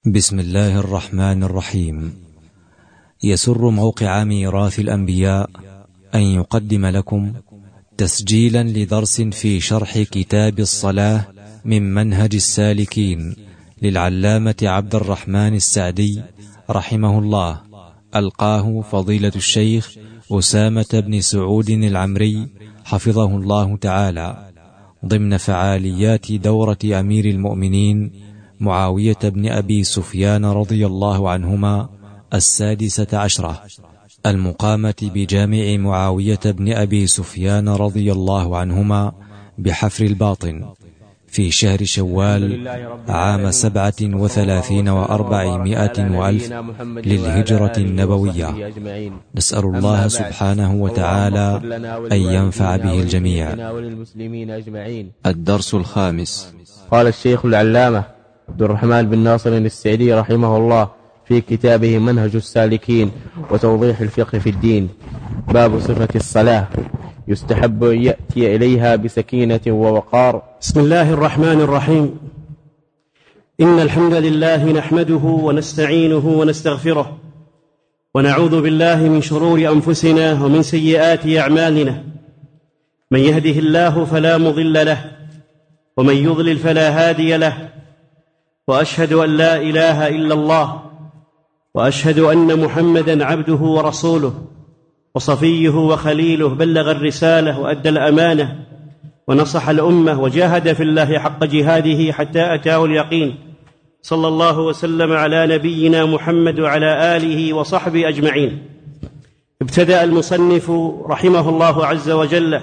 بسم الله الرحمن الرحيم. يسر موقع ميراث الأنبياء أن يقدم لكم تسجيلا لدرس في شرح كتاب الصلاة من منهج السالكين للعلامة عبد الرحمن السعدي رحمه الله، ألقاه فضيلة الشيخ أسامة بن سعود العمري حفظه الله تعالى ضمن فعاليات دورة أمير المؤمنين معاوية بن أبي سفيان رضي الله عنهما 16 المقامة بجامع معاوية بن أبي سفيان رضي الله عنهما بحفر الباطن في شهر شوال عام 37 و400 وألف للهجرة النبوية. نسأل الله سبحانه وتعالى أن ينفع به الجميع. الدرس الخامس. قال الشيخ العلامة عبد الرحمن بن ناصر السعدي رحمه الله في كتابه منهج السالكين وتوضيح الفقه في الدين: باب صفة الصلاة، يستحب أن يأتي إليها بسكينة ووقار. بسم الله الرحمن الرحيم. إن الحمد لله نحمده ونستعينه ونستغفره، ونعوذ بالله من شرور أنفسنا ومن سيئات أعمالنا. من يهده الله فلا مضل له، ومن يضلل فلا هادي له، وأشهد أن لا إله إلا الله، وأشهد أن محمدًا عبده ورسوله وصفيه وخليله، بلغ الرسالة وأدى الأمانة ونصح الأمة وجاهد في الله حق جهاده حتى أتاه اليقين، صلى الله وسلم على نبينا محمد وعلى آله وصحبه أجمعين. ابتدأ المصنف رحمه الله عز وجل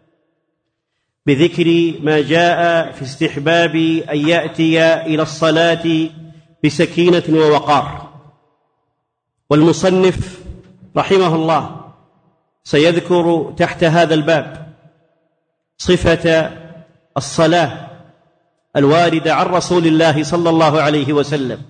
بذكر ما جاء في استحباب أن يأتي إلى الصلاة بسكينة ووقار. والمصنف رحمه الله سيذكر تحت هذا الباب صفة الصلاة الواردة عن رسول الله صلى الله عليه وسلم.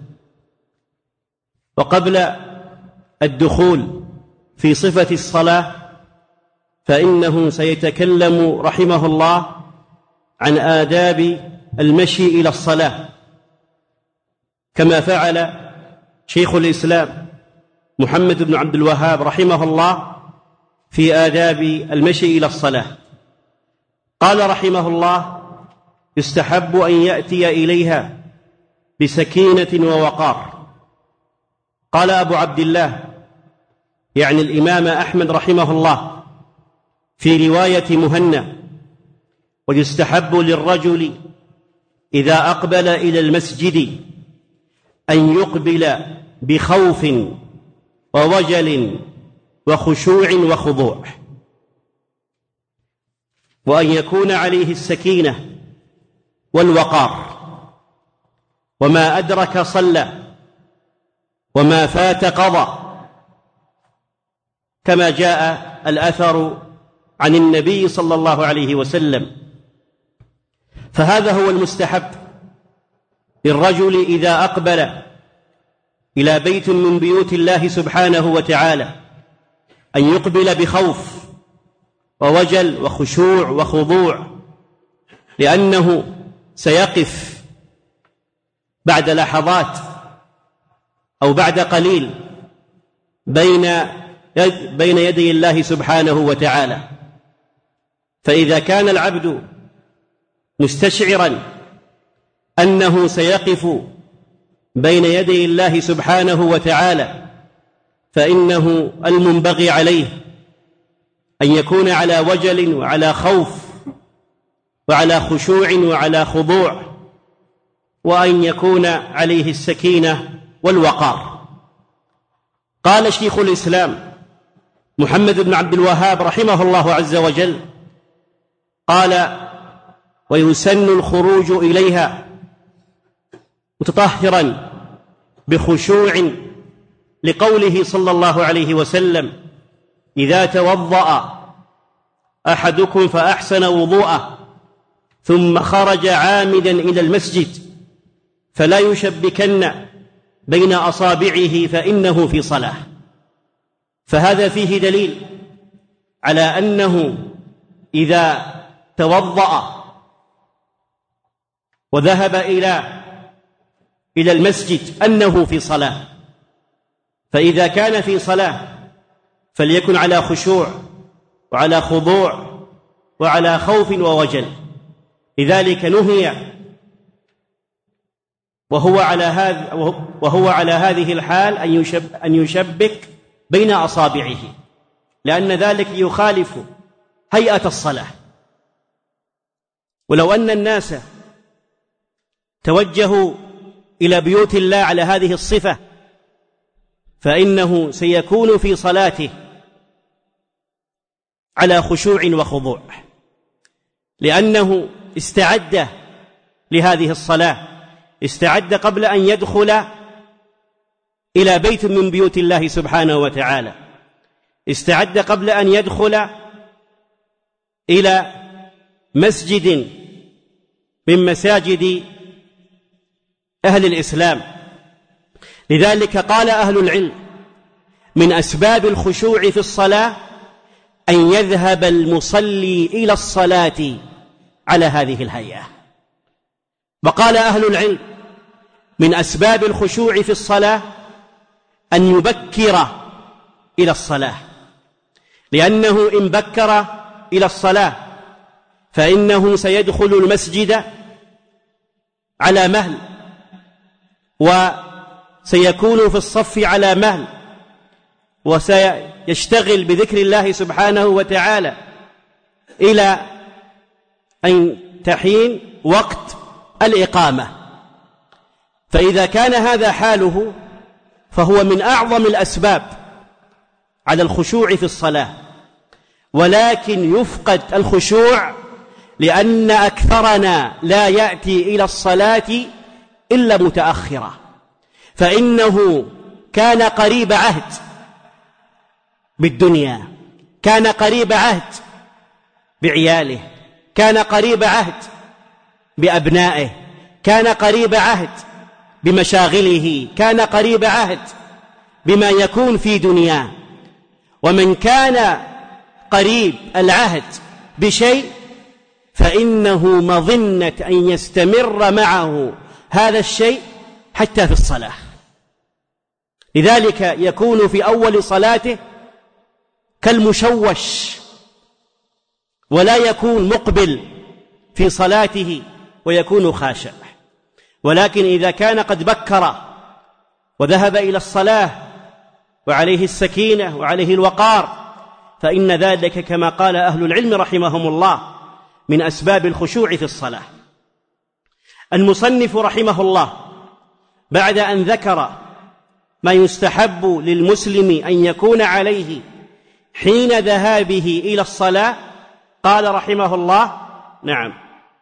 وقبل الدخول في صفة الصلاة فإنه سيتكلم رحمه الله عن آداب المشي إلى الصلاة، كما فعل شيخ الإسلام محمد بن عبد الوهاب رحمه الله في آداب المشي إلى الصلاة. قال رحمه الله: يستحب أن يأتي إليها بسكينة ووقار. قال أبو عبد الله، يعني الإمام أحمد رحمه الله، في رواية مهنا: ويستحب للرجل إذا أقبل إلى المسجد أن يقبل بخوف ووجل وخشوع وخضوع، وأن يكون عليه السكينة والوقار، وما أدرك صلى وما فات قضى، كما جاء الأثر عن النبي صلى الله عليه وسلم. فهذا هو المستحب للرجل إذا أقبل إلى بيت من بيوت الله سبحانه وتعالى أن يقبل بخوف ووجل وخشوع وخضوع، لأنه سيقف بعد لحظات أو بعد قليل بين يدي الله سبحانه وتعالى. فإذا كان العبد مستشعرا أنه سيقف بين يدي الله سبحانه وتعالى، فإنه المنبغي عليه أن يكون على وجل وعلى خوف وعلى خشوع وعلى خضوع، وأن يكون عليه السكينة والوقار. قال شيخ الإسلام محمد بن عبد الوهاب رحمه الله عز وجل، قال: ويسن الخروج إليها متطهرا بخشوع، لقوله صلى الله عليه وسلم: إذا توضأ أحدكم فأحسن وضوءه ثم خرج عامدا إلى المسجد فلا يشبكن بين أصابعه فإنه في صلاة. فهذا فيه دليل على أنه إذا توضأ وذهب إلى إلى المسجد أنه في صلاة، فإذا كان في صلاة فليكن على خشوع وعلى خضوع وعلى خوف ووجل. لذلك نهي وهو على هذه الحال أن يشبك بين أصابعه، لأن ذلك يخالف هيئة الصلاة. ولو أن الناس توجهوا إلى بيوت الله على هذه الصفة فإنه سيكون في صلاته على خشوع وخضوع، لأنه استعد لهذه الصلاة، استعد قبل أن يدخل إلى بيت من بيوت الله سبحانه وتعالى، استعد قبل أن يدخل إلى مسجد من مساجد أهل الإسلام. لذلك قال أهل العلم من أسباب الخشوع في الصلاة أن يذهب المصلي إلى الصلاة على هذه الهيئة. وقال أهل العلم من أسباب الخشوع في الصلاة أن يبكر إلى الصلاة، لأنه إن بكر إلى الصلاة فإنه سيدخل المسجد على مهل، وسيكون في الصف على مهل، وسيشتغل بذكر الله سبحانه وتعالى إلى أن تحين وقت الإقامة. فإذا كان هذا حاله فهو من أعظم الأسباب على الخشوع في الصلاة. ولكن يفقد الخشوع لأن أكثرنا لا يأتي إلى الصلاة إلا متأخرا، فإنه كان قريب عهد بالدنيا، كان قريب عهد بعياله، كان قريب عهد بأبنائه، كان قريب عهد بمشاغله، كان قريب عهد بما يكون في دنياه. ومن كان قريب العهد بشيء فإنه مظنة أن يستمر معه هذا الشيء حتى في الصلاة. لذلك يكون في أول صلاته كالمشوش ولا يكون مقبل في صلاته ويكون خاشع. ولكن إذا كان قد بكر وذهب إلى الصلاة وعليه السكينة وعليه الوقار فإن ذلك كما قال أهل العلم رحمهم الله من أسباب الخشوع في الصلاة. المصنف رحمه الله بعد أن ذكر ما يستحب للمسلم أن يكون عليه حين ذهابه إلى الصلاة قال رحمه الله: نعم.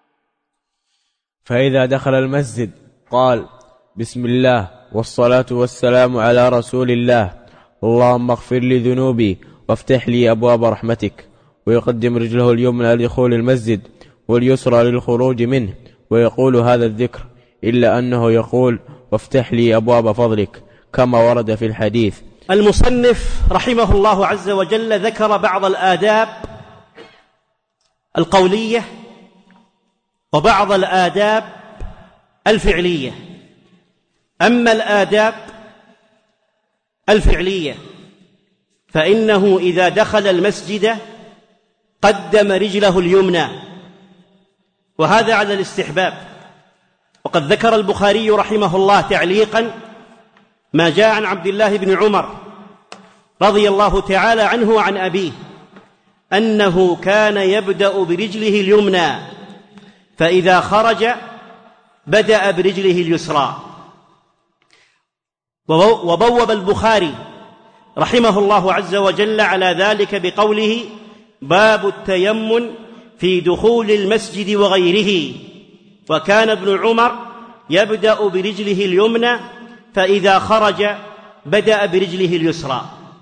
فإذا دخل المسجد قال: بسم الله والصلاة والسلام على رسول الله، اللهم اغفر لي ذنوبي وافتح لي أبواب رحمتك، ويقدم رجله اليمنى لدخول المسجد واليسرى للخروج منه، ويقول هذا الذكر، إلا أنه يقول: وافتح لي أبواب فضلك، كما ورد في الحديث. المصنف رحمه الله عز وجل ذكر بعض الآداب القولية وبعض الآداب الفعلية. أما الآداب الفعلية فإنه إذا دخل المسجد قدم رجله اليمنى، وهذا على الاستحباب. وقد ذكر البخاري رحمه الله تعليقا ما جاء عن عبد الله بن عمر رضي الله تعالى عنه وعن أبيه أنه كان يبدأ برجله اليمنى، فإذا خرج بدأ برجله اليسرى. وبوب البخاري رحمه الله عز وجل على ذلك بقوله: باب التيمم في دخول المسجد وغيره، وكان ابن عمر يبدأ برجله اليمنى فإذا خرج بدأ برجله اليسرى.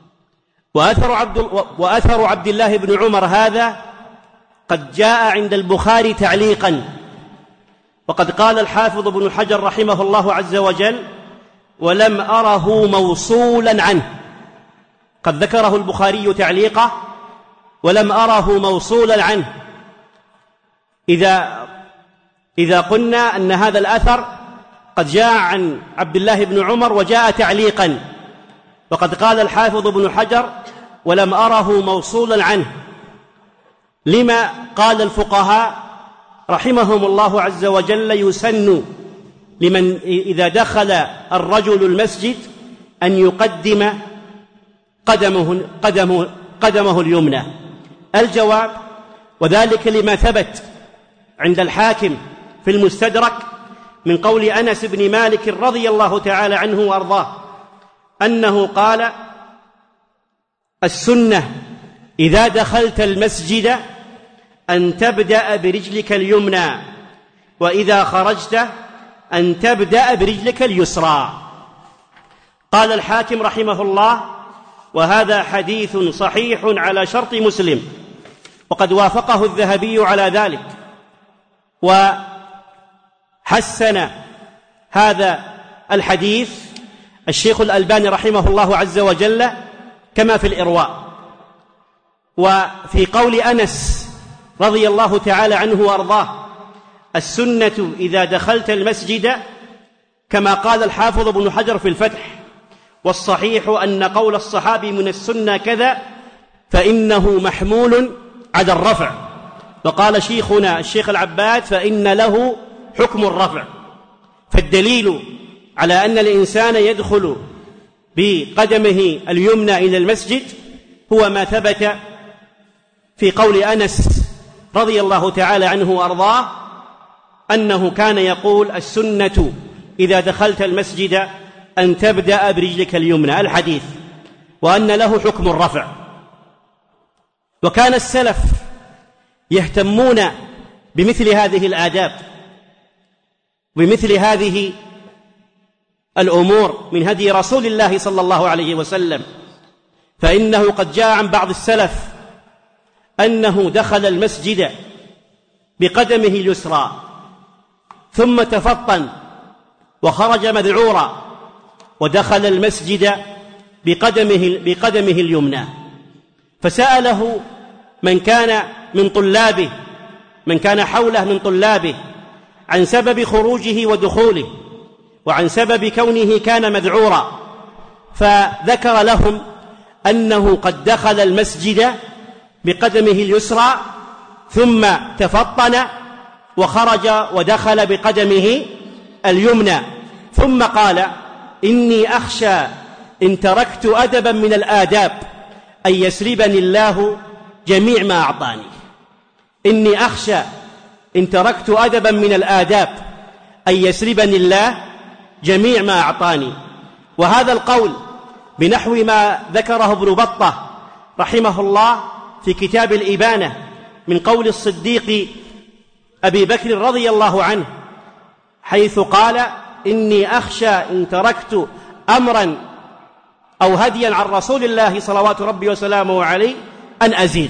وأثر عبد الله بن عمر هذا قد جاء عند البخاري تعليقا، وقد قال الحافظ ابن حجر رحمه الله عز وجل: ولم أره موصولا عنه. قد ذكره البخاري تعليقا ولم أره موصولا عنه. إذا قلنا أن هذا الأثر قد جاء عن عبد الله بن عمر وجاء تعليقا، وقد قال الحافظ ابن حجر: ولم أره موصولا عنه. لما قال الفقهاء رحمهم الله عز وجل: يسن لمن إذا دخل الرجل المسجد أن يقدم قدمه اليمنى. الجواب: وذلك لما ثبت عند الحاكم في المستدرك من قول أنس بن مالك رضي الله تعالى عنه وأرضاه أنه قال: السنة إذا دخلت المسجد أن تبدأ برجلك اليمنى، وإذا خرجت أن تبدأ برجلك اليسرى. قال الحاكم رحمه الله: وهذا حديث صحيح على شرط مسلم، وقد وافقه الذهبي على ذلك، وحسن هذا الحديث الشيخ الألباني رحمه الله عز وجل كما في الإرواء. وفي قول أنس رضي الله تعالى عنه وأرضاه: السنة إذا دخلت المسجد، كما قال الحافظ ابن حجر في الفتح: والصحيح أن قول الصحابي من السنة كذا، فإنه محمول على الرفع. وقال شيخنا الشيخ العباد: فإن له حكم الرفع. فالدليل على أن الإنسان يدخل بقدمه اليمنى إلى المسجد هو ما ثبت في قول أنس رضي الله تعالى عنه وأرضاه أنه كان يقول: السنة إذا دخلت المسجد أن تبدأ برجلك اليمنى، الحديث، وأن له حكم الرفع. وكان السلف يهتمون بمثل هذه الآداب، بمثل هذه الأمور من هدي رسول الله صلى الله عليه وسلم. فإنه قد جاء عن بعض السلف أنه دخل المسجد بقدمه اليسرى ثم تفطن وخرج مذعورا، ودخل المسجد بقدمه اليمنى، فسأله من كان من طلابه، من كان حوله من طلابه، عن سبب خروجه ودخوله، وعن سبب كونه كان مذعورا، فذكر لهم أنه قد دخل المسجد بقدمه اليسرى ثم تفطن وخرج ودخل بقدمه اليمنى، ثم قال: إني أخشى إن تركت أدبا من الآداب أن يسلبني الله جميع ما أعطاني. إني أخشى إن تركت أدبا من الآداب أن يسلبني الله جميع ما أعطاني. وهذا القول بنحو ما ذكره ابن بطة رحمه الله في كتاب الإبانة من قول الصديق أبي بكر رضي الله عنه، حيث قال: إني أخشى إن تركت أمرا أو هديا عن رسول الله صلوات ربي وسلامه عليه أن أزيغ.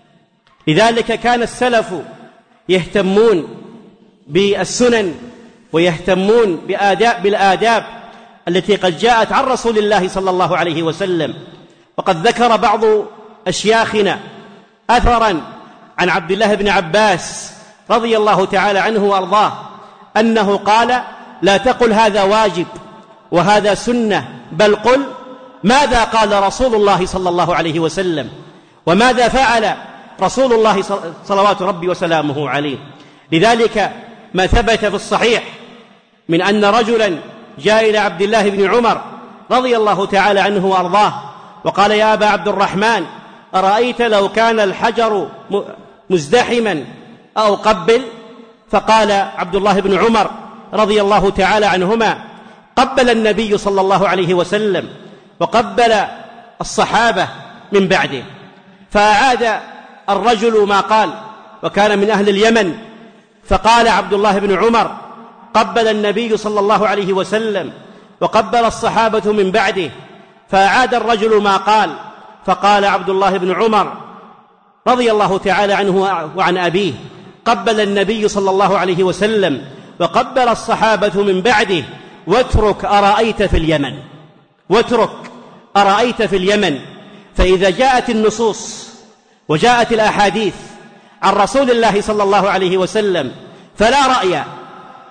لذلك كان السلف يهتمون بالسنن ويهتمون بالآداب التي قد جاءت عن رسول الله صلى الله عليه وسلم. وقد ذكر بعض أشياخنا أثرا عن عبد الله بن عباس رضي الله تعالى عنه وأرضاه أنه قال: لا تقل هذا واجب وهذا سنة، بل قل ماذا قال رسول الله صلى الله عليه وسلم، وماذا فعل رسول الله صلوات ربي وسلامه عليه. لذلك ما ثبت في الصحيح من أن رجلا جاء إلى عبد الله بن عمر رضي الله تعالى عنه وأرضاه وقال: يا أبا عبد الرحمن، أرأيت لو كان الحجر مزدحما أو قبل؟ فقال عبد الله بن عمر رضي الله تعالى عنهما: قبل النبي صلى الله عليه وسلم وقبل الصحابة من بعده. فأعاد الرجل ما قال، وكان من أهل اليمن، فقال عبد الله بن عمر: قبل النبي صلى الله عليه وسلم وقبل الصحابة من بعده. فأعاد الرجل ما قال، فقال عبد الله بن عمر رضي الله تعالى عنه وعن أبيه: قبل النبي صلى الله عليه وسلم وقبل الصحابة من بعده، واترك أرأيت في اليمن، واترك أرأيت في اليمن. فإذا جاءت النصوص وجاءت الأحاديث عن رسول الله صلى الله عليه وسلم فلا رأي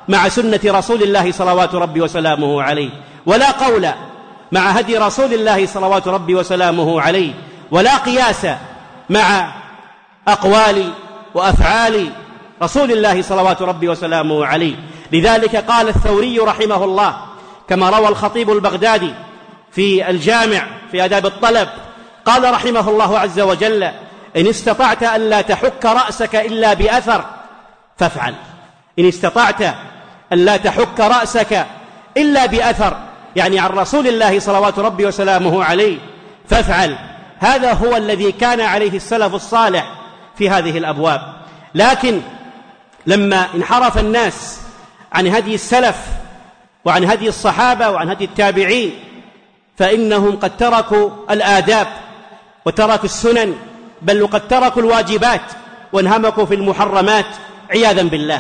مع سنة رسول الله صلوات ربي وسلامه عليه، ولا قول مع هدي رسول الله صلوات ربي وسلامه عليه، ولا قياس مع أقوال وأفعال رسول الله صلوات ربي وسلامه عليه. لذلك قال الثوري رحمه الله كما روى الخطيب البغدادي في الجامع في آداب الطلب، قال رحمه الله عز وجل: إن استطعت أن لا تحك رأسك إلا بأثر فافعل. إن استطعت أن لا تحك رأسك إلا بأثر، يعني عن رسول الله صلوات ربي وسلامه عليه، فافعل. هذا هو الذي كان عليه السلف الصالح في هذه الأبواب. لكن لما انحرف الناس عن هدي السلف وعن هدي الصحابة وعن هدي التابعين، فإنهم قد تركوا الآداب وتركوا السنن، بل وقد تركوا الواجبات وانهمكوا في المحرمات عياذا بالله.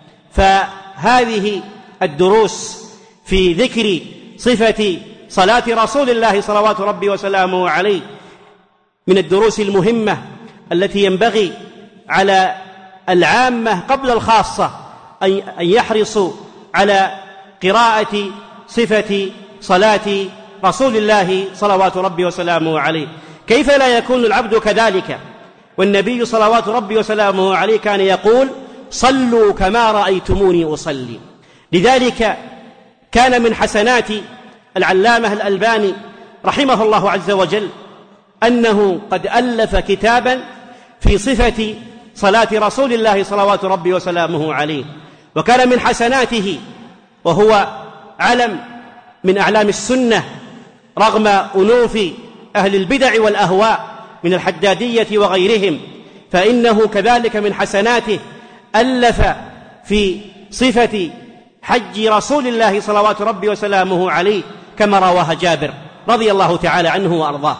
فهذه الدروس في ذكر صفة صلاة رسول الله صلوات ربي وسلامه عليه من الدروس المهمة التي ينبغي على العامة قبل الخاصة أن يحرصوا على قراءة صفة صلاة رسول الله صلوات ربي وسلامه عليه. كيف لا يكون العبد كذلك والنبي صلوات ربي وسلامه عليه كان يقول: صلوا كما رأيتموني أصلي. لذلك كان من حسنات العلامة الألباني رحمه الله عز وجل أنه قد ألف كتابا في صفة صلاة رسول الله صلوات ربي وسلامه عليه. وكان من حسناته، وهو علم من أعلام السنة رغم أنوف أهل البدع والأهواء من الحدادية وغيرهم، فإنه كذلك من حسناته ألف في صفة حج رسول الله صلوات ربي وسلامه عليه كما رواه جابر رضي الله تعالى عنه وأرضاه،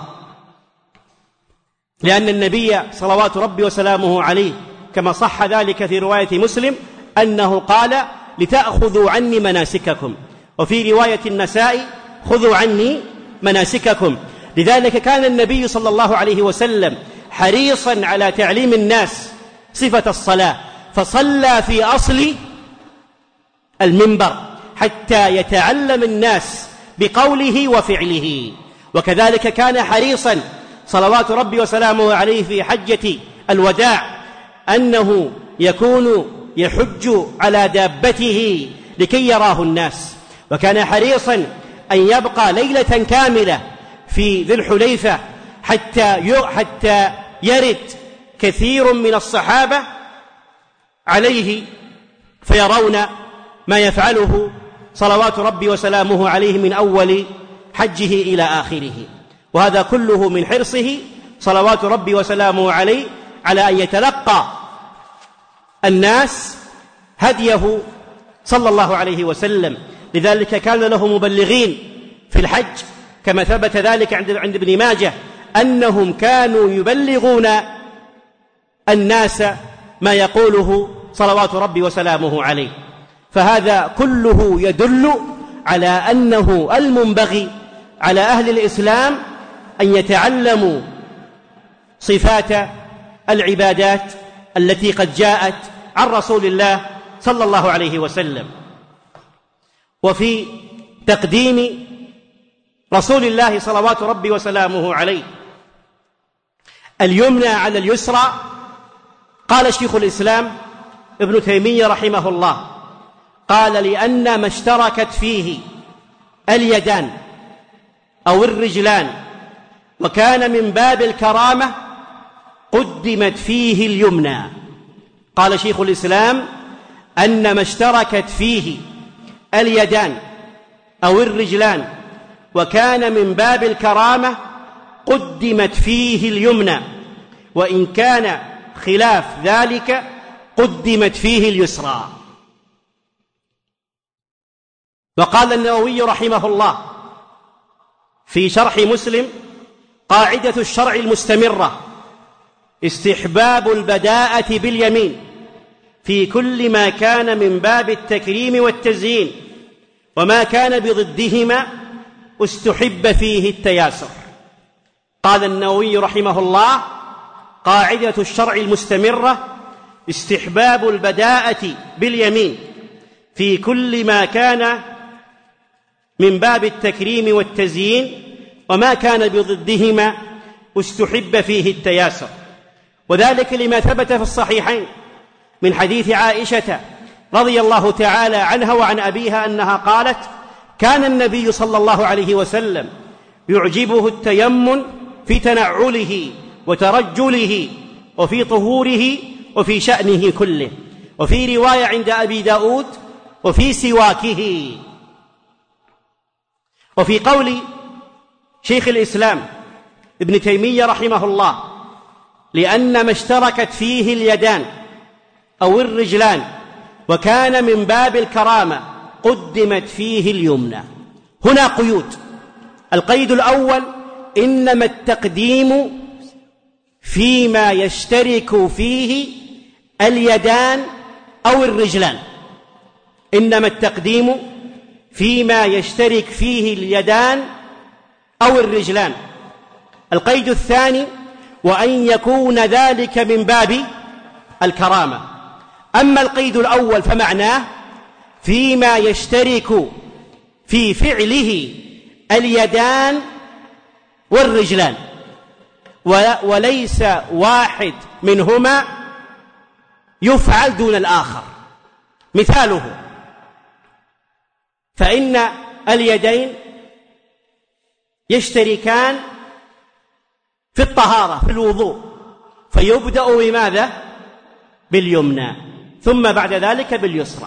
لأن النبي صلوات ربي وسلامه عليه كما صح ذلك في رواية مسلم أنه قال: لتأخذوا عني مناسككم، وفي رواية النسائي: خذوا عني مناسككم. لذلك كان النبي صلى الله عليه وسلم حريصا على تعليم الناس صفة الصلاة، فصلى في أصل المنبر حتى يتعلم الناس بقوله وفعله. وكذلك كان حريصا صلوات ربي وسلامه عليه في حجة الوداع أنه يكون يحج على دابته لكي يراه الناس، وكان حريصا أن يبقى ليلة كاملة في ذي الحليفة حتى يرد كثير من الصحابة عليه فيرون ما يفعله صلوات ربي وسلامه عليه من أول حجه إلى آخره. وهذا كله من حرصه صلوات ربي وسلامه عليه على أن يتلقى الناس هديه صلى الله عليه وسلم. لذلك كان له مبلغين في الحج كما ثبت ذلك عند ابن ماجه أنهم كانوا يبلغون الناس ما يقوله صلوات ربي وسلامه عليه. فهذا كله يدل على أنه المنبغي على أهل الإسلام أن يتعلموا صفات العبادات التي قد جاءت عن رسول الله صلى الله عليه وسلم. وفي تقديم رسول الله صلوات ربي وسلامه عليه اليمنى على اليسرى قال شيخ الإسلام ابن تيمية رحمه الله: قال: لأن ما اشتركت فيه اليدان أو الرجلان وكان من باب الكرامة قدمت فيه اليمنى. قال شيخ الإسلام: أن ما اشتركت فيه اليدان أو الرجلان وكان من باب الكرامة قدمت فيه اليمنى، وإن كان خلاف ذلك قدمت فيه اليسرى. وقال النووي رحمه الله في شرح مسلم: قاعدة الشرع المستمرة استحباب البداءة باليمين في كل ما كان من باب التكريم والتزيين، وما كان بضدهما استحب فيه التياسر. قال النووي رحمه الله: قاعدة الشرع المستمرة استحباب البداءة باليمين في كل ما كان من باب التكريم والتزيين، وما كان بضدهما استحب فيه التياسر، وذلك لما ثبت في الصحيحين من حديث عائشة رضي الله تعالى عنها وعن أبيها أنها قالت: كان النبي صلى الله عليه وسلم يعجبه التيمم في تنعله وترجله وفي طهوره وفي شأنه كله، وفي رواية عند أبي داود وفي سواكه. وفي قول شيخ الإسلام ابن تيمية رحمه الله: لأن ما اشتركت فيه اليدان أو الرجلان وكان من باب الكرامة قدمت فيه اليمنى. هنا قيود. القيد الأول: إنما التقديم فيما يشترك فيه اليدان أو الرجلان، إنما التقديم فيما يشترك فيه اليدان أو الرجلان. القيد الثاني: وأن يكون ذلك من باب الكرامة. أما القيد الأول فمعناه فيما يشترك في فعله اليدان والرجلان، وليس واحد منهما يفعل دون الآخر. مثاله: فإن اليدين يشتركان في الطهارة في الوضوء، فيبدأ بماذا؟ باليمنى، ثم بعد ذلك باليسرى.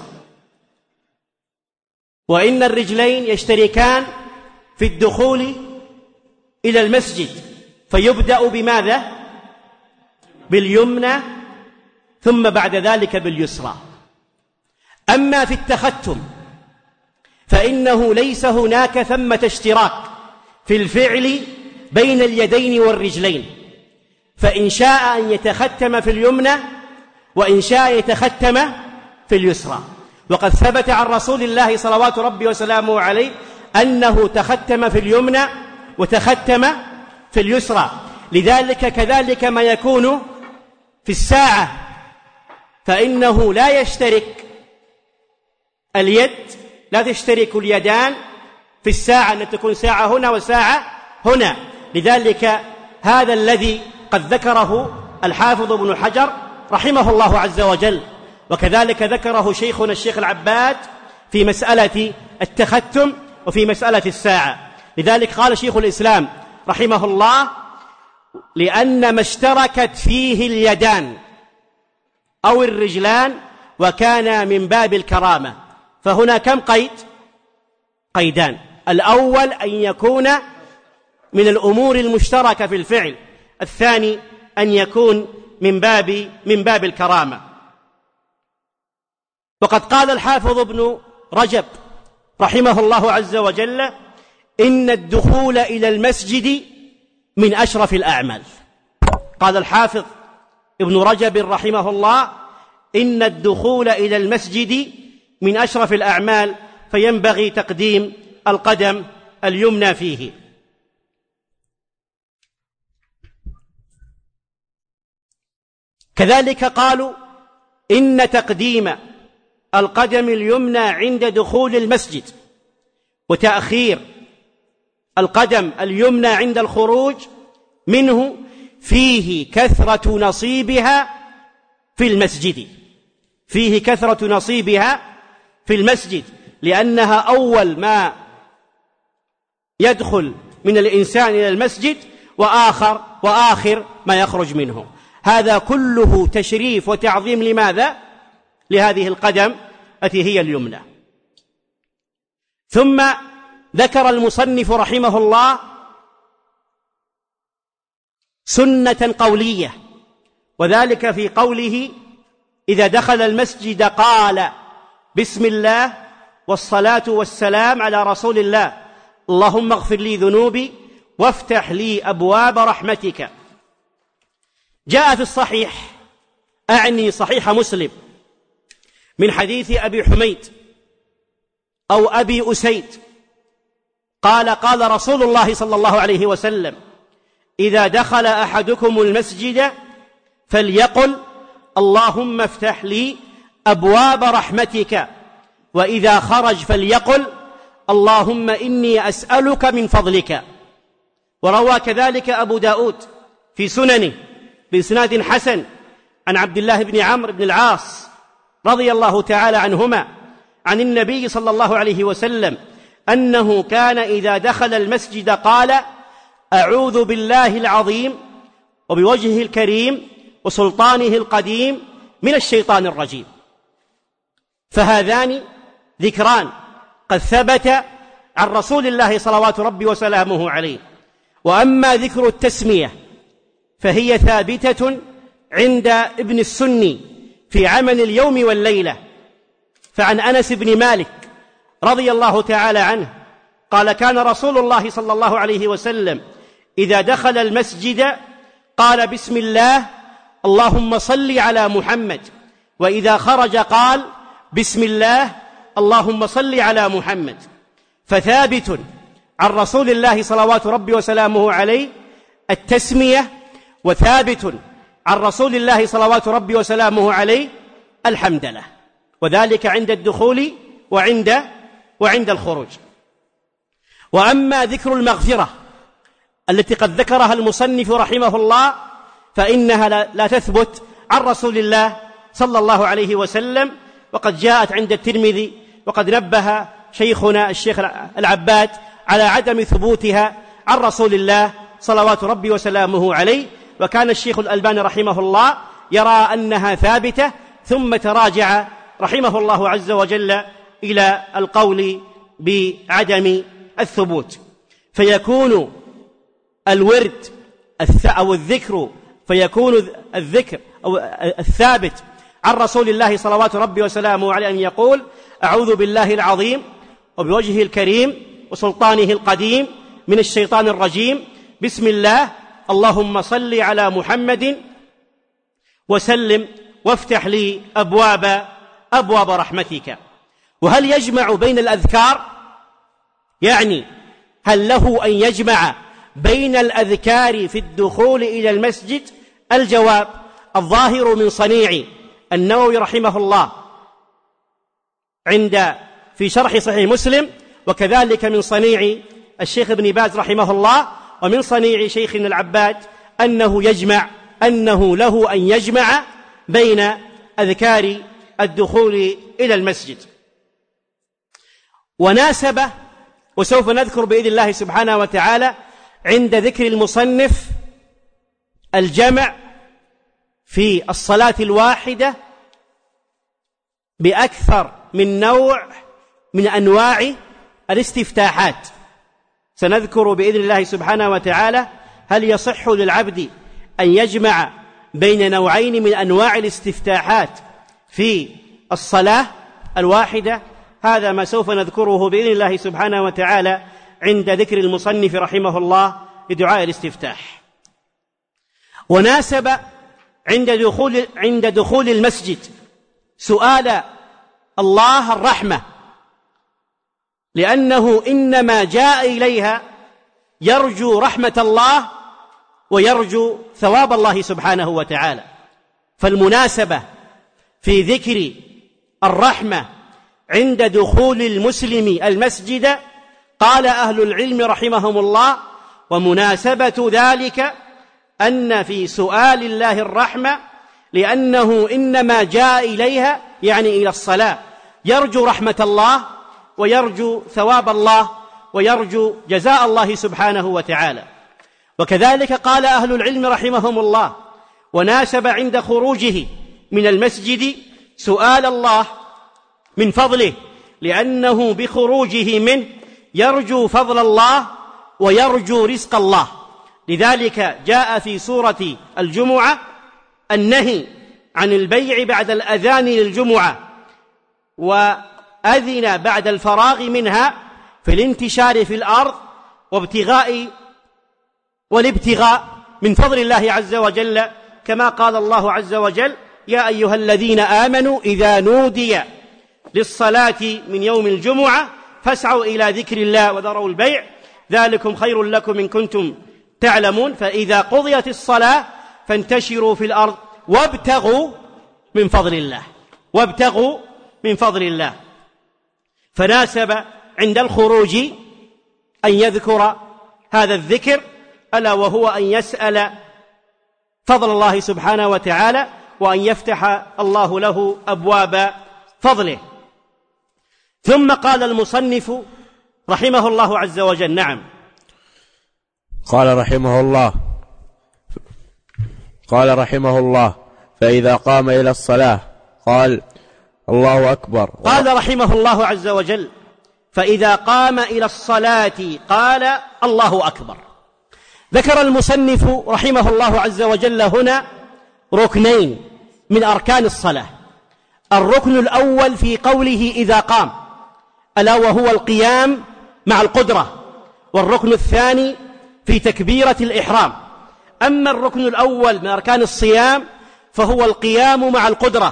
وإن الرجلين يشتركان في الدخول إلى المسجد، فيبدأ بماذا؟ باليمنى، ثم بعد ذلك باليسرى. أما في التختم فإنه ليس هناك ثمة اشتراك في الفعل بين اليدين والرجلين، فإن شاء أن يتختم في اليمنى وإن شاء يتختم في اليسرى. وقد ثبت عن رسول الله صلوات ربي وسلامه عليه أنه تختم في اليمنى وتختم في اليسرى. لذلك كذلك ما يكون في الساعة، فإنه لا يشترك اليد، لا تشترك اليدان في الساعة، أن تكون ساعة هنا وساعة هنا. لذلك هذا الذي قد ذكره الحافظ ابن حجر رحمه الله عز وجل، وكذلك ذكره شيخنا الشيخ العباد في مسألة التختم وفي مسألة الساعة. لذلك قال شيخ الإسلام رحمه الله: لأن ما اشتركت فيه اليدان أو الرجلان وكان من باب الكرامة. فهنا كم قيد؟ قيدان. الأول أن يكون من الأمور المشتركة في الفعل، الثاني أن يكون من باب الكرامة. وقد قال الحافظ ابن رجب رحمه الله عز وجل: إن الدخول إلى المسجد من أشرف الأعمال. قال الحافظ ابن رجب رحمه الله: إن الدخول إلى المسجد من أشرف الأعمال، فينبغي تقديم القدم اليمنى فيه. كذلك قالوا إن تقديم القدم اليمنى عند دخول المسجد وتأخير القدم اليمنى عند الخروج منه فيه كثرة نصيبها في المسجد، فيه كثرة نصيبها في المسجد، لأنها أول ما يدخل من الإنسان إلى المسجد وآخر ما يخرج منه. هذا كله تشريف وتعظيم لماذا؟ لهذه القدم التي هي اليمنى. ثم ذكر المصنف رحمه الله سنة قولية، وذلك في قوله: إذا دخل المسجد قال بسم الله والصلاة والسلام على رسول الله، اللهم اغفر لي ذنوبي وافتح لي أبواب رحمتك. جاء في الصحيح، أعني صحيح مسلم، من حديث أبي حميد أو أبي أسيد قال: قال رسول الله صلى الله عليه وسلم: إذا دخل أحدكم المسجد فليقل اللهم افتح لي أبواب رحمتك وإذا خرج فليقل اللهم إني أسألك من فضلك. وروى كذلك أبو داود في سننه بإسناد حسن عن عبد الله بن عمرو بن العاص رضي الله تعالى عنهما عن النبي صلى الله عليه وسلم أنه كان إذا دخل المسجد قال أعوذ بالله العظيم وبوجهه الكريم وسلطانه القديم من الشيطان الرجيم. فهذان ذكران قد ثبت عن رسول الله صلوات ربي وسلامه عليه. وأما ذكر التسمية فهي ثابتة عند ابن السني في عمل اليوم والليلة. فعن أنس بن مالك رضي الله تعالى عنه قال كان رسول الله صلى الله عليه وسلم إذا دخل المسجد قال بسم الله اللهم صل على محمد، وإذا خرج قال بسم الله اللهم صل على محمد. فثابت عن رسول الله صلوات ربي وسلامه عليه التسمية، وثابت عن رسول الله صلوات ربي وسلامه عليه الحمدلله، وذلك عند الدخول وعند الخروج. وأما ذكر المغفرة التي قد ذكرها المصنف رحمه الله فإنها لا تثبت عن رسول الله صلى الله عليه وسلم، وقد جاءت عند الترمذي، وقد نبه شيخنا الشيخ العباد على عدم ثبوتها عن رسول الله صلوات ربي وسلامه عليه. وكان الشيخ الألباني رحمه الله يرى أنها ثابتة، ثم تراجع رحمه الله عز وجل إلى القول بعدم الثبوت. فيكون الورد أو الذكر، فيكون الذكر أو الثابت عن رسول الله صلوات ربي وسلامه عليه أن يقول أعوذ بالله العظيم وبوجهه الكريم وسلطانه القديم من الشيطان الرجيم، بسم الله اللهم صل على محمد وسلم وافتح لي أبواب رحمتك. وهل يجمع بين الأذكار؟ يعني هل له أن يجمع بين الأذكار في الدخول إلى المسجد؟ الجواب الظاهر من صنيع النووي رحمه الله في شرح صحيح مسلم، وكذلك من صنيع الشيخ ابن باز رحمه الله، ومن صنيع شيخنا العباد أنه له أن يجمع بين أذكار الدخول إلى المسجد. وناسب، وسوف نذكر بإذن الله سبحانه وتعالى عند ذكر المصنف الجمع في الصلاة الواحدة بأكثر من نوع من أنواع الاستفتاحات. سنذكر بإذن الله سبحانه وتعالى هل يصح للعبد أن يجمع بين نوعين من أنواع الاستفتاحات في الصلاة الواحدة. هذا ما سوف نذكره بإذن الله سبحانه وتعالى عند ذكر المصنف رحمه الله لدعاء الاستفتاح. وناسب عند دخول المسجد سؤال الله الرحمة، لأنه إنما جاء إليها يرجو رحمة الله ويرجو ثواب الله سبحانه وتعالى. فالمناسبة في ذكر الرحمة عند دخول المسلم المسجد قال أهل العلم رحمهم الله ومناسبة ذلك أن في سؤال الله الرحمة لأنه إنما جاء إليها يعني إلى الصلاة يرجو رحمة الله ويرجو ثواب الله ويرجو جزاء الله سبحانه وتعالى. وكذلك قال أهل العلم رحمهم الله وناسب عند خروجه من المسجد سؤال الله من فضله، لأنه بخروجه منه يرجو فضل الله ويرجو رزق الله. لذلك جاء في سورة الجمعة النهي عن البيع بعد الأذان للجمعة، وأذن بعد الفراغ منها في الانتشار في الأرض والابتغاء من فضل الله عز وجل، كما قال الله عز وجل يا أيها الذين آمنوا إذا نودي للصلاة من يوم الجمعة فاسعوا إلى ذكر الله وذروا البيع ذلكم خير لكم إن كنتم تعلمون، فإذا قضيت الصلاة فانتشروا في الأرض وابتغوا من فضل الله. فناسب عند الخروج أن يذكر هذا الذكر، ألا وهو أن يسأل فضل الله سبحانه وتعالى وأن يفتح الله له أبواب فضله. ثم قال المصنف رحمه الله عز وجل: نعم. قال رحمه الله: فإذا قام إلى الصلاة قال: الله أكبر. قال رحمه الله عز وجل: فإذا قام إلى الصلاة قال: الله أكبر. ذكر المصنف رحمه الله عز وجل هنا ركنين من أركان الصلاة. الركن الأول في قوله إذا قام، ألا وهو القيام مع القدرة، والركن الثاني في تكبيرة الإحرام. أما الركن الأول من أركان الصيام فهو القيام مع القدرة،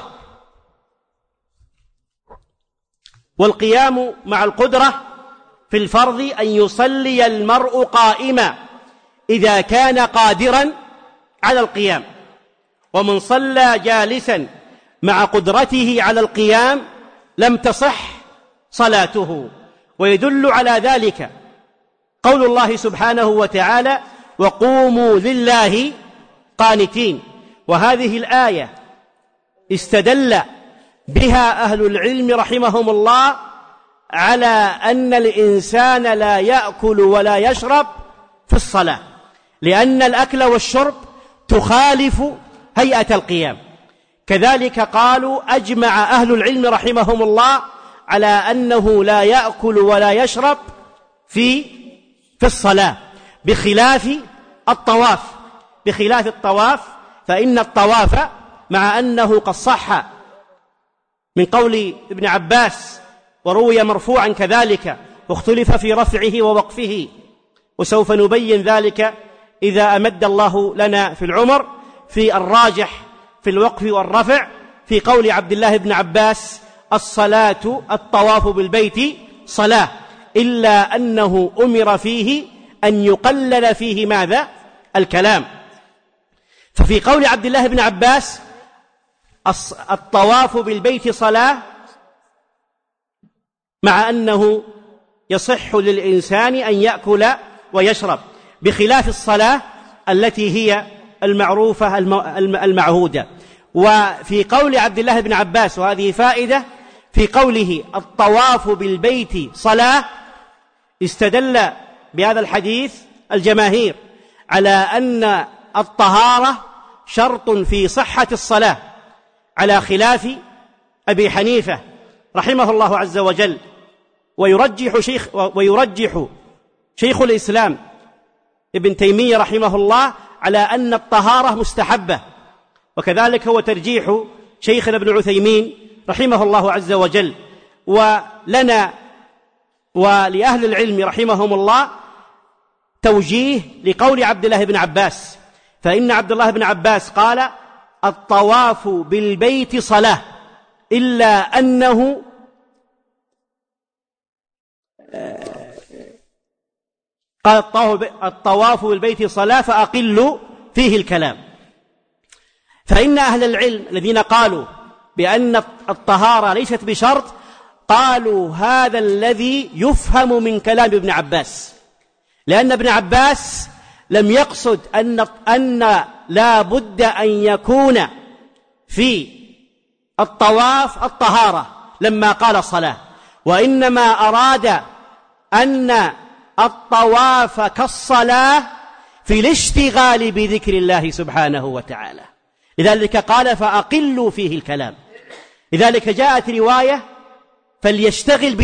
والقيام مع القدرة في الفرض أن يصلي المرء قائما إذا كان قادرا على القيام، ومن صلى جالسا مع قدرته على القيام لم تصح صلاته. ويدل على ذلك قول الله سبحانه وتعالى: وقوموا لله قانتين. وهذه الآية استدل بها أهل العلم رحمهم الله على أن الإنسان لا يأكل ولا يشرب في الصلاة، لأن الأكل والشرب تخالف هيئة القيام. كذلك قالوا أجمع أهل العلم رحمهم الله على أنه لا يأكل ولا يشرب في الصلاة، بخلاف الطواف، فإن الطواف مع أنه قد صح من قول ابن عباس وروي مرفوعا كذلك، واختلف في رفعه ووقفه، وسوف نبين ذلك إذا أمد الله لنا في العمر، في الراجح في الوقف والرفع في قول عبد الله بن عباس: الصلاة الطواف بالبيت صلاة، إلا أنه أمر فيه أن يقلل فيه ماذا؟ الكلام. ففي قول عبد الله بن عباس الطواف بالبيت صلاة، مع أنه يصح للإنسان أن يأكل ويشرب، بخلاف الصلاة التي هي المعروفة المعهودة. وفي قول عبد الله بن عباس، وهذه فائدة، في قوله الطواف بالبيت صلاة، استدل بهذا الحديث الجماهير على أن الطهارة شرط في صحة الصلاة، على خلاف أبي حنيفة رحمه الله عز وجل. ويرجح شيخ الإسلام ابن تيمية رحمه الله على أن الطهارة مستحبة، وكذلك هو ترجيح شيخنا ابن عثيمين رحمه الله عز وجل. ولنا ولأهل العلم رحمهم الله توجيه لقول عبد الله بن عباس، فإن عبد الله بن عباس قال: الطواف بالبيت صلاة، إلا أنه قال الطواف بالبيت صلاة فأقلوا فيه الكلام. فإن أهل العلم الذين قالوا بأن الطهارة ليست بشرط قالوا هذا الذي يفهم من كلام ابن عباس، لأن ابن عباس لم يقصد أن لا بد أن يكون في الطواف الطهارة لما قال صلاة، وإنما أراد أن الطواف كالصلاة في الاشتغال بذكر الله سبحانه وتعالى، لذلك قال فأقلوا فيه الكلام. لذلك جاءت رواية فليشتغل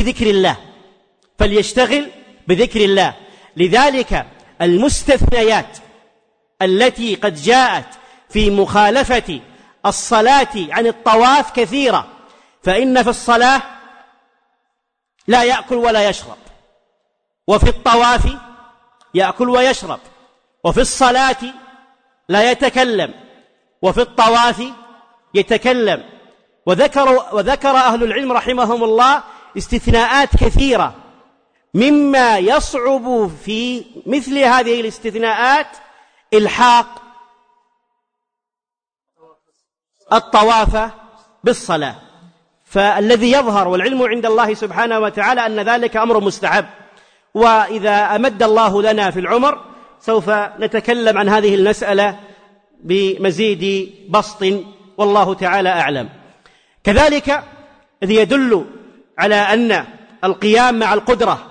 بذكر الله. لذلك المستثنيات التي قد جاءت في مخالفة الصلاة عن الطواف كثيرة، فإن في الصلاة لا يأكل ولا يشرب، وفي الطواف يأكل ويشرب، وفي الصلاة لا يتكلم، وفي الطواف يتكلم. وذكر أهل العلم رحمهم الله استثناءات كثيرة، مما يصعب في مثل هذه الاستثناءات إلحاق الطواف بالصلاة. فالذي يظهر والعلم عند الله سبحانه وتعالى أن ذلك أمر مستحب، وإذا أمد الله لنا في العمر سوف نتكلم عن هذه المسألة بمزيد بسط، والله تعالى أعلم. كذلك الذي يدل على أن القيام مع القدرة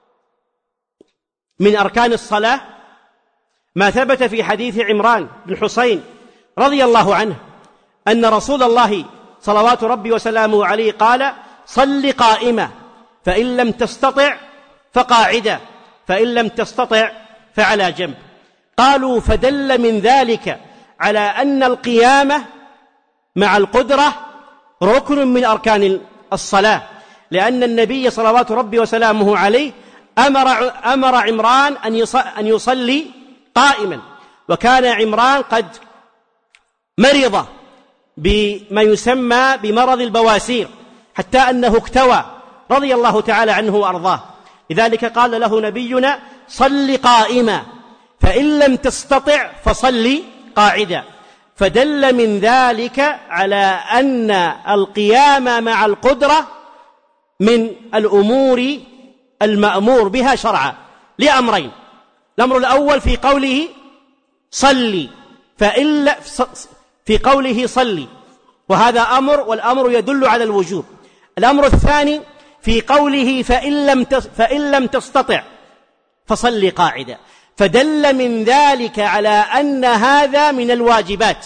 من أركان الصلاة ما ثبت في حديث عمران بن حسين رضي الله عنه أن رسول الله صلوات ربي وسلامه عليه قال: صل قائمة، فإن لم تستطع فقاعدة، فإن لم تستطع فعلى جنب. قالوا: فدل من ذلك على أن القيامة مع القدرة ركن من الصلاة، لأن النبي صلوات ربي وسلامه عليه أمر عمران أن يصلي قائما، وكان عمران قد مرض بما يسمى بمرض البواسير حتى أنه اكتوى رضي الله تعالى عنه وأرضاه. لذلك قال له نبينا: صل قائما، فإن لم تستطع فصل قاعدا. فدل من ذلك على أن القيام مع القدرة من الأمور المأمور بها شرعا لأمرين: الأمر الأول في قوله صلي، في قوله صلي، وهذا أمر، والأمر يدل على الوجوب. الأمر الثاني في قوله فإن لم تستطع فصل قاعدا، فدل من ذلك على أن هذا من الواجبات،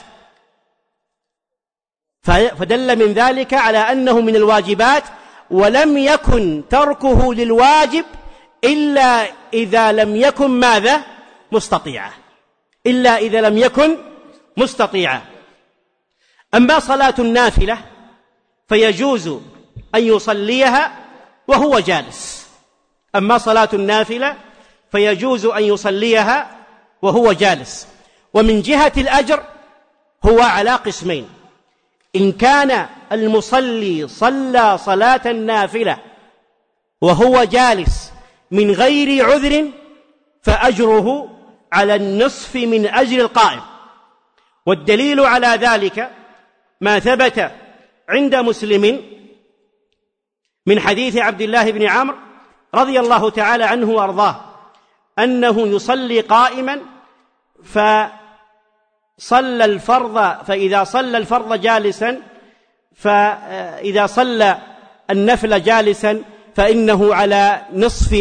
فدل من ذلك على أنه من الواجبات، ولم يكن تركه للواجب إلا إذا لم يكن ماذا؟ مستطيعا، إلا إذا لم يكن مستطيعا. أما صلاة النافلة فيجوز أن يصليها وهو جالس، أما صلاة النافلة فيجوز أن يصليها وهو جالس. ومن جهة الأجر هو على قسمين: إن كان المصلي صلى صلاة النافلة وهو جالس من غير عذر فأجره على النصف من أجر القائم. والدليل على ذلك ما ثبت عند مسلم من حديث عبد الله بن عمرو رضي الله تعالى عنه وأرضاه أنه يصلي قائما فصلى الفرض، فإذا صلى الفرض جالسا، فإذا صلى النفل جالسا فإنه على نصف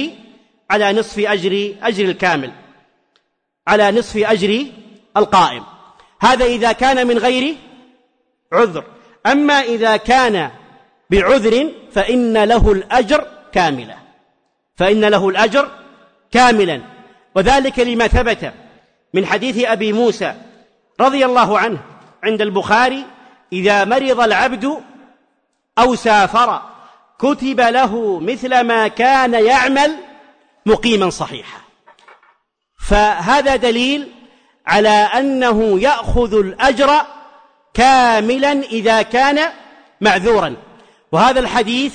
أجر الكامل، على نصف أجر القائم. هذا إذا كان من غير عذر. أما إذا كان بعذر فإن له الأجر كاملا، فإن له الأجر كاملا. وذلك لما ثبت من حديث أبي موسى رضي الله عنه عند البخاري: إذا مرض العبد أو سافر كتب له مثل ما كان يعمل مقيما صحيحا. فهذا دليل على أنه يأخذ الأجر كاملا إذا كان معذورا. وهذا الحديث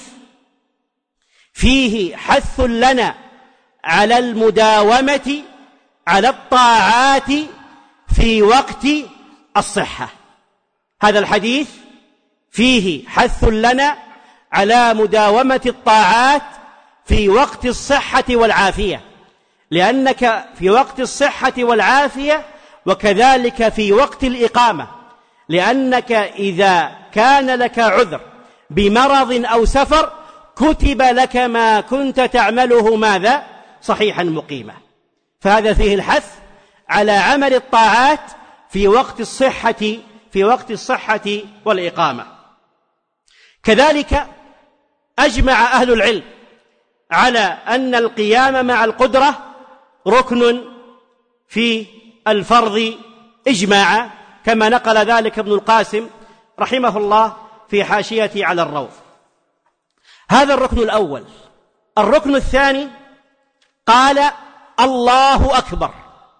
فيه حث لنا على المداومة على الطاعات في وقت الصحة. هذا الحديث فيه حث لنا على مداومة الطاعات في وقت الصحة والعافية، لأنك في وقت الصحة والعافية وكذلك في وقت الإقامة، لأنك إذا كان لك عذر بمرض أو سفر كتب لك ما كنت تعمله ماذا؟ صحيحا مقيما. فهذا فيه الحث على عمل الطاعات في وقت الصحة والإقامة. كذلك أجمع أهل العلم على أن القيام مع القدرة ركن في الفرض إجماعا، كما نقل ذلك ابن القاسم رحمه الله في حاشيته على الروض. هذا الركن الأول. الركن الثاني قال: الله أكبر.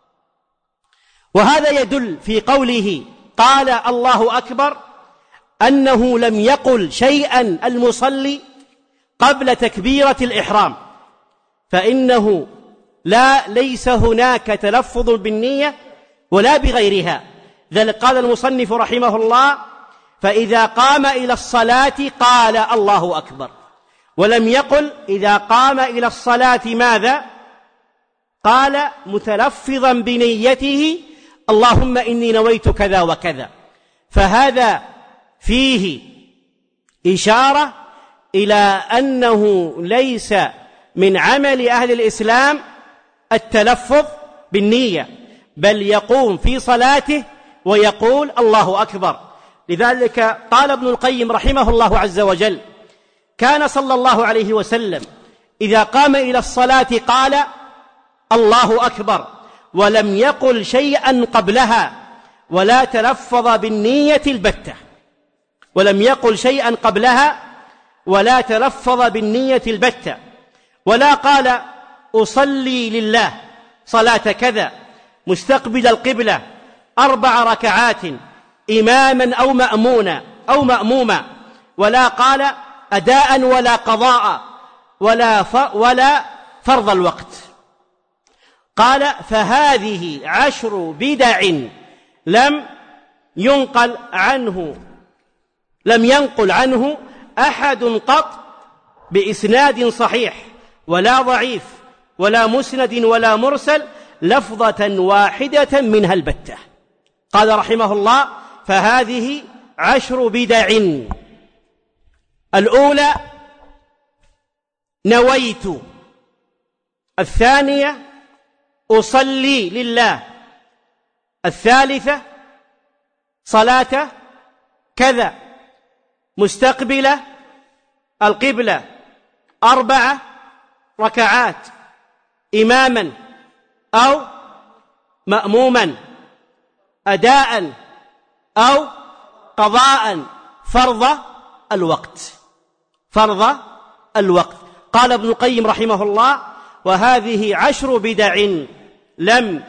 وهذا يدل في قوله قال الله أكبر أنه لم يقل شيئا المصلي قبل تكبيرة الإحرام، فإنه ليس هناك تلفظ بالنية ولا بغيرها. ذلك قال المصنف رحمه الله: فإذا قام إلى الصلاة قال الله أكبر، ولم يقل إذا قام إلى الصلاة ماذا؟ قال متلفظا بنيته اللهم إني نويت كذا وكذا. فهذا فيه إشارة إلى أنه ليس من عمل أهل الإسلام التلفظ بالنية، بل يقوم في صلاته ويقول الله أكبر. لذلك قال ابن القيم رحمه الله عز وجل: كان صلى الله عليه وسلم إذا قام إلى الصلاة قال الله أكبر، ولم يقل شيئا قبلها، ولا تلفظ بالنية البتة، ولم يقل شيئا قبلها ولا تلفظ بالنية البتة، ولا قال أصلي لله صلاة كذا مستقبل القبلة 4 ركعات إماما أو مأموما، ولا قال أداء ولا قضاء ولا فرض الوقت. قال: فهذه 10 بدع لم ينقل عنه أحد قط بإسناد صحيح ولا ضعيف ولا مسند ولا مرسل لفظة واحدة منها البتة. قال رحمه الله: فهذه 10 بدع. الأولى نويت، الثانية أصلي لله، الثالثة صلاة كذا مستقبلة القبلة 4 ركعات إماما أو مأموما أداء أو قضاء فرض الوقت. قال ابن القيم رحمه الله: وهذه 10 بدع لم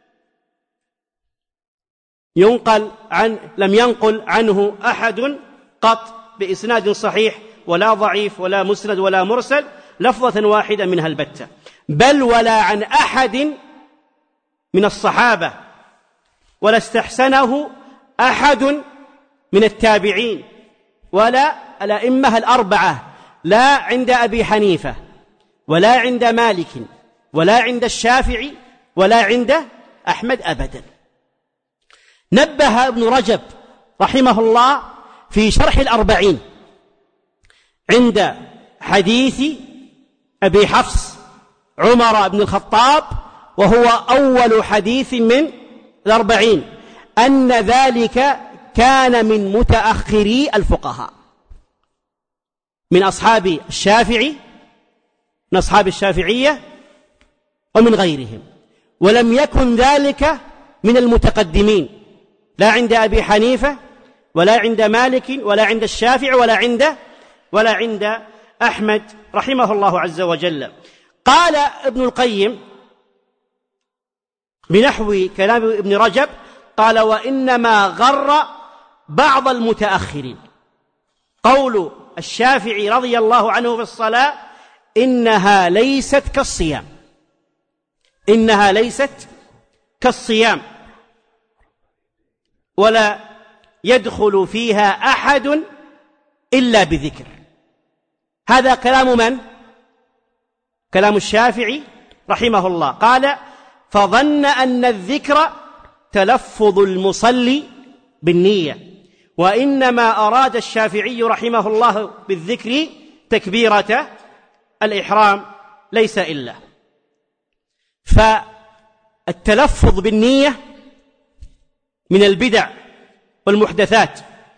ينقل عنه أحد قط بإسناد صحيح ولا ضعيف ولا مسند ولا مرسل لفظة واحدة منها البتة، بل ولا عن أحد من الصحابة، ولا استحسنه أحد من التابعين ولا الأئمة ال4، لا عند أبي حنيفة ولا عند مالك ولا عند الشافعي ولا عند أحمد أبدا. نبه ابن رجب رحمه الله في شرح 40 عند حديث أبي حفص عمر بن الخطاب، وهو أول حديث من 40، أن ذلك كان من متأخري الفقهاء، من أصحاب الشافعي، من أصحاب الشافعية ومن غيرهم، ولم يكن ذلك من المتقدمين، لا عند أبي حنيفة ولا عند مالك ولا عند الشافعي ولا عند أحمد رحمه الله عز وجل. قال ابن القيم بنحو كلام ابن رجب، قال: وإنما غر بعض المتأخرين قول الشافعي رضي الله عنه في الصلاة: إنها ليست كالصيام ولا يدخل فيها أحد إلا بذكر. هذا كلام من؟ كلام الشافعي رحمه الله. قال: فظن أن الذكر تلفظ المصلي بالنية، وإنما أراد الشافعي رحمه الله بالذكر تكبيرة الإحرام ليس إلا. فالتلفظ بالنية من البدع والمحدثات،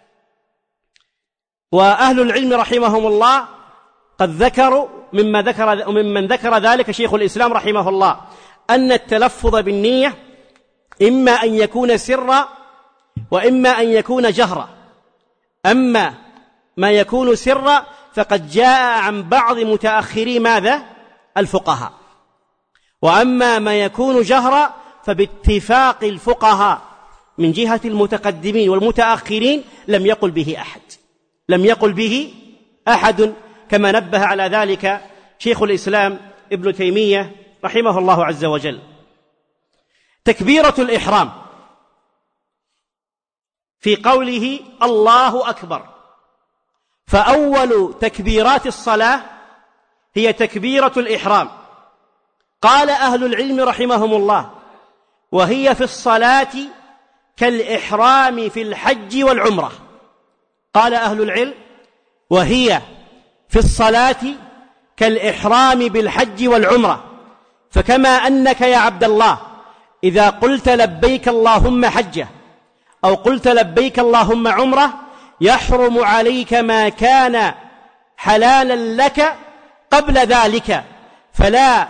وأهل العلم رحمهم الله قد ذكروا ممن ذكر ذلك شيخ الإسلام رحمه الله، أن التلفظ بالنية إما أن يكون سرا وإما أن يكون جهرا. أما ما يكون سرا فقد جاء عن بعض متأخري ماذا؟ الفقهاء. وأما ما يكون جهرا فباتفاق الفقهاء من جهة المتقدمين والمتأخرين لم يقل به أحد، كما نبه على ذلك شيخ الإسلام ابن تيمية رحمه الله عز وجل. تكبيرة الإحرام في قوله الله أكبر. فأول تكبيرات الصلاة هي تكبيرة الإحرام. قال أهل العلم رحمهم الله: وهي في الصلاة كالإحرام في الحج والعمرة. قال أهل العلم: وهي في الصلاة كالإحرام بالحج والعمرة. فكما أنك يا عبد الله إذا قلت لبيك اللهم حجة أو قلت لبيك اللهم عمرة يحرم عليك ما كان حلالا لك قبل ذلك، فلا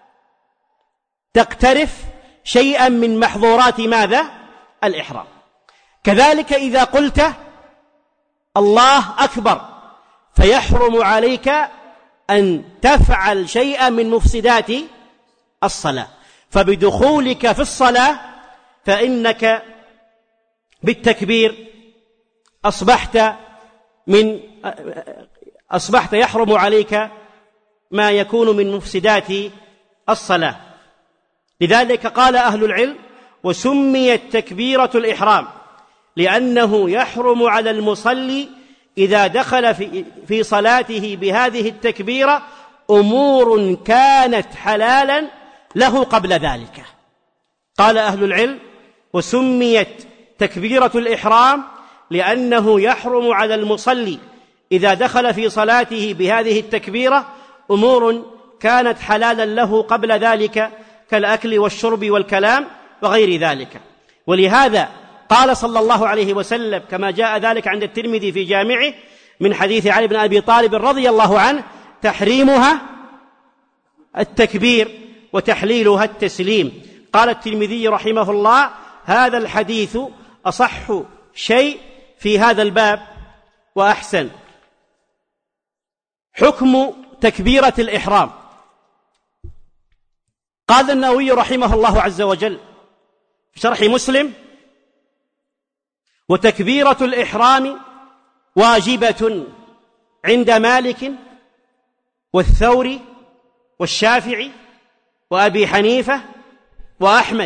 تقترف شيئا من محظورات ماذا؟ الإحرام. كذلك إذا قلت الله أكبر فيحرم عليك أن تفعل شيئا من مفسدات الصلاة. فبدخولك في الصلاة فإنك بالتكبير أصبحت يحرم عليك ما يكون من مفسدات الصلاة. لذلك قال أهل العلم: وسميت تكبيرة الإحرام لأنه يحرم على المصلي إذا دخل في صلاته بهذه التكبيرة أمور كانت حلالا له قبل ذلك. قال أهل العلم: وسميت تكبيرة الإحرام لأنه يحرم على المصلي إذا دخل في صلاته بهذه التكبيرة أمور كانت حلالا له قبل ذلك كالأكل والشرب والكلام وغير ذلك. ولهذا قال صلى الله عليه وسلم كما جاء ذلك عند الترمذي في جامعه من حديث علي بن أبي طالب رضي الله عنه: تحريمها التكبير وتحليلها التسليم. قال الترمذي رحمه الله: هذا الحديث أصح شيء في هذا الباب وأحسن. حكم تكبيرة الإحرام. قال النووي رحمه الله عز وجل في شرح مسلم: وتكبيرة الإحرام واجبة عند مالك والثوري والشافعي وأبي حنيفة وأحمد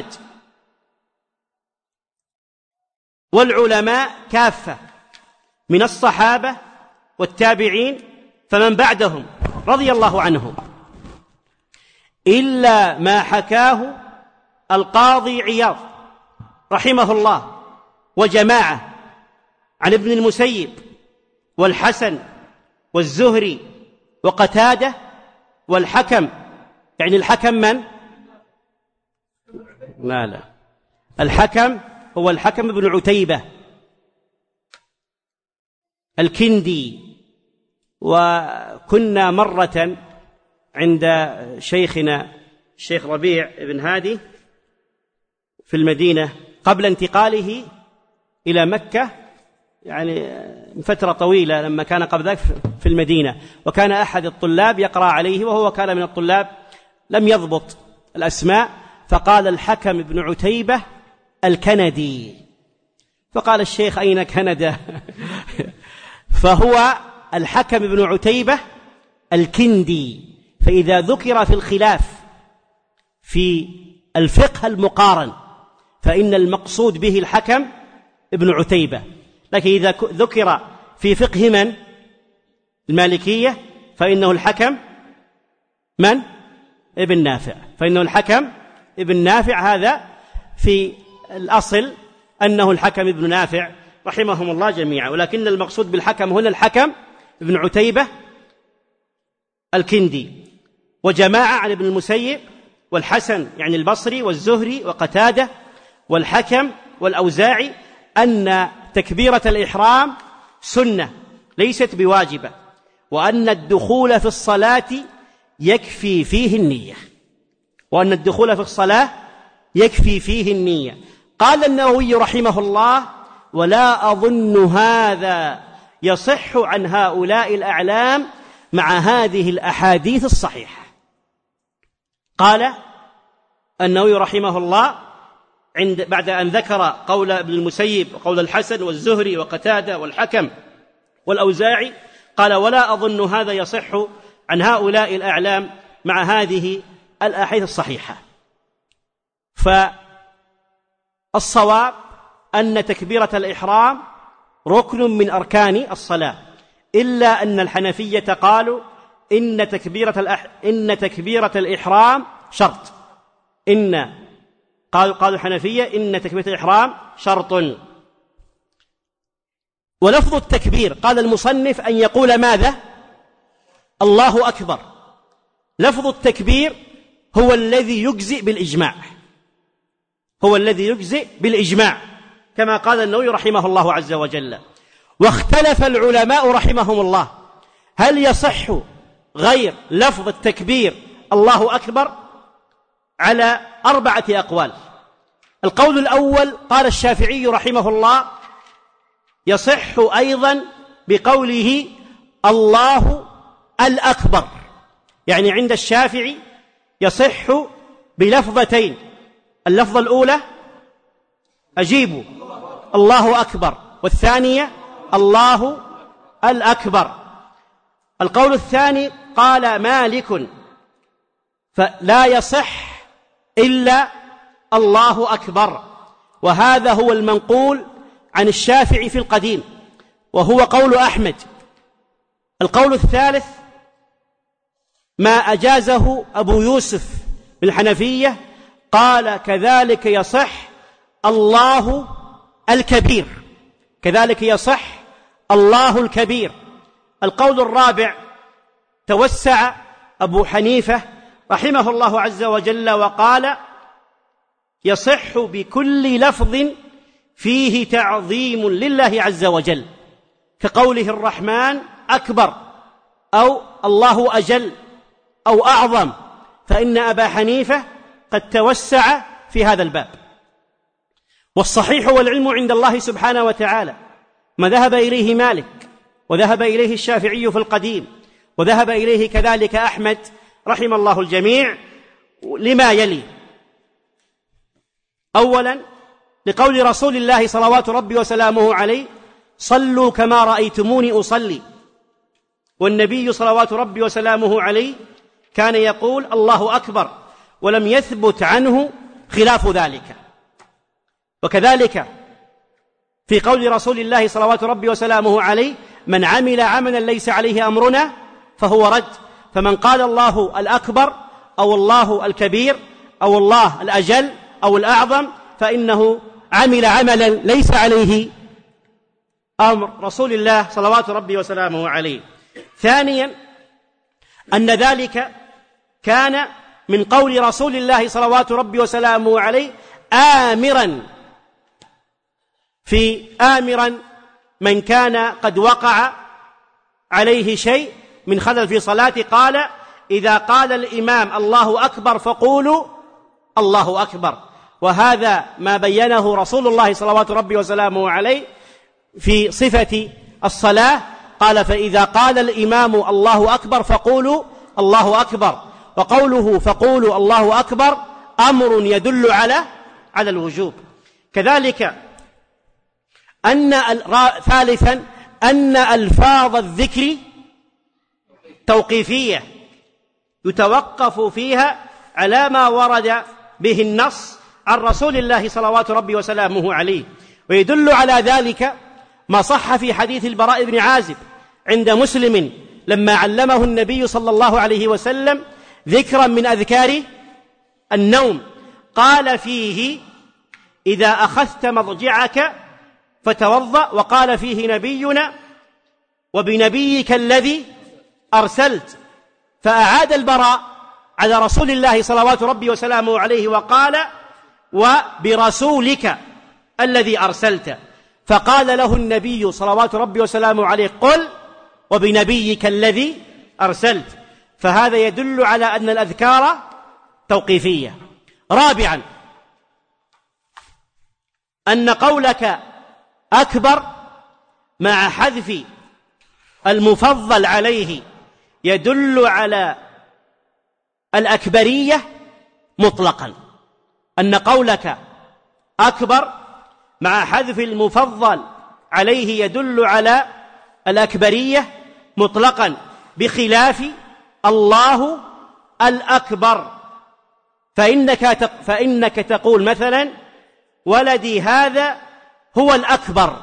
والعلماء كافة من الصحابة والتابعين فمن بعدهم رضي الله عنهم، إلا ما حكاه القاضي عياض رحمه الله وجماعة عن ابن المسيب والحسن والزهري وقتادة والحكم. يعني الحكم من؟ لا الحكم هو الحكم بن عتيبة الكندي. وكنا مرة عند شيخنا الشيخ ربيع بن هادي في المدينة قبل انتقاله إلى مكة، يعني فترة طويلة لما كان قبل ذلك في المدينة، وكان أحد الطلاب يقرأ عليه وهو كان من الطلاب لم يضبط الأسماء، فقال الحكم بن عتيبة الكندي. فقال الشيخ: أين كندا؟ فهو الحكم بن عتيبة الكندي. فإذا ذكر في الخلاف في الفقه المقارن فإن المقصود به الحكم ابن عتيبة، لكن إذا ذكر في فقه من؟ المالكية فإنه الحكم من؟ ابن نافع. فإنه الحكم ابن نافع، هذا في الأصل أنه الحكم ابن نافع رحمهم الله جميعا، ولكن المقصود بالحكم هنا الحكم ابن عتيبة الكندي. وجماعة عن ابن المسيب والحسن يعني البصري والزهري وقتادة والحكم والأوزاعي أن تكبيرة الإحرام سنة ليست بواجبة، وأن الدخول في الصلاة يكفي فيه النية، وأن الدخول في الصلاة يكفي فيه النية. قال النووي رحمه الله: ولا أظن هذا يصح عن هؤلاء الأعلام مع هذه الأحاديث الصحيحة. قال النووي رحمه الله بعد أن ذكر قول ابن المسيب وقول الحسن والزهري وقتادة والحكم والأوزاعي، قال: ولا أظن هذا يصح عن هؤلاء الأعلام مع هذه الأحاديث الصحيحة. فالصواب أن تكبيرة الإحرام ركن من أركان الصلاة، إلا أن الحنفية قالوا إن تكبيرة الإحرام شرط. قالوا الحنفية إن تكبيرة الإحرام شرط. ولفظ التكبير قال المصنف أن يقول ماذا؟ الله أكبر. لفظ التكبير هو الذي يجزئ بالإجماع، هو الذي يجزئ بالإجماع كما قال النووي رحمه الله عز وجل. واختلف العلماء رحمهم الله هل يصح غير لفظ التكبير الله أكبر على 4 أقوال. القول الأول قال الشافعي رحمه الله يصح أيضا بقوله الله الأكبر، يعني عند الشافعي يصح بلفظتين. اللفظة الأولى أجيبوا الله أكبر، والثانية الله الأكبر. القول الثاني قال مالك فلا يصح إلا الله أكبر، وهذا هو المنقول عن الشافعي في القديم، وهو قول أحمد. القول الثالث ما أجازه أبو يوسف بالحنفية، قال كذلك يصح الله الكبير، كذلك يصح الله الكبير. القول الرابع توسع أبو حنيفة رحمه الله عز وجل وقال يصح بكل لفظ فيه تعظيم لله عز وجل، كقوله الرحمن أكبر أو الله أجل أو أعظم، فإن أبا حنيفة قد توسع في هذا الباب. والصحيح والعلم عند الله سبحانه وتعالى ما ذهب إليه مالك، وذهب إليه الشافعي في القديم، وذهب إليه كذلك أحمد رحم الله الجميع، لما يلي: أولا لقول رسول الله صلوات ربي وسلامه عليه صلوا كما رأيتموني أصلي، والنبي صلوات ربي وسلامه عليه كان يقول الله أكبر، ولم يثبت عنه خلاف ذلك. وكذلك في قول رسول الله صلوات ربي وسلامه عليه من عمل عملا ليس عليه أمرنا فهو رد. فمن قال الله الأكبر أو الله الكبير أو الله الأجل أو الأعظم فإنه عمل عملا ليس عليه أمر رسول الله صلوات ربي وسلامه عليه. ثانيا أن ذلك كان من قول رسول الله صلوات ربي وسلامه عليه آمرا من كان قد وقع عليه شيء من خلل في صلاته، قال إذا قال الإمام الله أكبر فقولوا الله أكبر. وهذا ما بينه رسول الله صلوات ربي وسلامه عليه في صفة الصلاة، قال فإذا قال الإمام الله أكبر فقولوا الله أكبر. وقوله فقولوا الله أكبر أمر يدل على الوجوب. كذلك ثالثا أن ألفاظ الذكر توقيفية يتوقف فيها على ما ورد به النص عن رسول الله صلوات ربي وسلامه عليه. ويدل على ذلك ما صح في حديث البراء بن عازب عند مسلم لما علمه النبي صلى الله عليه وسلم ذكرا من أذكار النوم، قال فيه إذا أخذت مضجعك فتوضأ، وقال فيه نبينا وبنبيك الذي أرسلت، فأعاد البراء على رسول الله صلوات ربي وسلامه عليه وقال وبرسولك الذي أرسلت، فقال له النبي صلوات ربي وسلامه عليه قل وبنبيك الذي أرسلت. فهذا يدل على أن الأذكار توقيفية. رابعا أن قولك أكبر مع حذف المفضل عليه يدل على الأكبرية مطلقا. أن قولك أكبر مع حذف المفضل عليه يدل على الأكبرية مطلقا، بخلاف الله الأكبر، فإنك تقول مثلا ولدي هذا هو الأكبر،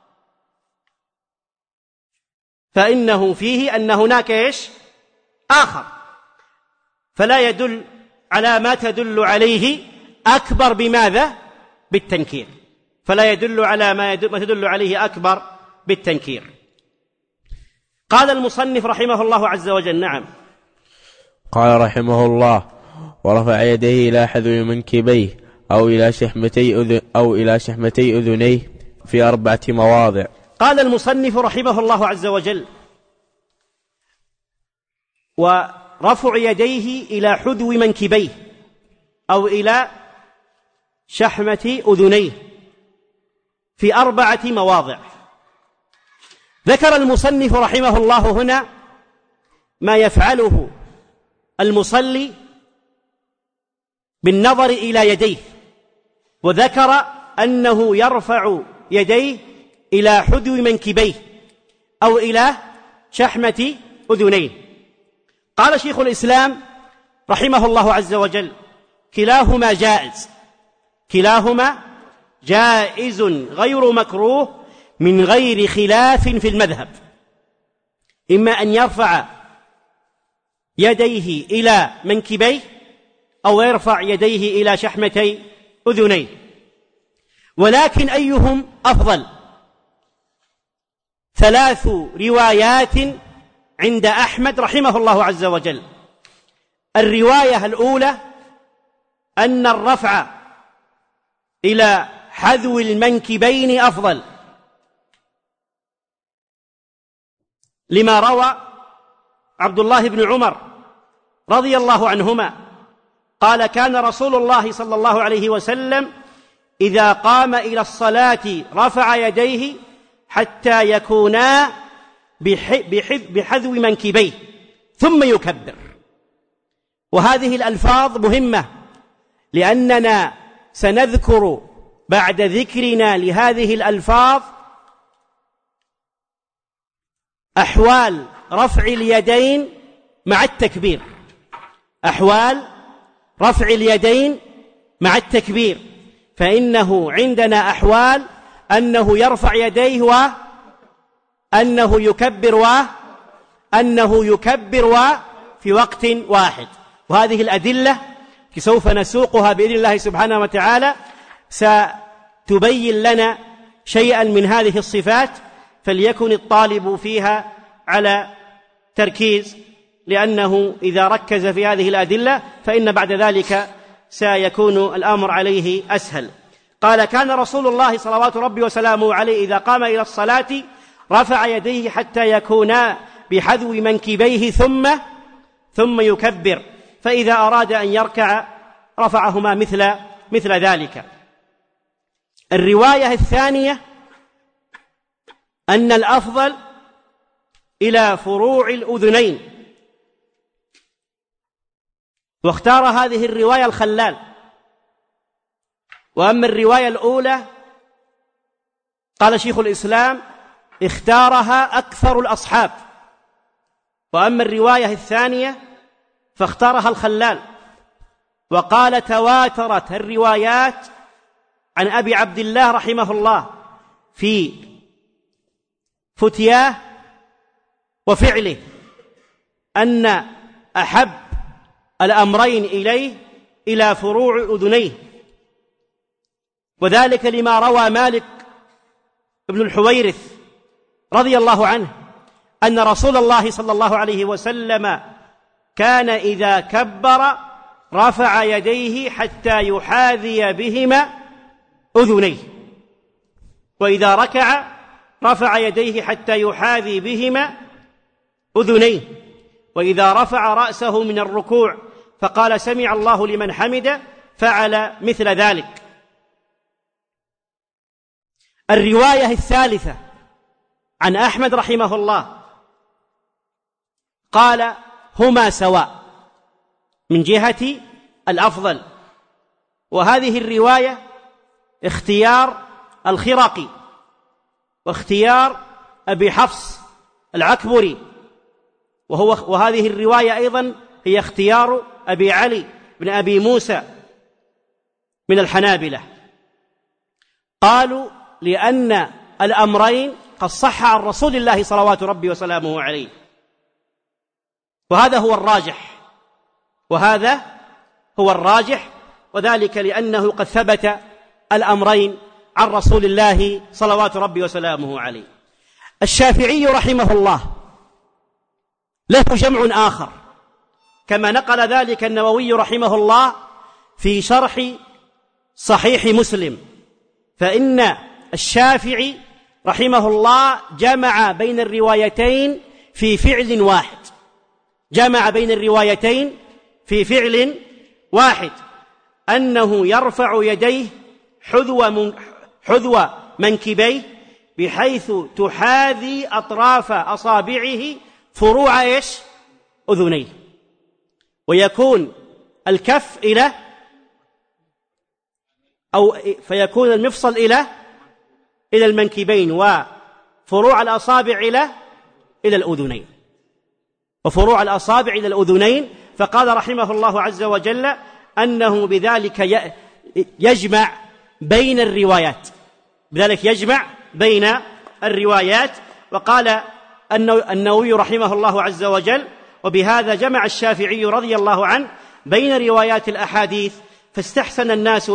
فإنه فيه أن هناك آخر، فلا يدل على ما تدل عليه أكبر بماذا؟ بالتنكير، فلا يدل على ما تدل عليه أكبر بالتنكير. قال المصنف رحمه الله عز وجل: نعم. قال رحمه الله: ورفع يديه إلى حذو منكبيه أو إلى شحمتي أذنيه في 4 مواضع. قال المصنف رحمه الله عز وجل: ورفع يديه إلى حذو منكبيه أو إلى شحمة أذنيه في 4 مواضع. ذكر المصنف رحمه الله هنا ما يفعله المصلي بالنظر إلى يديه، وذكر أنه يرفع يديه إلى حذو منكبيه أو إلى شحمة أذنيه. قال شيخ الإسلام رحمه الله عز وجل: كلاهما جائز، كلاهما جائز غير مكروه من غير خلاف في المذهب، إما أن يرفع يديه إلى منكبيه أو يرفع يديه إلى شحمتي أذنيه، ولكن أيهم أفضل؟ 3 روايات عند أحمد رحمه الله عز وجل. الرواية الأولى أن الرفع إلى حذو المنكبين أفضل، لما روى عبد الله بن عمر رضي الله عنهما قال: كان رسول الله صلى الله عليه وسلم إذا قام إلى الصلاة رفع يديه حتى يكونا بحذو منكبيه ثم يكبر. وهذه الألفاظ مهمة، لأننا سنذكر بعد ذكرنا لهذه الألفاظ أحوال رفع اليدين مع التكبير، أحوال رفع اليدين مع التكبير، فإنه عندنا أحوال أنه يرفع يديه وأنه يكبر في وقت واحد. وهذه الأدلة سوف نسوقها بإذن الله سبحانه وتعالى، ستبين لنا شيئا من هذه الصفات، فليكن الطالب فيها على تركيز، لأنه إذا ركز في هذه الأدلة فإن بعد ذلك سيكون الأمر عليه أسهل. قال: كان رسول الله صلوات ربي وسلامه عليه إذا قام إلى الصلاة رفع يديه حتى يكونا بحذو منكبيه ثم يكبر، فإذا أراد أن يركع رفعهما مثل ذلك. الرواية الثانية أن الأفضل إلى فروع الأذنين، واختار هذه الرواية الخلال. وأما الرواية الأولى قال شيخ الإسلام: اختارها أكثر الأصحاب. وأما الرواية الثانية فاختارها الخلال، وقال: تواترت الروايات عن أبي عبد الله رحمه الله في فتياه وفعله أن أحب الأمرين إليه إلى فروع أذنيه، وذلك لما روى مالك بن الحويرث رضي الله عنه أن رسول الله صلى الله عليه وسلم كان إذا كبر رفع يديه حتى يحاذي بهما أذنيه، وإذا ركع رفع يديه حتى يحاذي بهما أذنيه، وإذا رفع رأسه من الركوع فقال: سمع الله لمن حمده فعل مثل ذلك. الرواية الثالثة عن أحمد رحمه الله قال: هما سواء من جهة الأفضل. وهذه الرواية اختيار الخرقي واختيار أبي حفص العكبري، وهذه الرواية أيضا هي اختيار أبي علي بن أبي موسى من الحنابلة. قالوا: لأن الأمرين قد صح عن رسول الله صلوات ربي وسلامه عليه، وهذا هو الراجح، وذلك لأنه قد ثبت الأمرين عن رسول الله صلوات ربي وسلامه عليه. الشافعي رحمه الله له جمع آخر، كما نقل ذلك النووي رحمه الله في شرح صحيح مسلم، فإن الشافعي رحمه الله جمع بين الروايتين في فعل واحد، أنه يرفع يديه حذو منكبيه بحيث تحاذي أطراف أصابعه فروع أذنيه، ويكون الكف فيكون المفصل إلى المنكبين، وفروع الأصابع إلى الأذنين، فقال رحمه الله عز وجل أنه بذلك يجمع بين الروايات، وقال النووي رحمه الله عز وجل: وبهذا جمع الشافعي رضي الله عنه بين روايات الأحاديث فاستحسن الناس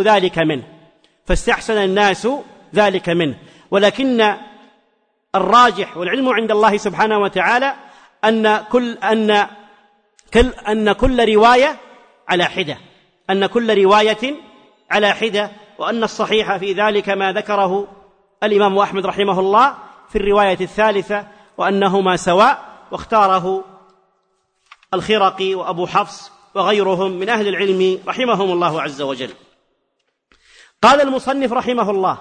ذلك منه. ولكن الراجح والعلم عند الله سبحانه وتعالى أن كل رواية على حدة، وأن الصحيح في ذلك ما ذكره الإمام أحمد رحمه الله في الرواية الثالثة، وأنهما سواء، واختاره الخرقي وأبو حفص وغيرهم من أهل العلم رحمهم الله عز وجل. قال المصنف رحمه الله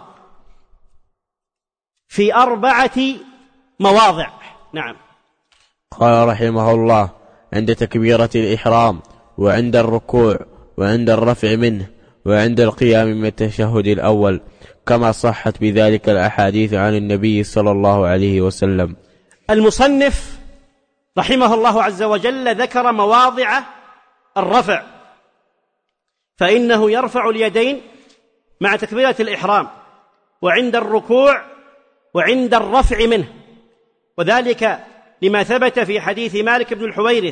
في 4 مواضع. نعم. قال رحمه الله: عند تكبيرة الإحرام، وعند الركوع، وعند الرفع منه، وعند القيام من التشهد الأول، كما صحت بذلك الأحاديث عن النبي صلى الله عليه وسلم. المصنف رحمه الله عز وجل ذكر مواضع الرفع، فإنه يرفع اليدين مع تكبيرة الإحرام، وعند الركوع، وعند الرفع منه، وذلك لما ثبت في حديث مالك بن الحويرث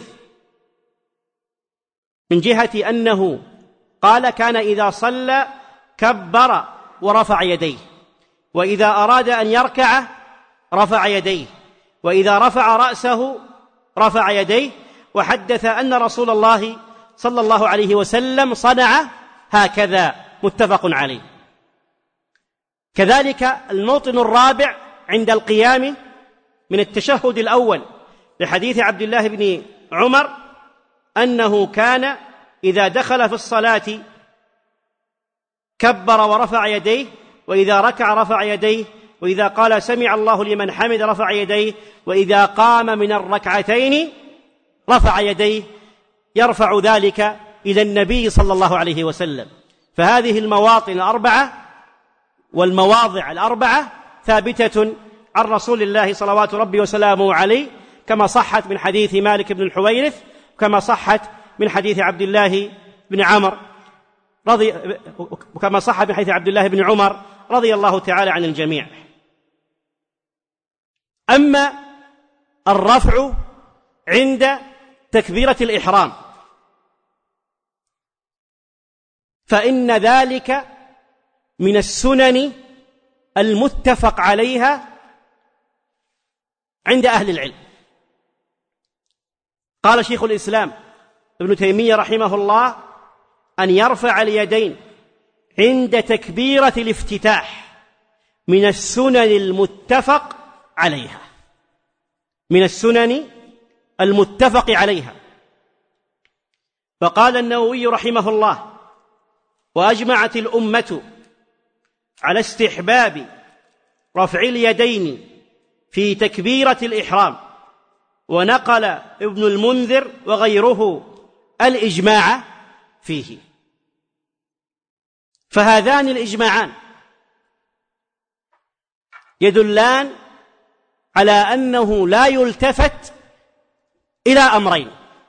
من جهة أنه قال: كان إذا صلى كبر ورفع يديه، وإذا أراد أن يركع رفع يديه، وإذا رفع رأسه رفع يديه، وحدث أن رسول الله صلى الله عليه وسلم صنع هكذا، متفق عليه. كذلك الموطن الرابع عند القيام من التشهد الأول، لحديث عبد الله بن عمر أنه كان إذا دخل في الصلاة كبر ورفع يديه، وإذا ركع رفع يديه، وإذا قال سمع الله لمن حمد رفع يديه، وإذا قام من الركعتين رفع يديه، يرفع ذلك إلى النبي صلى الله عليه وسلم. فهذه المواطن 4 والمواضع 4 ثابتة عن رسول الله صلوات ربي وسلامه عليه، كما صحت من حديث مالك بن الحويرث، كما صحت من حديث عبد الله بن عمر وكما صح من حديث عبد الله بن عمر رضي الله تعالى عن الجميع. أما الرفع عند تكبيرة الإحرام فإن ذلك من السنن المتفق عليها عند أهل العلم. قال شيخ الإسلام ابن تيمية رحمه الله: أن يرفع اليدين عند تكبيرة الافتتاح من السنن المتفق عليها، من السنن المتفق عليها. فقال النووي رحمه الله: وأجمعت الأمة على استحباب رفع اليدين في تكبيرة الإحرام، ونقل ابن المنذر وغيره الإجماع فيه. فهذان الإجماعان يدلان على أنه لا يلتفت إلى أمرين.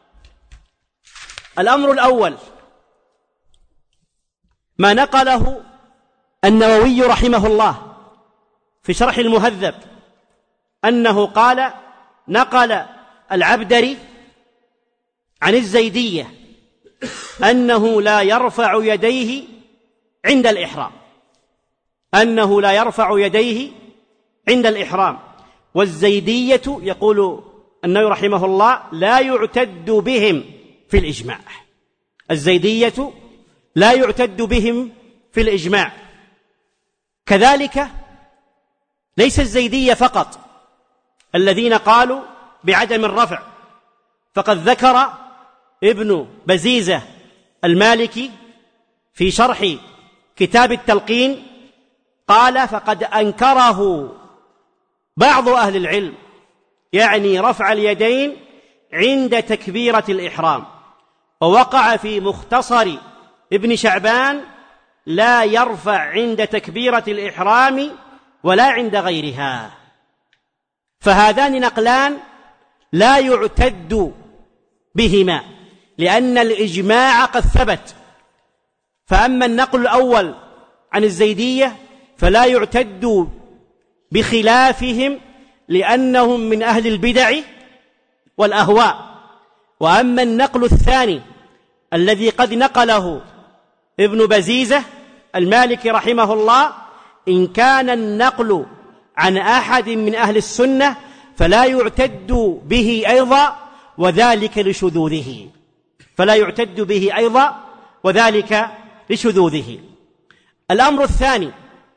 الأمر الأول ما نقله النووي رحمه الله في شرح المهذب أنه قال: نقل العبدري عن الزيدية أنه لا يرفع يديه عند الإحرام، أنه لا يرفع يديه عند الإحرام. والزيدية يقول النووي رحمه الله لا يعتد بهم في الإجماع، الزيدية لا يعتد بهم في الإجماع. كذلك ليس الزيدية فقط الذين قالوا بعدم الرفع، فقد ذكر ابن بزيزة المالكي في شرح كتاب التلقين قال: فقد أنكره بعض أهل العلم، يعني رفع اليدين عند تكبيرة الإحرام. ووقع في مختصر ابن شعبان: لا يرفع عند تكبيرة الإحرام ولا عند غيرها. فهذان نقلان لا يعتد بهما لأن الإجماع قد ثبت. فأما النقل الأول عن الزيدية فلا يعتد بخلافهم لأنهم من أهل البدع والأهواء. وأما النقل الثاني الذي قد نقله ابن بزيزة المالكي رحمه الله، إن كان النقل عن أحد من أهل السنة فلا يعتد به أيضا وذلك لشذوذه، فلا يعتد به أيضا وذلك لشذوذه. الأمر الثاني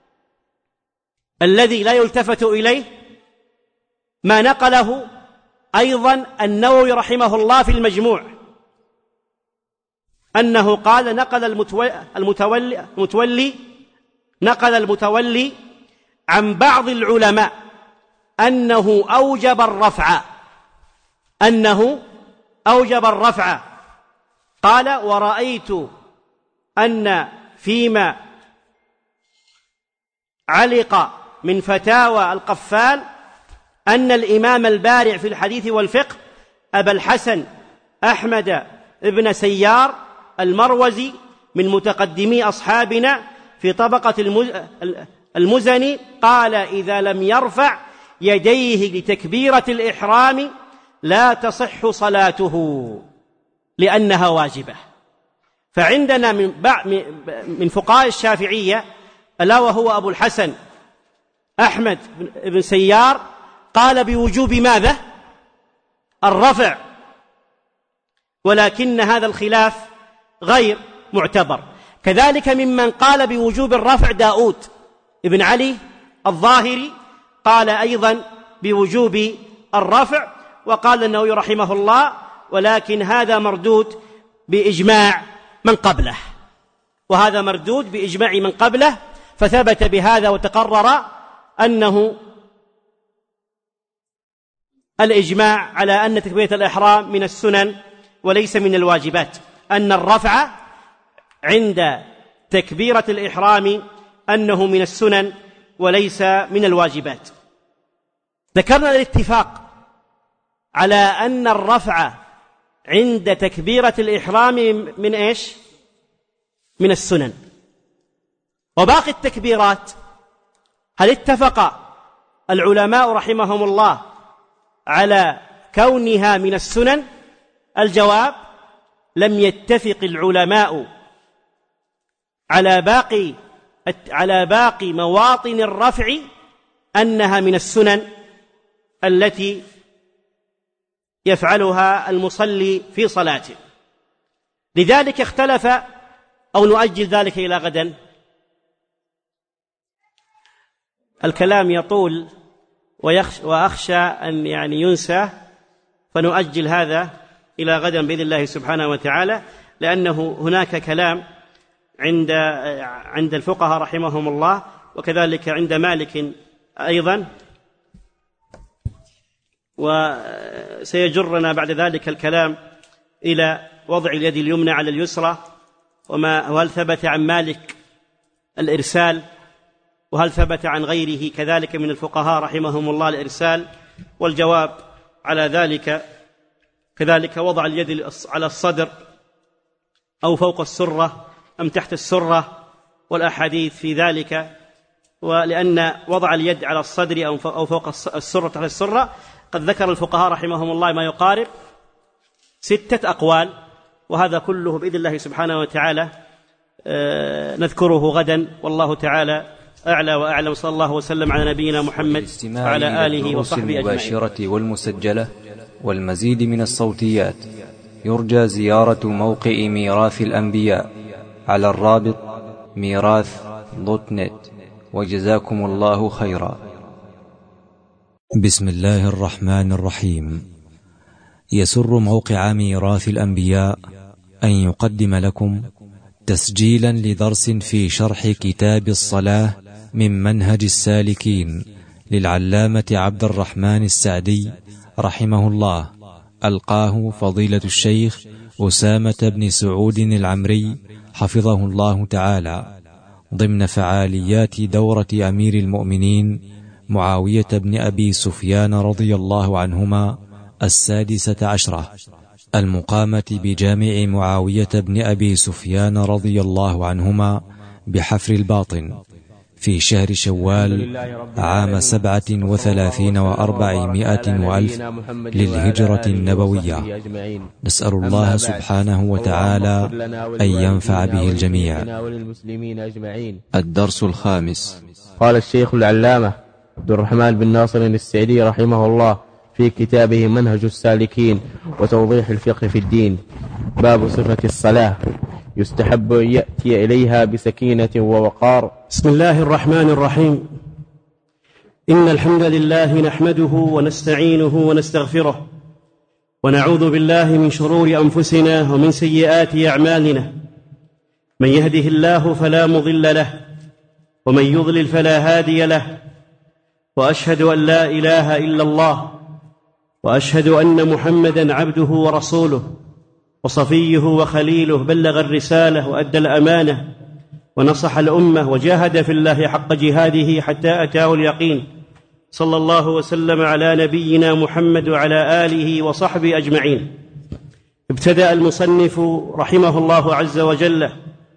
الذي لا يلتفت إليه ما نقله أيضا النووي رحمه الله في المجموع، أنه قال: نقل المتولي عن بعض العلماء أنه أوجب الرفع، قال: ورأيت أن فيما علق من فتاوى القفال أن الإمام البارع في الحديث والفقه أبا الحسن أحمد ابن سيار المروزي من متقدمي أصحابنا في طبقة المزني قال: إذا لم يرفع يديه لتكبيرة الإحرام لا تصح صلاته لأنها واجبة. فعندنا من فقهاء الشافعية ألا وهو أبو الحسن أحمد بن سيار قال بوجوب ماذا؟ الرفع، ولكن هذا الخلاف غير معتبر. كذلك ممن قال بوجوب الرفع داود ابن علي الظاهري قال أيضا بوجوب الرفع، وقال النووي رحمه الله: ولكن هذا مردود بإجماع من قبله، وهذا مردود بإجماع من قبله. فثبت بهذا وتقرر أنه الإجماع على أن تكبيرة الإحرام من السنن وليس من الواجبات، أن الرفع عند تكبيرة الإحرام أنه من السنن وليس من الواجبات. ذكرنا الاتفاق على أن الرفع عند تكبيرة الإحرام من إيش؟ من السنن. وباقي التكبيرات هل اتفق العلماء رحمهم الله على كونها من السنن؟ الجواب: لم يتفق العلماء على باقي مواطن الرفع أنها من السنن التي يفعلها المصلي في صلاته. لذلك اختلف، أو نؤجل ذلك إلى غدا. الكلام يطول وأخشى أن ينسى، فنؤجل هذا إلى غدا بإذن الله سبحانه وتعالى، لأنه هناك كلام عند الفقهاء رحمهم الله، وكذلك عند مالك أيضا، وسيجرنا بعد ذلك الكلام إلى وضع اليد اليمنى على اليسرى، وهل ثبت عن مالك الإرسال، وهل ثبت عن غيره كذلك من الفقهاء رحمهم الله الإرسال. والجواب على ذلك كذلك وضع اليد على الصدر أو فوق السرة أم تحت السرة، والأحاديث في ذلك ولأن وضع اليد على الصدر أو فوق السرة تحت السرة قد ذكر الفقهاء رحمهم الله ما يقارب 6 أقوال، وهذا كله بإذن الله سبحانه وتعالى نذكره غدا، والله تعالى أعلى وأعلم. صلى الله وسلم على نبينا محمد وعلى آله وصحبه أجمعين. المباشرة والمسجلة والمزيد من الصوتيات يرجى زيارة موقع ميراث الأنبياء على الرابط ميراث.net. وجزاكم الله خيرا. بسم الله الرحمن الرحيم. يسر موقع ميراث الأنبياء أن يقدم لكم تسجيلا لدرس في شرح كتاب الصلاة من منهج السالكين للعلامة عبد الرحمن السعدي رحمه الله، ألقاه فضيلة الشيخ أسامة بن سعود العمري حفظه الله تعالى ضمن فعاليات دورة أمير المؤمنين معاوية بن أبي سفيان رضي الله عنهما 16 المقامة بجامع معاوية بن أبي سفيان رضي الله عنهما بحفر الباطن في شهر شوال عام 37 و400 وألف للهجرة النبوية. نسأل الله سبحانه وتعالى أن ينفع به الجميع. الدرس الخامس. قال الشيخ العلامة عبد الرحمن بن ناصر السعدي رحمه الله في كتابه منهج السالكين وتوضيح الفقه في الدين: باب صفة الصلاة، يستحب أن يأتي إليها بسكينة ووقار. بسم الله الرحمن الرحيم. إن الحمد لله نحمده ونستعينه ونستغفره، ونعوذ بالله من شرور أنفسنا ومن سيئات أعمالنا. من يهده الله فلا مضل له، ومن يضلل فلا هادي له. وأشهد أن لا إله إلا الله، وأشهد أن محمدًا عبده ورسوله وصفيه وخليله، بلغ الرسالة وأدى الأمانة ونصح الأمة وجاهد في الله حق جهاده حتى أتاه اليقين. صلى الله وسلم على نبينا محمد وعلى آله وصحبه أجمعين. ابتدأ المصنف رحمه الله عز وجل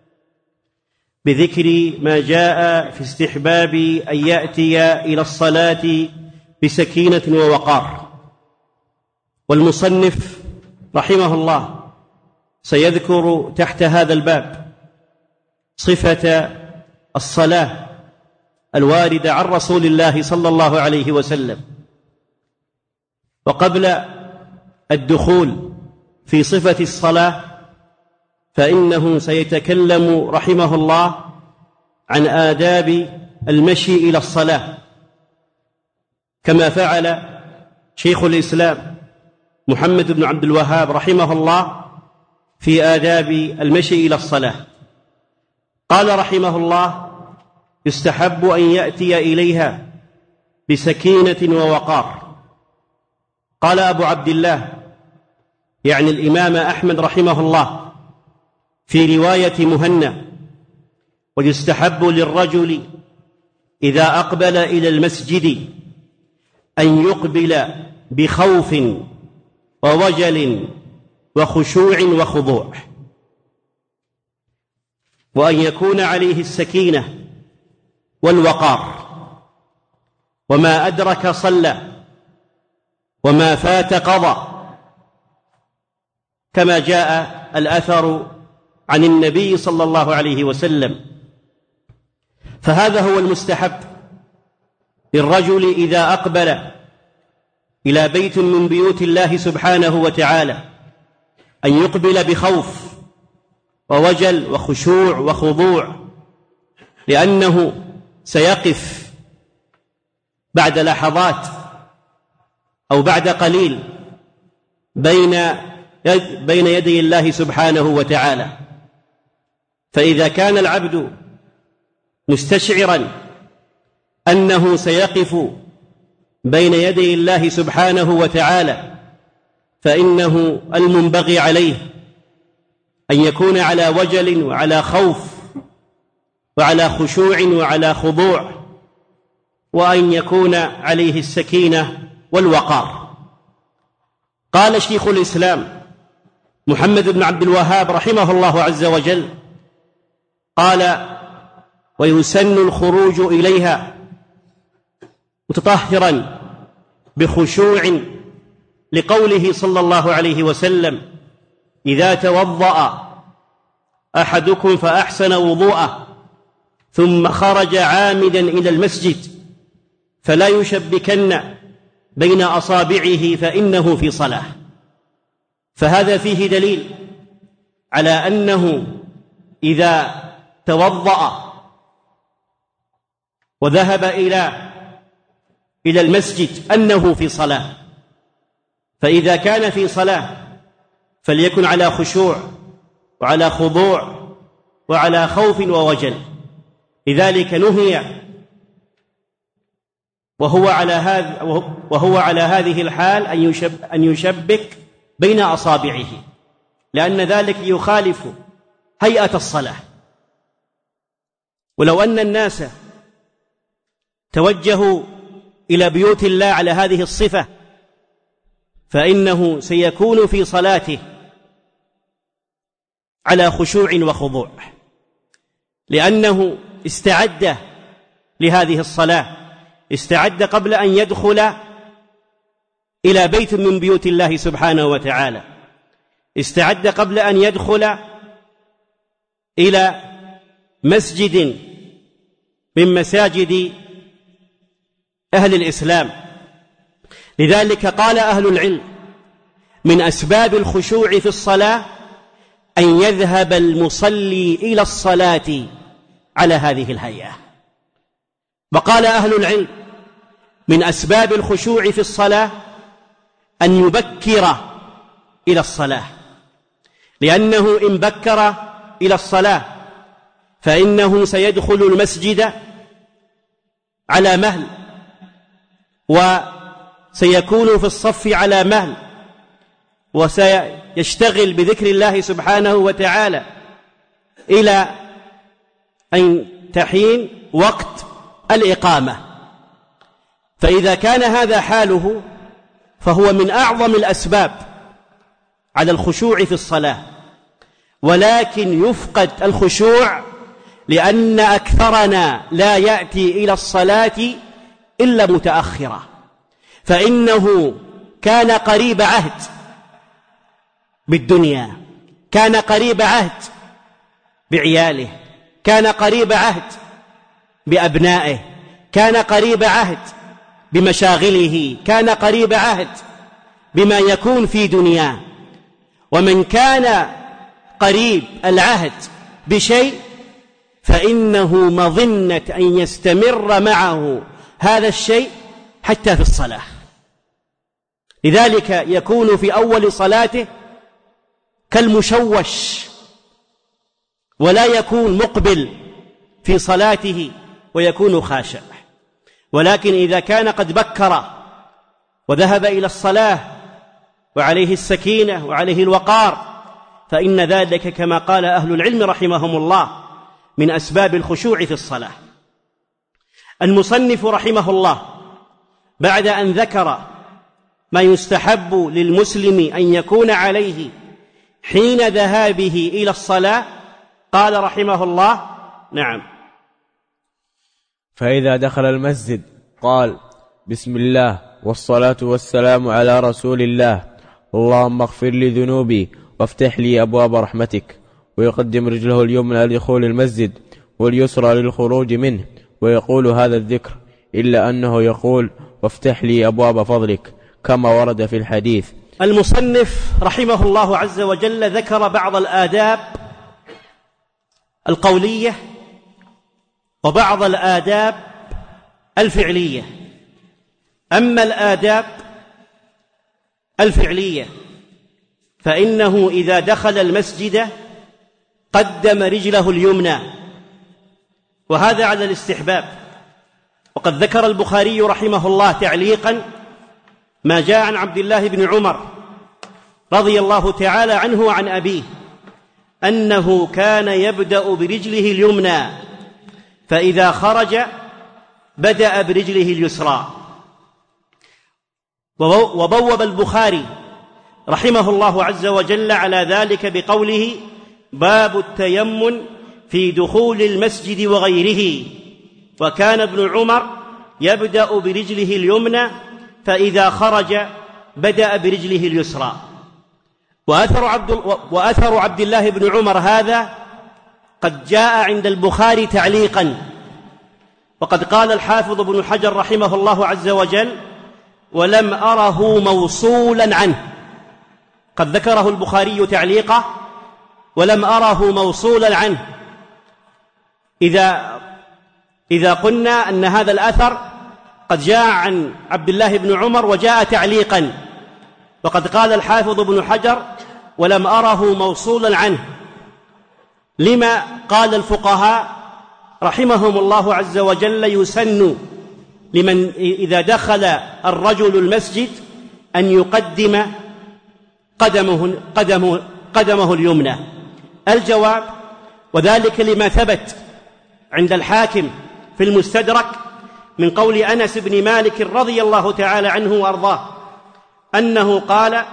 بذكر ما جاء في استحباب أن يأتي إلى الصلاة بسكينة ووقار. والمصنف رحمه الله سيذكر تحت هذا الباب صفة الصلاة الواردة عن رسول الله صلى الله عليه وسلم. وقبل الدخول في صفة الصلاة فإنه سيتكلم رحمه الله عن آداب المشي إلى الصلاة، كما فعل شيخ الإسلام محمد بن عبد الوهاب رحمه الله في آداب المشي إلى الصلاة. قال رحمه الله: يستحب أن يأتي إليها بسكينة ووقار. قال أبو عبد الله، يعني الإمام أحمد رحمه الله، في رواية مهنا: ويستحب للرجل إذا أقبل إلى المسجد أن يقبل بخوف ووجل وخشوع وخضوع، وأن يكون عليه السكينة والوقار، وما أدرك صلى وما فات قضى، كما جاء الأثر عن النبي صلى الله عليه وسلم. فهذا هو المستحب للرجل إذا أقبل إلى بيت من بيوت الله سبحانه وتعالى أن يقبل بخوف ووجل وخشوع وخضوع، لأنه سيقف بعد لحظات أو بعد قليل بين يدي الله سبحانه وتعالى. فإذا كان العبد مستشعرا أنه سيقف بين يدي الله سبحانه وتعالى، فإنه المنبغي عليه أن يكون على وجل وعلى خوف وعلى خشوع وعلى خضوع، وأن يكون عليه السكينة والوقار. قال شيخ الإسلام محمد بن عبد الوهاب رحمه الله عز وجل: قال: ويسن الخروج إليها متطهرا بخشوع، لقوله صلى الله عليه وسلم: إذا توضأ أحدكم فأحسن وضوءه ثم خرج عامدا إلى المسجد فلا يشبكن بين أصابعه فإنه في صلاة. فهذا فيه دليل على أنه إذا توضأ وذهب إلى المسجد أنه في صلاة، فإذا كان في صلاة فليكن على خشوع وعلى خضوع وعلى خوف ووجل. لذلك نهي وهو على هذه الحال أن يشبك بين أصابعه، لأن ذلك يخالف هيئة الصلاة. ولو أن الناس توجهوا إلى بيوت الله على هذه الصفة فإنه سيكون في صلاته على خشوع وخضوع، لأنه استعد لهذه الصلاة، استعد قبل أن يدخل إلى بيت من بيوت الله سبحانه وتعالى، استعد قبل أن يدخل إلى مسجد من مساجد أهل الإسلام. لذلك قال أهل العلم: من أسباب الخشوع في الصلاة أن يذهب المصلي إلى الصلاة على هذه الهيئة. وقال أهل العلم: من أسباب الخشوع في الصلاة أن يبكر إلى الصلاة، لأنه إن بكر إلى الصلاة فإنه سيدخل المسجد على مهل، وسيكون في الصف على مهل، وسيشتغل بذكر الله سبحانه وتعالى إلى أن تحين وقت الإقامة. فإذا كان هذا حاله فهو من أعظم الأسباب على الخشوع في الصلاة. ولكن يفقد الخشوع لأن أكثرنا لا يأتي إلى الصلاة إلا متأخرا، فإنه كان قريب عهد بالدنيا، كان قريب عهد بعياله، كان قريب عهد بأبنائه، كان قريب عهد بمشاغله، كان قريب عهد بما يكون في دنياه. ومن كان قريب العهد بشيء فإنه مظنة أن يستمر معه هذا الشيء حتى في الصلاة. لذلك يكون في أول صلاته كالمشوش، ولا يكون مقبل في صلاته ويكون خاشع. ولكن إذا كان قد بكر وذهب إلى الصلاة وعليه السكينة وعليه الوقار فإن ذلك كما قال أهل العلم رحمهم الله من أسباب الخشوع في الصلاة. المصنف رحمه الله بعد أن ذكر ما يستحب للمسلم أن يكون عليه حين ذهابه إلى الصلاة قال رحمه الله: نعم. فإذا دخل المسجد قال: بسم الله والصلاة والسلام على رسول الله، اللهم اغفر لي ذنوبي وافتح لي أبواب رحمتك، ويقدم رجله اليمنى لدخول المسجد واليسرى للخروج منه، ويقول هذا الذكر، إلا أنه يقول: وافتح لي أبواب فضلك، كما ورد في الحديث. المصنف رحمه الله عز وجل ذكر بعض الآداب القولية وبعض الآداب الفعلية. أما الآداب الفعلية فإنه إذا دخل المسجد قدم رجله اليمنى، وهذا على الاستحباب. وقد ذكر البخاري رحمه الله تعليقا ما جاء عن عبد الله بن عمر رضي الله تعالى عنه وعن أبيه أنه كان يبدأ برجله اليمنى، فإذا خرج بدأ برجله اليسرى. وبوب البخاري رحمه الله عز وجل على ذلك بقوله: باب التيمم في دخول المسجد وغيره، وكان ابن عمر يبدأ برجله اليمنى، فإذا خرج بدأ برجله اليسرى. وأثر عبد الله بن عمر هذا قد جاء عند البخاري تعليقا، وقد قال الحافظ ابن حجر رحمه الله عز وجل: ولم أره موصولا عنه. قد ذكره البخاري تعليقه ولم أره موصولا عنه. إذا قلنا أن هذا الأثر قد جاء عن عبد الله بن عمر وجاء تعليقا، وقد قال الحافظ ابن حجر: ولم أره موصولا عنه، لما قال الفقهاء رحمهم الله عز وجل: يسن لمن إذا دخل الرجل المسجد أن يقدم قدمه اليمنى. الجواب: وذلك لما ثبت عند الحاكم في المستدرك من قول أنس بن مالك رضي الله تعالى عنه وأرضاه أنه قال: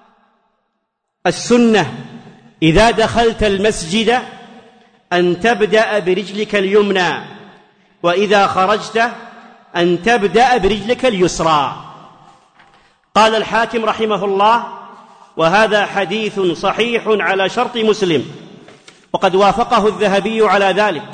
السنة إذا دخلت المسجد أن تبدأ برجلك اليمنى، وإذا خرجت أن تبدأ برجلك اليسرى. قال الحاكم رحمه الله: وهذا حديث صحيح على شرط مسلم، وقد وافقه الذهبي على ذلك،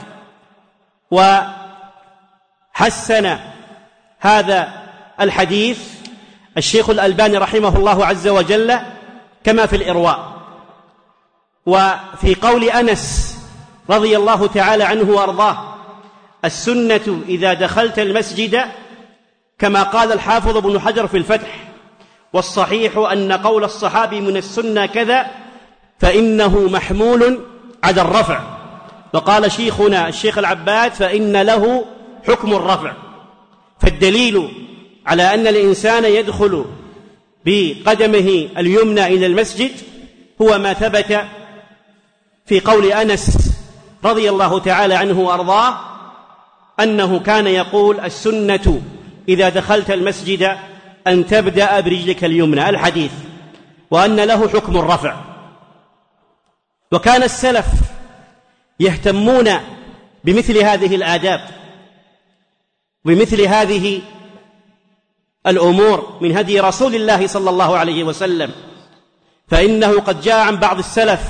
وحسن هذا الحديث الشيخ الألباني رحمه الله عز وجل كما في الإرواء. وفي قول أنس رضي الله تعالى عنه وأرضاه: السنة إذا دخلت المسجد، كما قال الحافظ ابن حجر في الفتح: والصحيح أن قول الصحابي من السنة كذا، فإنه محمول على الرفع. وقال شيخنا الشيخ العباد: فإن له حكم الرفع. فالدليل على أن الإنسان يدخل بقدمه اليمنى إلى المسجد هو ما ثبت في قول أنس رضي الله تعالى عنه وأرضاه أنه كان يقول: السنة إذا دخلت المسجد أن تبدأ برجلك اليمنى، الحديث، وأن له حكم الرفع. وكان السلف يهتمون بمثل هذه الآداب، بمثل هذه الأمور من هدي رسول الله صلى الله عليه وسلم. فإنه قد جاء عن بعض السلف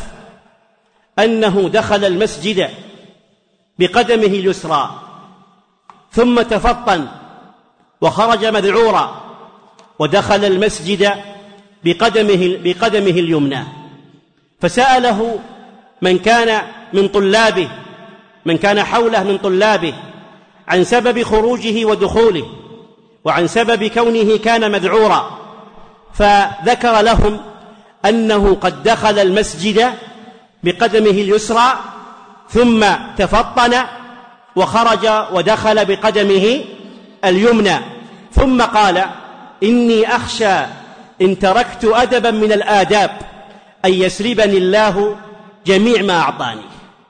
أنه دخل المسجد بقدمه اليسرى ثم تفطن وخرج مذعورا، ودخل المسجد بقدمه اليمنى. فسأله من كان من طلابه، من كان حوله من طلابه، عن سبب خروجه ودخوله، وعن سبب كونه كان مذعورا، فذكر لهم أنه قد دخل المسجد بقدمه اليسرى ثم تفطن وخرج ودخل بقدمه اليمنى، ثم قال: إني أخشى إن تركت أدبا من الآداب أن يسلبني الله جميع ما أعطاني.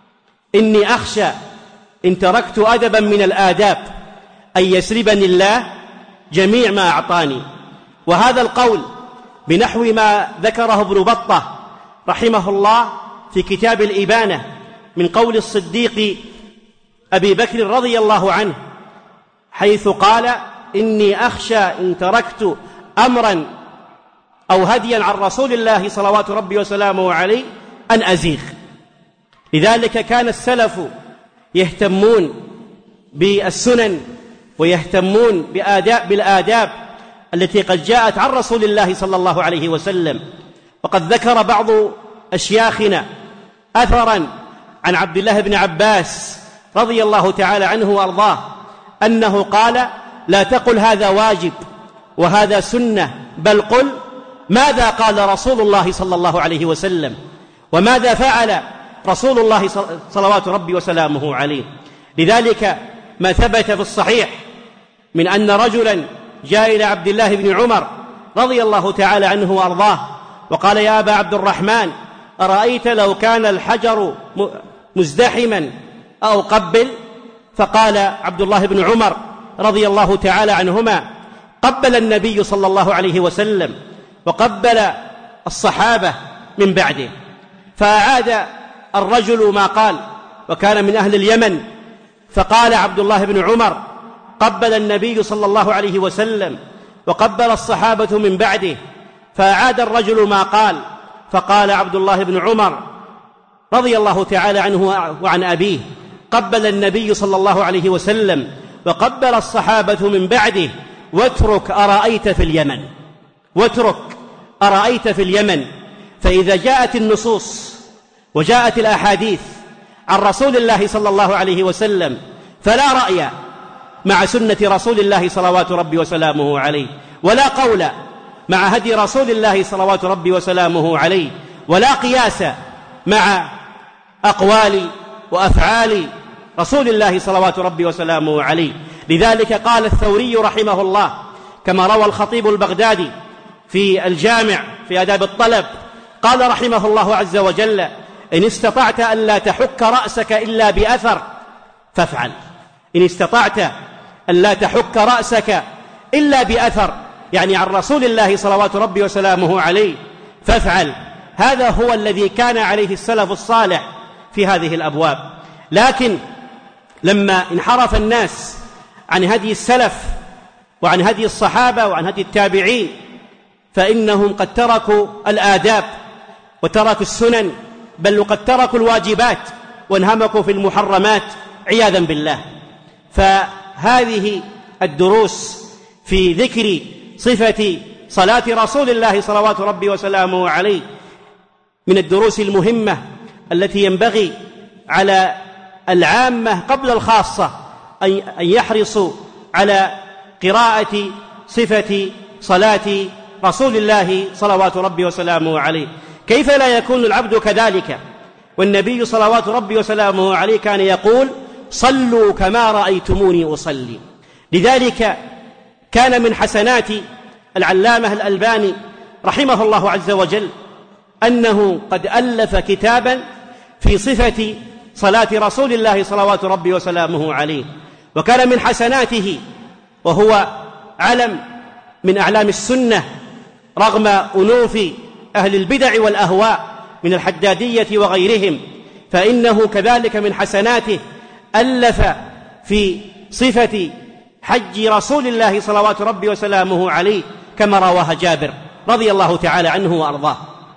إني أخشى إن تركت أدبا من الآداب أن يسلبني الله جميع ما أعطاني. وهذا القول بنحو ما ذكره ابن بطة رحمه الله في كتاب الإبانة من قول الصديق أبي بكر رضي الله عنه، حيث قال: إني أخشى إن تركت أمرا أو هديا عن رسول الله صلوات ربي وسلامه عليه أن أزيغ. لذلك كان السلف يهتمون بالسنن ويهتمون بالآداب التي قد جاءت عن رسول الله صلى الله عليه وسلم. وقد ذكر بعض أشياخنا أثرا عن عبد الله بن عباس رضي الله تعالى عنه وأرضاه أنه قال: لا تقل هذا واجب وهذا سنة، بل قل ماذا قال رسول الله صلى الله عليه وسلم، وماذا فعل رسول الله صلوات ربي وسلامه عليه. لذلك ما ثبت في الصحيح من أن رجلا جاء إلى عبد الله بن عمر رضي الله تعالى عنه وأرضاه وقال: يا أبا عبد الرحمن، أرأيت لو كان الحجر مزدحما أو قبل؟ فقال عبد الله بن عمر رضي الله تعالى عنهما: قبل النبي صلى الله عليه وسلم وقبل الصحابة من بعده. فأعاد الرجل ما قال، وكان من أهل اليمن. فقال عبد الله بن عمر: قبل النبي صلى الله عليه وسلم وقبل الصحابة من بعده. فأعاد الرجل ما قال، فقال عبد الله بن عمر رضي الله تعالى عنه وعن أبيه: قبل النبي صلى الله عليه وسلم وقبل الصحابة من بعده، واترك أرأيت في اليمن، واترك أرأيت في اليمن. فإذا جاءت النصوص وجاءت الأحاديث عن رسول الله صلى الله عليه وسلم فلا رأي مع سنة رسول الله صلوات ربي وسلامه عليه، ولا قول مع هدي رسول الله صلوات ربي وسلامه عليه، ولا قياس مع أقوال وأفعال رسول الله صلوات ربي وسلامه عليه. لذلك قال الثوري رحمه الله كما روى الخطيب البغدادي في الجامع في آداب الطلب، قال رحمه الله عز وجل: إن استطعت أن لا تحك رأسك إلا بأثر فافعل. إن استطعت أن لا تحك رأسك إلا بأثر، يعني عن رسول الله صلوات ربي وسلامه عليه، فافعل. هذا هو الذي كان عليه السلف الصالح في هذه الأبواب. لكن لما انحرف الناس عن هدي السلف وعن هدي الصحابة وعن هدي التابعين، فإنهم قد تركوا الآداب وتركوا السنن، بل قد تركوا الواجبات وانهمكوا في المحرمات عياذا بالله. فهذه الدروس في ذكر صفة صلاة رسول الله صلوات ربي وسلامه عليه من الدروس المهمة التي ينبغي على العامة قبل الخاصة أن يحرصوا على قراءة صفة صلاة رسول الله صلوات ربي وسلامه عليه. كيف لا يكون العبد كذلك والنبي صلوات ربي وسلامه عليه كان يقول: صلوا كما رأيتموني أصلي. لذلك كان من حسنات العلامة الألباني رحمه الله عز وجل أنه قد ألف كتابا في صفة صلاة رسول الله صلوات ربي وسلامه عليه. وكان من حسناته، وهو علم من أعلام السنة رغم أنوف أهل البدع والأهواء من الحدادية وغيرهم، فإنه كذلك من حسناته ألف في صفة حج رسول الله صلوات ربي وسلامه عليه كما رواها جابر رضي الله تعالى عنه وأرضاه.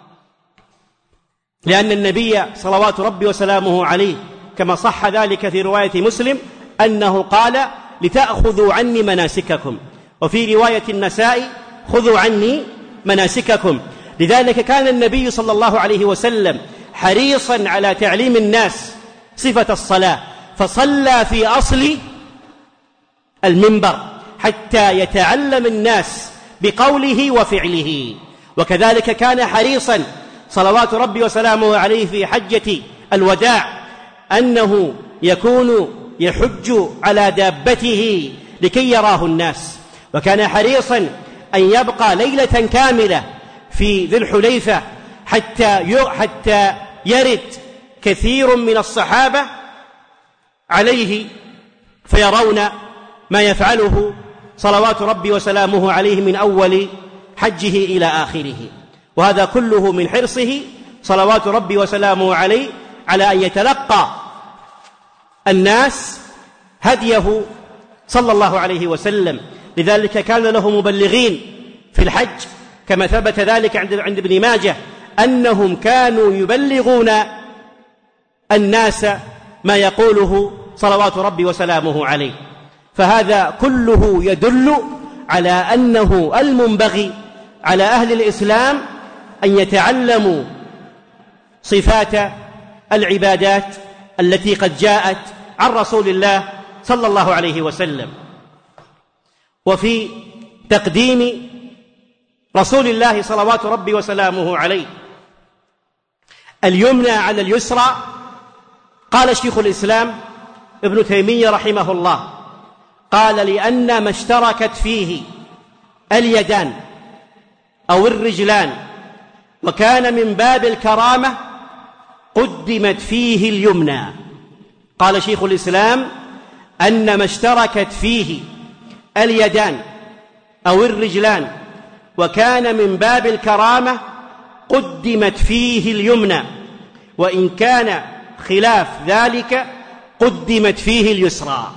لأن النبي صلوات ربي وسلامه عليه كما صح ذلك في رواية مسلم أنه قال: لتأخذوا عني مناسككم، وفي رواية النسائي: خذوا عني مناسككم. لذلك كان النبي صلى الله عليه وسلم حريصا على تعليم الناس صفة الصلاة، فصلى في أصل المنبر حتى يتعلم الناس بقوله وفعله. وكذلك كان حريصا صلوات ربي وسلامه عليه في حجة الوداع أنه يكون يحج على دابته لكي يراه الناس، وكان حريصا أن يبقى ليلة كاملة في ذي الحليفة حتى يرد كثير من الصحابة عليه فيرون ما يفعله صلوات ربي وسلامه عليه من أول حجه إلى آخره. وهذا كله من حرصه صلوات ربي وسلامه عليه على أن يتلقى الناس هديه صلى الله عليه وسلم. لذلك كان له مبلغين في الحج كما ثبت ذلك عند ابن ماجه أنهم كانوا يبلغون الناس ما يقوله صلوات ربي وسلامه عليه. فهذا كله يدل على أنه المنبغي على أهل الإسلام أن يتعلموا صفات العبادات التي قد جاءت عن رسول الله صلى الله عليه وسلم. وفي تقديم رسول الله صلوات ربي وسلامه عليه اليمنى على اليسرى قال شيخ الإسلام ابن تيمية رحمه الله، قال: لأن ما اشتركت فيه اليدان أو الرجلان وكان من باب الكرامة قدمت فيه اليمنى. قال شيخ الإسلام: أن ما اشتركت فيه اليدان أو الرجلان وكان من باب الكرامة قدمت فيه اليمنى، وإن كان خلاف ذلك قدمت فيه اليسرى.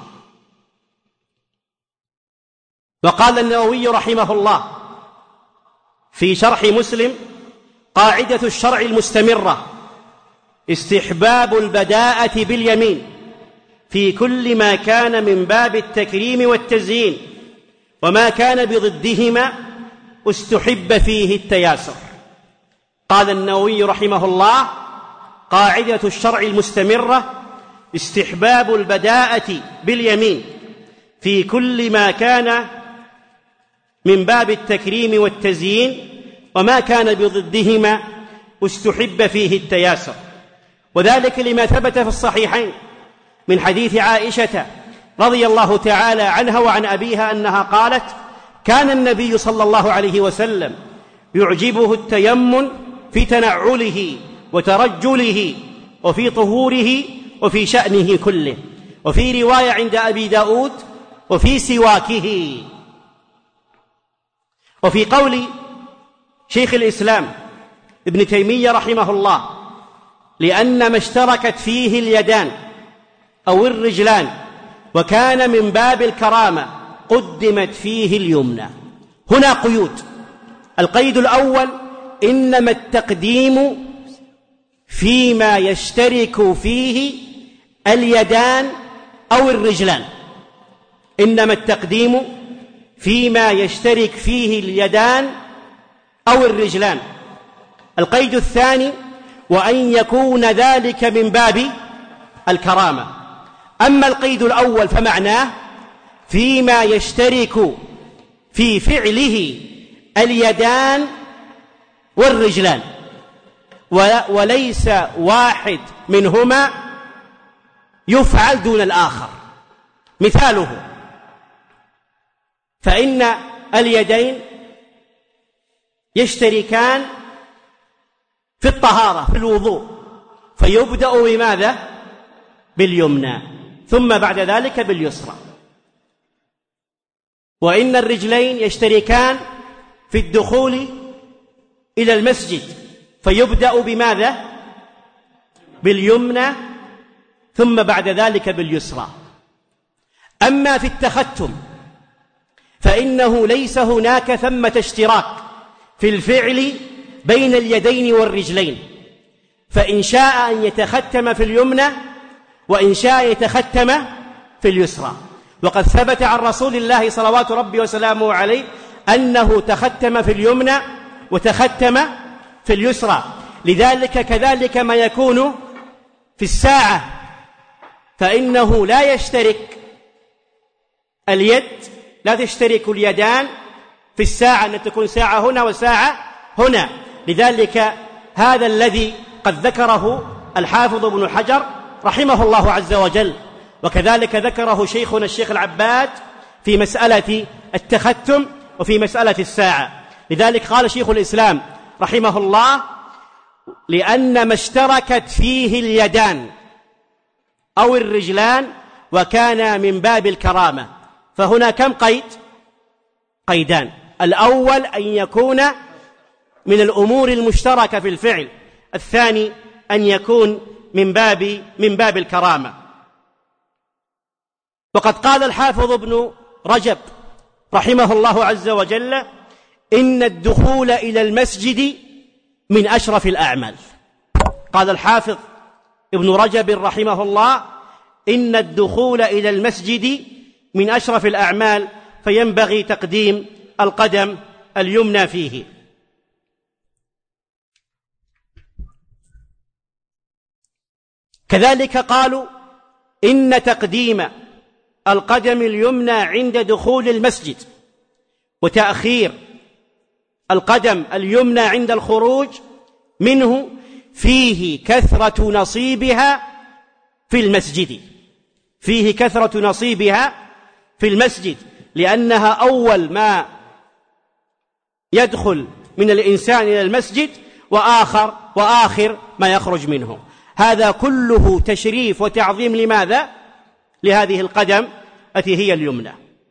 وقال النووي رحمه الله في شرح مسلم: قاعدة الشرع المستمرة استحباب البداءة باليمين في كل ما كان من باب التكريم والتزيين، وما كان بضدهما استحب فيه التياسر. قال النووي رحمه الله: قاعدة الشرع المستمرة استحباب البداءة باليمين في كل ما كان من باب التكريم والتزيين، وما كان بضدهما استحب فيه التياسر. وذلك لما ثبت في الصحيحين من حديث عائشة رضي الله تعالى عنها وعن أبيها أنها قالت: كان النبي صلى الله عليه وسلم يعجبه التيمم في تنعله وترجله وفي طهوره وفي شأنه كله. وفي رواية عند أبي داود: وفي سواكه. وفي قول شيخ الإسلام ابن تيمية رحمه الله: لأن ما اشتركت فيه اليدان أو الرجلان وكان من باب الكرامة قدمت فيه اليمنى. هنا قيود. القيد الأول: إنما التقديم فيما يشترك فيه اليدان أو الرجلان. إنما التقديم فيما يشترك فيه اليدان أو الرجلان. القيد الثاني: وأن يكون ذلك من باب الكرامة. أما القيد الأول فمعناه فيما يشترك في فعله اليدان والرجلان، وليس واحد منهما يفعل دون الآخر. مثاله: فإن اليدين يشتركان في الطهارة في الوضوء، فيبدأ بماذا؟ باليمنى، ثم بعد ذلك باليسرى. وإن الرجلين يشتركان في الدخول إلى المسجد، فيبدأ بماذا؟ باليمنى، ثم بعد ذلك باليسرى. أما في التختم فإنه ليس هناك ثمة اشتراك في الفعل بين اليدين والرجلين، فإن شاء أن يتختم في اليمنى وإن شاء يتختم في اليسرى. وقد ثبت عن رسول الله صلوات ربي وسلامه عليه أنه تختم في اليمنى وتختم في اليسرى. لذلك كذلك ما يكون في الساعة، فإنه لا يشترك اليد، لا تشترك اليدان في الساعة، أن تكون ساعة هنا وساعة هنا. لذلك هذا الذي قد ذكره الحافظ ابن حجر رحمه الله عز وجل، وكذلك ذكره شيخنا الشيخ العباد في مسألة التختم وفي مسألة الساعة. لذلك قال شيخ الإسلام رحمه الله: لأن ما اشتركت فيه اليدان أو الرجلان وكان من باب الكرامة. فهنا كم قيد؟ قيدان. الأول أن يكون من الأمور المشتركة في الفعل، الثاني أن يكون من باب الكرامة. وقد قال الحافظ ابن رجب رحمه الله عز وجل: إن الدخول إلى المسجد من أشرف الأعمال. قال الحافظ ابن رجب رحمه الله: إن الدخول إلى المسجد من أشرف الأعمال، فينبغي تقديم القدم اليمنى فيه. كذلك قالوا إن تقديم القدم اليمنى عند دخول المسجد وتأخير القدم اليمنى عند الخروج منه فيه كثرة نصيبها في المسجد، فيه كثرة نصيبها في المسجد، لأنها أول ما يدخل من الإنسان إلى المسجد وآخر ما يخرج منه. هذا كله تشريف وتعظيم لماذا؟ لهذه القدم التي هي اليمنى.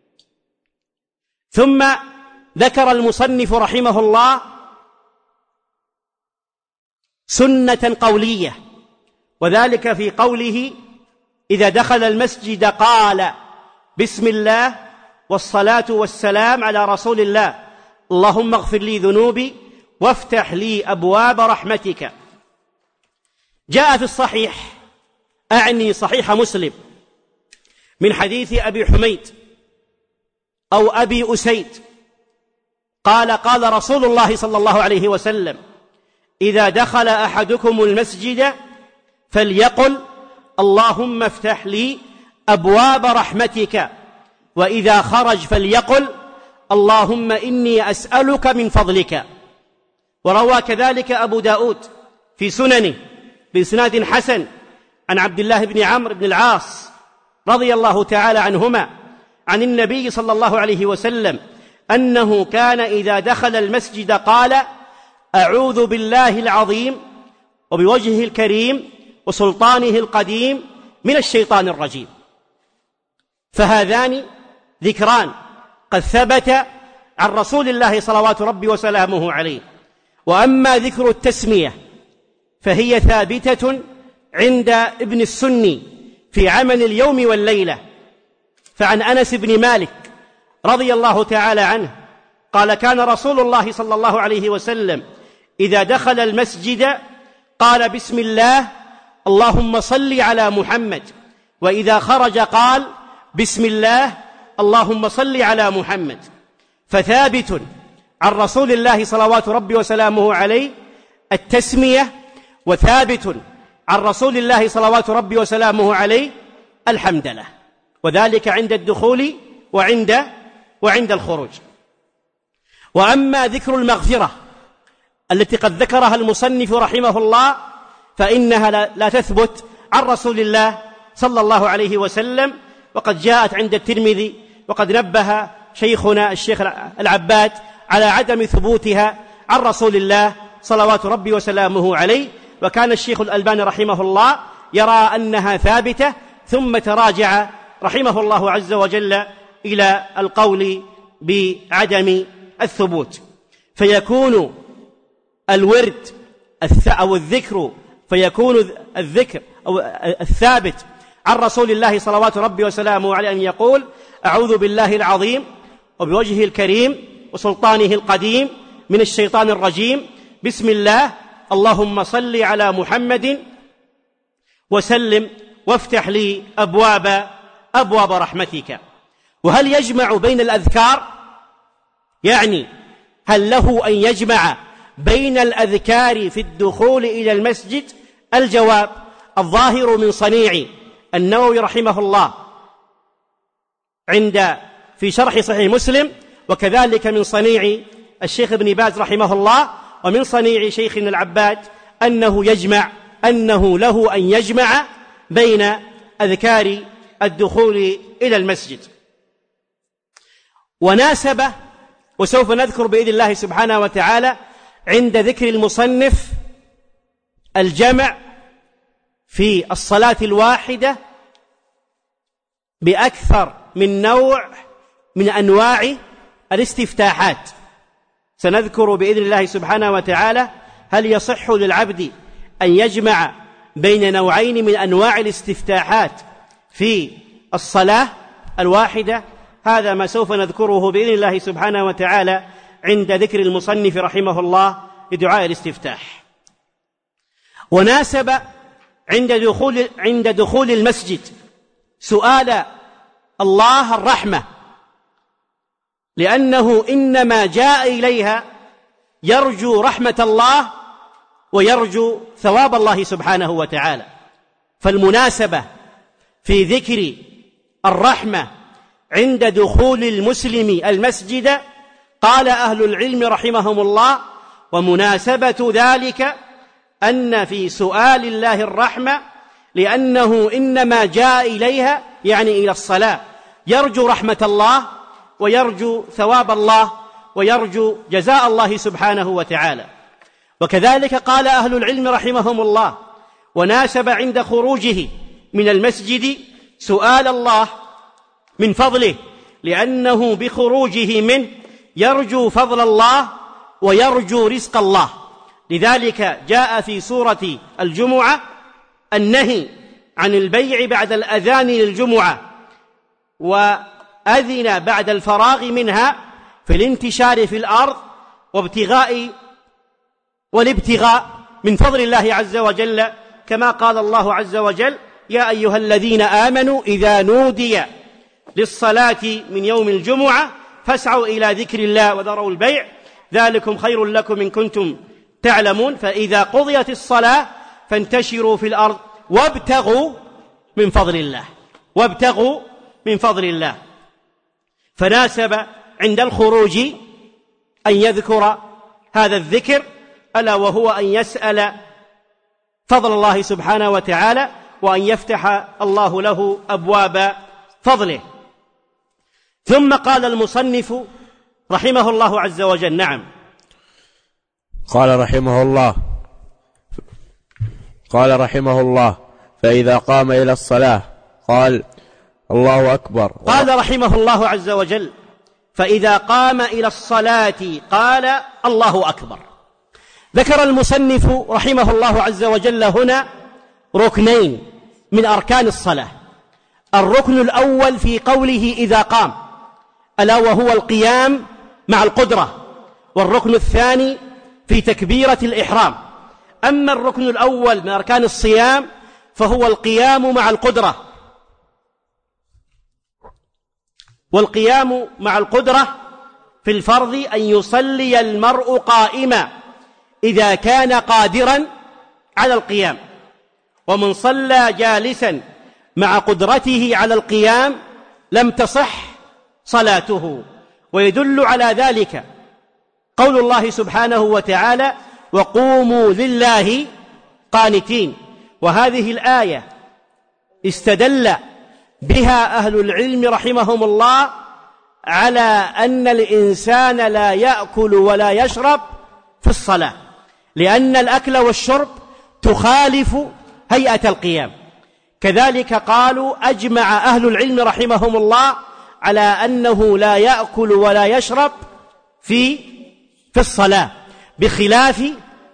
ثم ذكر المصنف رحمه الله سنة قولية وذلك في قوله: إذا دخل المسجد قال: بسم الله والصلاة والسلام على رسول الله، اللهم اغفر لي ذنوبي وافتح لي أبواب رحمتك. جاء في الصحيح، أعني صحيح مسلم، من حديث أبي حميد أو أبي أسيد قال: قال رسول الله صلى الله عليه وسلم: إذا دخل أحدكم المسجد فليقل: اللهم افتح لي أبواب رحمتك، وإذا خرج فليقل: اللهم إني أسألك من فضلك. وروى كذلك أبو داود في سننه بإسناد حسن عن عبد الله بن عمرو بن العاص رضي الله تعالى عنهما عن النبي صلى الله عليه وسلم أنه كان إذا دخل المسجد قال: أعوذ بالله العظيم وبوجهه الكريم وسلطانه القديم من الشيطان الرجيم. فهذان ذكران قد ثبت عن رسول الله صلوات ربي وسلامه عليه. وأما ذكر التسمية فهي ثابتة عند ابن السني في عمل اليوم والليلة. فعن أنس بن مالك رضي الله تعالى عنه قال: كان رسول الله صلى الله عليه وسلم إذا دخل المسجد قال: بسم الله اللهم صل على محمد، وإذا خرج قال: بسم الله اللهم صل على محمد. فثابت عن رسول الله صلوات ربي وسلامه عليه التسمية، وثابت عن رسول الله صلوات ربي وسلامه عليه الحمدلله، وذلك عند الدخول وعند الخروج. وأما ذكر المغفرة التي قد ذكرها المصنف رحمه الله فإنها لا تثبت عن رسول الله صلى الله عليه وسلم، وقد جاءت عند الترمذي، وقد نبه شيخنا الشيخ العباد على عدم ثبوتها عن رسول الله صلوات ربي وسلامه عليه. وكان الشيخ الألباني رحمه الله يرى أنها ثابتة، ثم تراجع رحمه الله عز وجل إلى القول بعدم الثبوت. فيكون الورد أو الذكر، فيكون الذكر أو الثابت عن رسول الله صلوات ربي وسلامه عليه أن يقول: أعوذ بالله العظيم وبوجهه الكريم وسلطانه القديم من الشيطان الرجيم، بسم الله اللهم صل على محمد وسلم وافتح لي أبواب رحمتك. وهل يجمع بين الأذكار؟ يعني هل له أن يجمع بين الأذكار في الدخول إلى المسجد؟ الجواب: الظاهر من صنيع النووي رحمه الله في شرح صحيح مسلم، وكذلك من صنيع الشيخ ابن باز رحمه الله، ومن صنيع شيخنا العباد أنه له أن يجمع بين أذكار الدخول إلى المسجد. وناسب، وسوف نذكر بإذن الله سبحانه وتعالى عند ذكر المصنف الجمع في الصلاة الواحدة بأكثر من نوع من أنواع الاستفتاحات. سنذكر بإذن الله سبحانه وتعالى هل يصح للعبد أن يجمع بين نوعين من أنواع الاستفتاحات في الصلاة الواحدة. هذا ما سوف نذكره بإذن الله سبحانه وتعالى عند ذكر المصنف رحمه الله لدعاء الاستفتاح. وناسب عند دخول المسجد سؤال الله الرحمة، لأنه إنما جاء إليها يرجو رحمة الله ويرجو ثواب الله سبحانه وتعالى. فالمناسبة في ذكر الرحمة عند دخول المسلم المسجد، قال أهل العلم رحمهم الله: ومناسبة ذلك أن في سؤال الله الرحمة لأنه إنما جاء إليها، يعني إلى الصلاة، يرجو رحمة الله ويرجو ثواب الله ويرجو جزاء الله سبحانه وتعالى. وكذلك قال أهل العلم رحمهم الله: وناسب عند خروجه من المسجد سؤال الله من فضله، لأنه بخروجه منه يرجو فضل الله ويرجو رزق الله. لذلك جاء في سورة الجمعة النهي عن البيع بعد الأذان للجمعة، وأذن بعد الفراغ منها في الانتشار في الأرض والابتغاء من فضل الله عز وجل، كما قال الله عز وجل: يا أيها الذين آمنوا إذا نودي للصلاة من يوم الجمعة فاسعوا إلى ذكر الله وذروا البيع ذلكم خير لكم إن كنتم تعلمون، فإذا قضيت الصلاة فانتشروا في الأرض وابتغوا من فضل الله. فناسب عند الخروج أن يذكر هذا الذكر، ألا وهو أن يسأل فضل الله سبحانه وتعالى، وأن يفتح الله له أبواب فضله. ثم قال المصنف رحمه الله عز وجل: نعم. قال رحمه الله: فإذا قام إلى الصلاة قال: الله أكبر. قال رحمه الله عز وجل: فإذا قام إلى الصلاة قال: الله أكبر. ذكر المصنف رحمه الله عز وجل هنا ركنين من أركان الصلاة. الركن الأول في قوله إذا قام، ألا وهو القيام مع القدرة، والركن الثاني في تكبيرة الإحرام. أما الركن الأول من أركان الصيام فهو القيام مع القدرة، والقيام مع القدرة في الفرض أن يصلي المرء قائما إذا كان قادرا على القيام، ومن صلى جالسا مع قدرته على القيام لم تصح صلاته. ويدل على ذلك قول الله سبحانه وتعالى: وقوموا لله قانتين. وهذه الآية استدل بها أهل العلم رحمهم الله على أن الإنسان لا يأكل ولا يشرب في الصلاة، لأن الأكل والشرب تخالف هيئة القيام. كذلك قالوا أجمع أهل العلم رحمهم الله على أنه لا يأكل ولا يشرب في الصلاة، بخلاف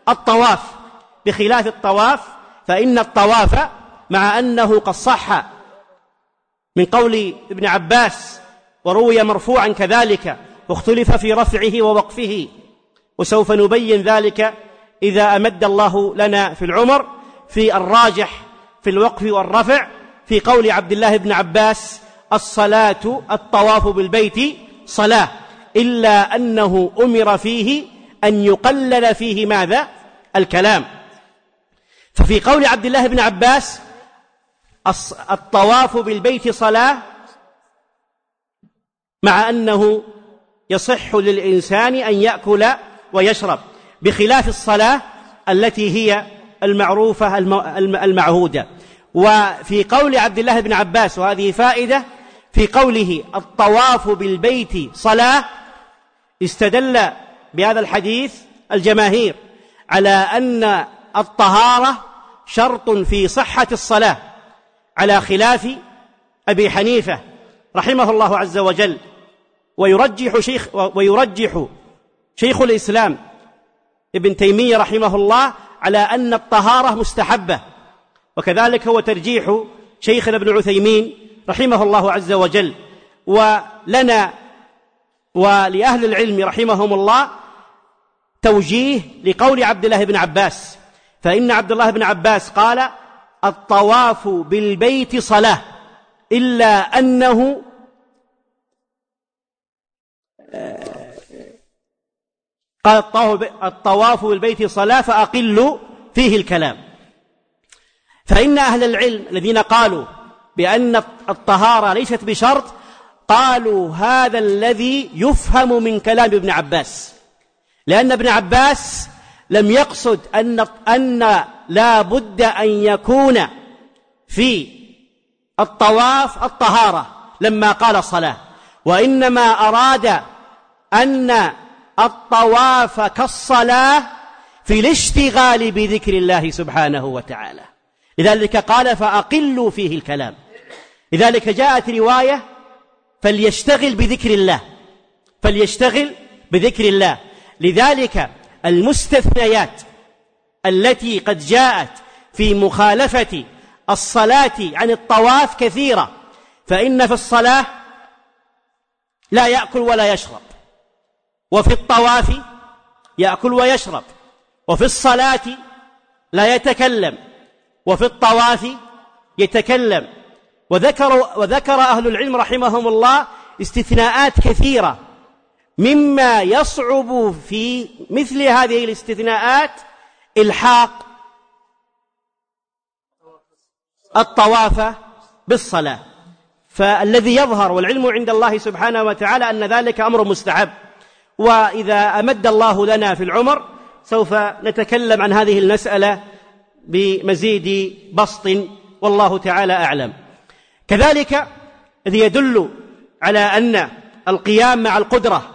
الطواف، فإن الطواف مع أنه قد صح من قول ابن عباس وروي مرفوعا كذلك، واختلف في رفعه ووقفه، وسوف نبين ذلك إذا أمد الله لنا في العمر، في الراجح في الوقف والرفع في قول عبد الله بن عباس: الطواف بالبيت صلاة، إلا أنه أمر فيه أن يقلل فيه ماذا؟ الكلام. ففي قول عبد الله بن عباس الطواف بالبيت صلاة، مع أنه يصح للإنسان أن يأكل ويشرب، بخلاف الصلاة التي هي المعروفة المعهودة. وفي قول عبد الله بن عباس، وهذه فائدة، في قوله الطواف بالبيت صلاة، استدل بهذا الحديث الجماهير على أن الطهارة شرط في صحة الصلاة، على خلاف أبي حنيفة رحمه الله عز وجل. ويرجح شيخ الإسلام ابن تيمية رحمه الله على أن الطهارة مستحبة، وكذلك هو ترجيح شيخنا ابن عثيمين رحمه الله عز وجل. ولنا ولأهل العلم رحمهم الله توجيه لقول عبد الله بن عباس، فإن عبد الله بن عباس قال: الطواف بالبيت صلاة، إلا أنه قال الطواف بالبيت صلاة فأقلوا فيه الكلام. فإن أهل العلم الذين قالوا بأن الطهارة ليست بشرط قالوا هذا الذي يفهم من كلام ابن عباس، لأن ابن عباس لم يقصد أن لا بد أن يكون في الطواف الطهارة لما قال صلاة، وإنما أراد أن الطواف كالصلاة في الاشتغال بذكر الله سبحانه وتعالى، لذلك قال فأقلوا فيه الكلام. لذلك جاءت رواية فليشتغل بذكر الله. لذلك المستثنيات التي قد جاءت في مخالفة الصلاة عن الطواف كثيرة، فإن في الصلاة لا يأكل ولا يشرب، وفي الطواف يأكل ويشرب، وفي الصلاة لا يتكلم، وفي الطواف يتكلم. وذكر أهل العلم رحمهم الله استثناءات كثيرة، مما يصعب في مثل هذه الاستثناءات إلحاق الطواف بالصلاة. فالذي يظهر والعلم عند الله سبحانه وتعالى أن ذلك أمر مستحب، وإذا أمد الله لنا في العمر سوف نتكلم عن هذه المسألة بمزيد بسط، والله تعالى أعلم. كذلك الذي يدل على أن القيام مع القدرة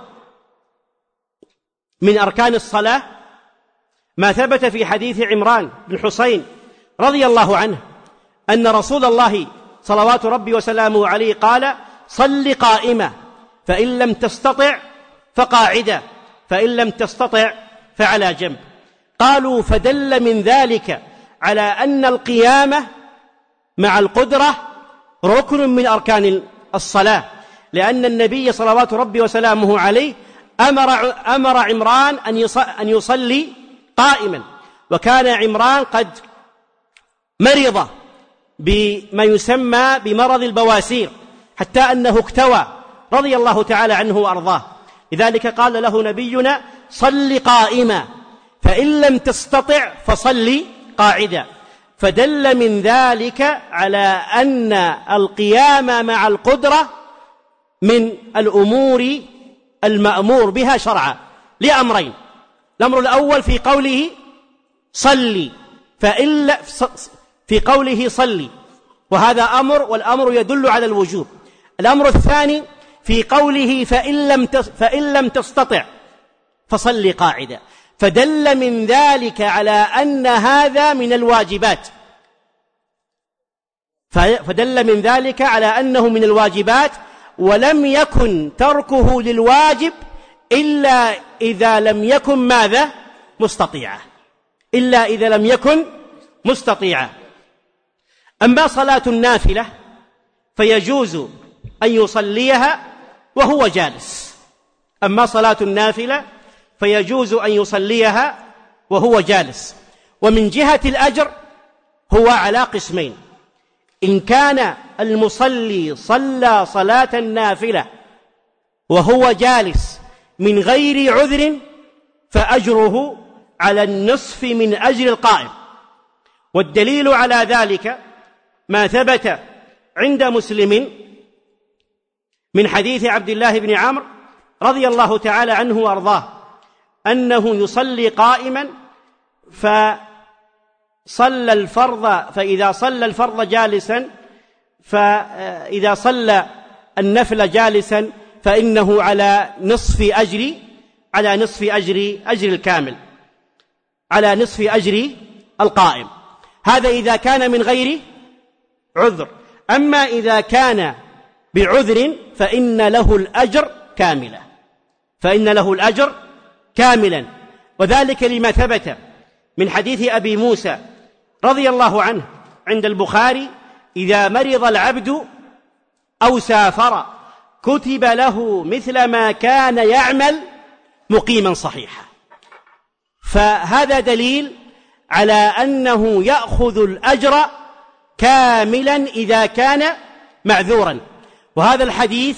من أركان الصلاة ما ثبت في حديث عمران بن حسين رضي الله عنه أن رسول الله صلوات ربي وسلامه عليه قال: صل قائمة، فإن لم تستطع فقاعدة، فإن لم تستطع فعلى جنب. قالوا: فدل من ذلك على أن القيامة مع القدرة ركن من أركان الصلاة، لأن النبي صلوات ربي وسلامه عليه أمر عمران أن يصلي قائما، وكان عمران قد مرض بما يسمى بمرض البواسير حتى أنه اكتوى رضي الله تعالى عنه وأرضاه. لذلك قال له نبينا: صل قائما، فإن لم تستطع فصل قاعدا. فدل من ذلك على أن القيام مع القدرة من الأمور المأمور بها شرعا لأمرين: الأمر الأول في قوله صلي، في قوله صلي، وهذا أمر، والأمر يدل على الوجوب. الأمر الثاني في قوله فإن لم تستطع فصلي قاعدا، فدل من ذلك على أن هذا من الواجبات، فدل من ذلك على أنه من الواجبات، ولم يكن تركه للواجب إلا إذا لم يكن ماذا؟ مستطيعا، إلا إذا لم يكن مستطيعا. أما صلاة النافلة فيجوز أن يصليها وهو جالس، أما صلاة النافلة فيجوز أن يصليها وهو جالس. ومن جهة الأجر هو على قسمين: إن كان المصلي صلى صلاة النافلة وهو جالس من غير عذر فأجره على النصف من أجر القائم. والدليل على ذلك ما ثبت عند مسلم من حديث عبد الله بن عمرو رضي الله تعالى عنه وأرضاه أنه يصلي قائما فصلى الفرض، فإذا صلى الفرض جالسا، فإذا صلى النفل جالسا فإنه على نصف أجر الكامل، على نصف أجر القائم. هذا إذا كان من غير عذر. أما إذا كان بعذر فإن له الأجر كاملا، فإن له الأجر كاملا. وذلك لما ثبت من حديث أبي موسى رضي الله عنه عند البخاري: إذا مرض العبد أو سافر كتب له مثل ما كان يعمل مقيما صحيحا. فهذا دليل على أنه يأخذ الأجر كاملا إذا كان معذورا. وهذا الحديث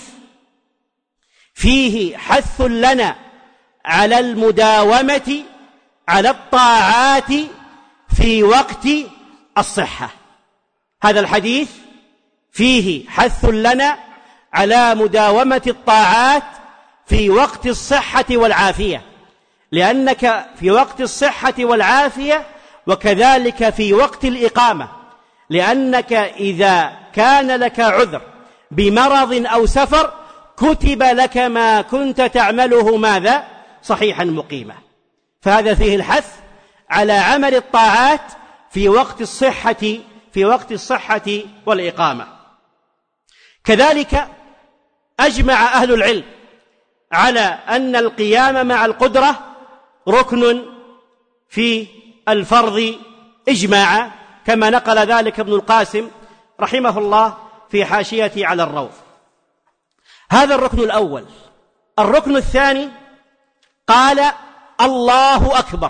فيه حث لنا على المداومة على الطاعات في وقت الصحة. هذا الحديث فيه حث لنا على مداومة الطاعات في وقت الصحة والعافية، لأنك في وقت الصحة والعافية وكذلك في وقت الإقامة، لأنك إذا كان لك عذر بمرض أو سفر كتب لك ما كنت تعمله ماذا؟ صحيحا مقيما. فهذا فيه الحث على عمل الطاعات في وقت الصحة والإقامة. كذلك أجمع أهل العلم على أن القيام مع القدرة ركن في الفرض إجماعا، كما نقل ذلك ابن القاسم رحمه الله في حاشيته على الروض. هذا الركن الأول. الركن الثاني قال الله أكبر،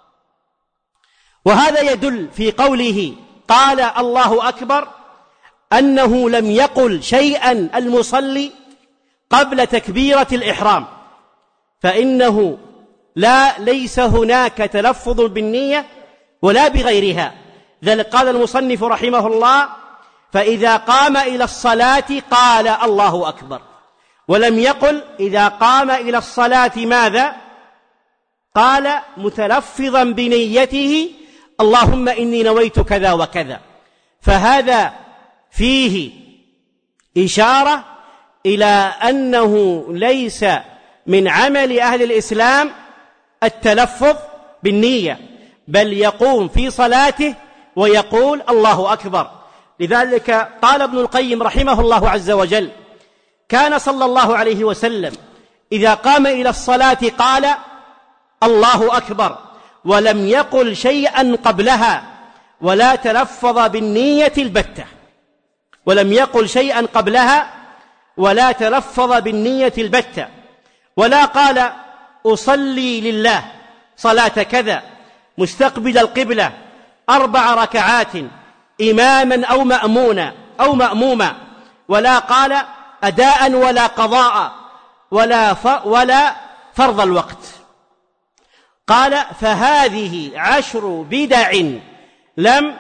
وهذا يدل في قوله قال الله أكبر أنه لم يقل شيئا المصلي قبل تكبيرة الإحرام، فإنه ليس هناك تلفظ بالنية ولا بغيرها. ذلك قال المصنف رحمه الله فإذا قام إلى الصلاة قال الله أكبر، ولم يقل إذا قام إلى الصلاة ماذا؟ قال متلفظا بنيته اللهم إني نويت كذا وكذا. فهذا فيه إشارة إلى أنه ليس من عمل أهل الإسلام التلفظ بالنية، بل يقوم في صلاته ويقول الله أكبر. لذلك قال ابن القيم رحمه الله عز وجل كان صلى الله عليه وسلم إذا قام إلى الصلاة قال الله أكبر، ولم يقل شيئا قبلها ولا تلفظ بالنية البتة، ولم يقل شيئا قبلها ولا تلفظ بالنية البتة، ولا قال أصلي لله صلاة كذا مستقبل القبلة 4 ركعات إماما أو مأموما، ولا قال أداء ولا قضاء ولا فرض الوقت. قال فهذه 10 بدع لم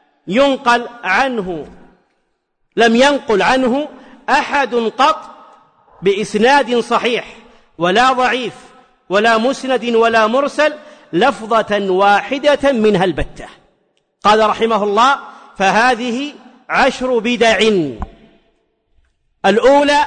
ينقل عنه أحد قط بإسناد صحيح ولا ضعيف ولا مسند ولا مرسل لفظة واحدة منها البتة. قال رحمه الله فهذه 10 بدع. الأولى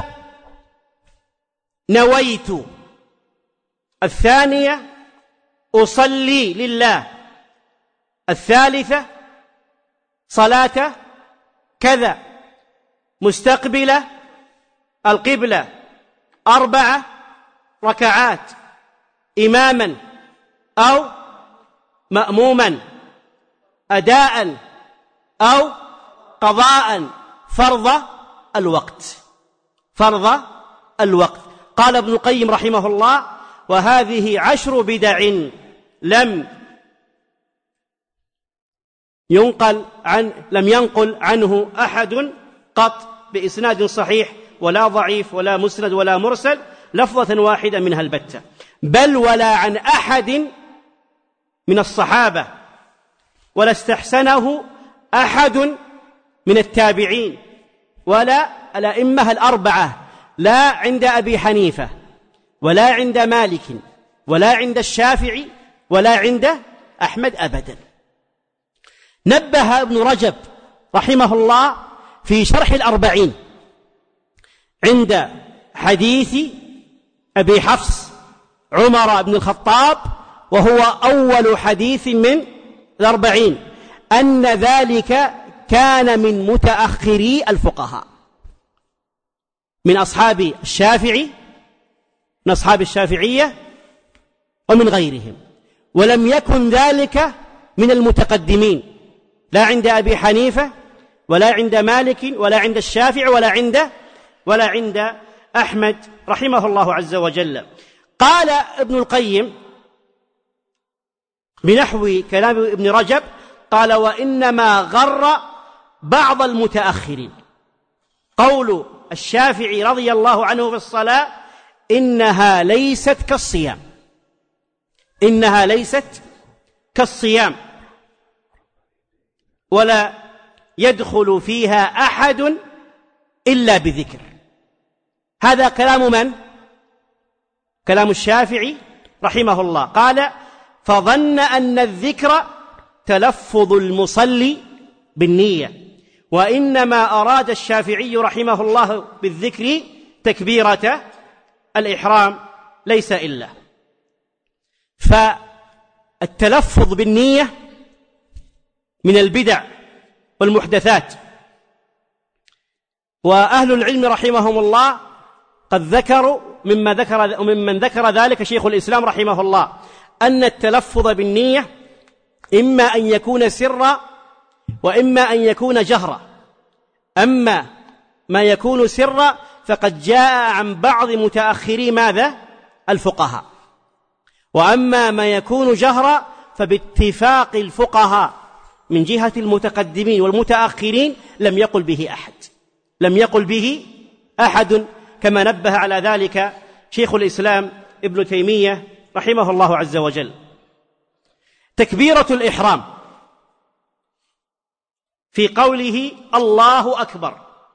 نويت، الثانية أصلي لله، الثالثة صلاة كذا مستقبلة القبلة 4 ركعات إماما أو مأموما أداء أو قضاء فرض الوقت. قال ابن القيم رحمه الله وهذه 10 بدع لم ينقل عنه أحد قط بإسناد صحيح ولا ضعيف ولا مسند ولا مرسل لفظة واحدة منها البتة، بل ولا عن أحد من الصحابة، ولا استحسنه أحد من التابعين ولا الأئمة 4، لا عند أبي حنيفة ولا عند مالك ولا عند الشافعي ولا عند أحمد أبدا. نبه ابن رجب رحمه الله في شرح 40 عند حديث أبي حفص عمر بن الخطاب، وهو أول حديث من 40، أن ذلك كان من متأخري الفقهاء، من أصحاب الشافعي، من أصحاب الشافعية ومن غيرهم، ولم يكن ذلك من المتقدمين، لا عند أبي حنيفة ولا عند مالك ولا عند الشافعي ولا عند أحمد رحمه الله عز وجل. قال ابن القيم بنحو كلام ابن رجب قال وإنما غر بعض المتأخرين قول الشافعي رضي الله عنه في الصلاة إنها ليست كالصيام ولا يدخل فيها أحد إلا بذكر. هذا كلام من؟ كلام الشافعي رحمه الله. قال فظن أن الذكر تلفظ المصلي بالنية، وإنما أراد الشافعي رحمه الله بالذكر تكبيرة الإحرام ليس إلا. فالتلفظ بالنية من البدع والمحدثات، وأهل العلم رحمهم الله قد ذكروا ممن ذكر ذلك شيخ الإسلام رحمه الله أن التلفظ بالنية إما أن يكون سرا وإما أن يكون جهرا. أما ما يكون سرا فقد جاء عن بعض متأخري ماذا؟ الفقهاء. وأما ما يكون جهرا فباتفاق الفقهاء من جهة المتقدمين والمتأخرين لم يقل به أحد كما نبه على ذلك شيخ الإسلام ابن تيمية رحمه الله عز وجل. تكبيرة الإحرام في قوله الله أكبر،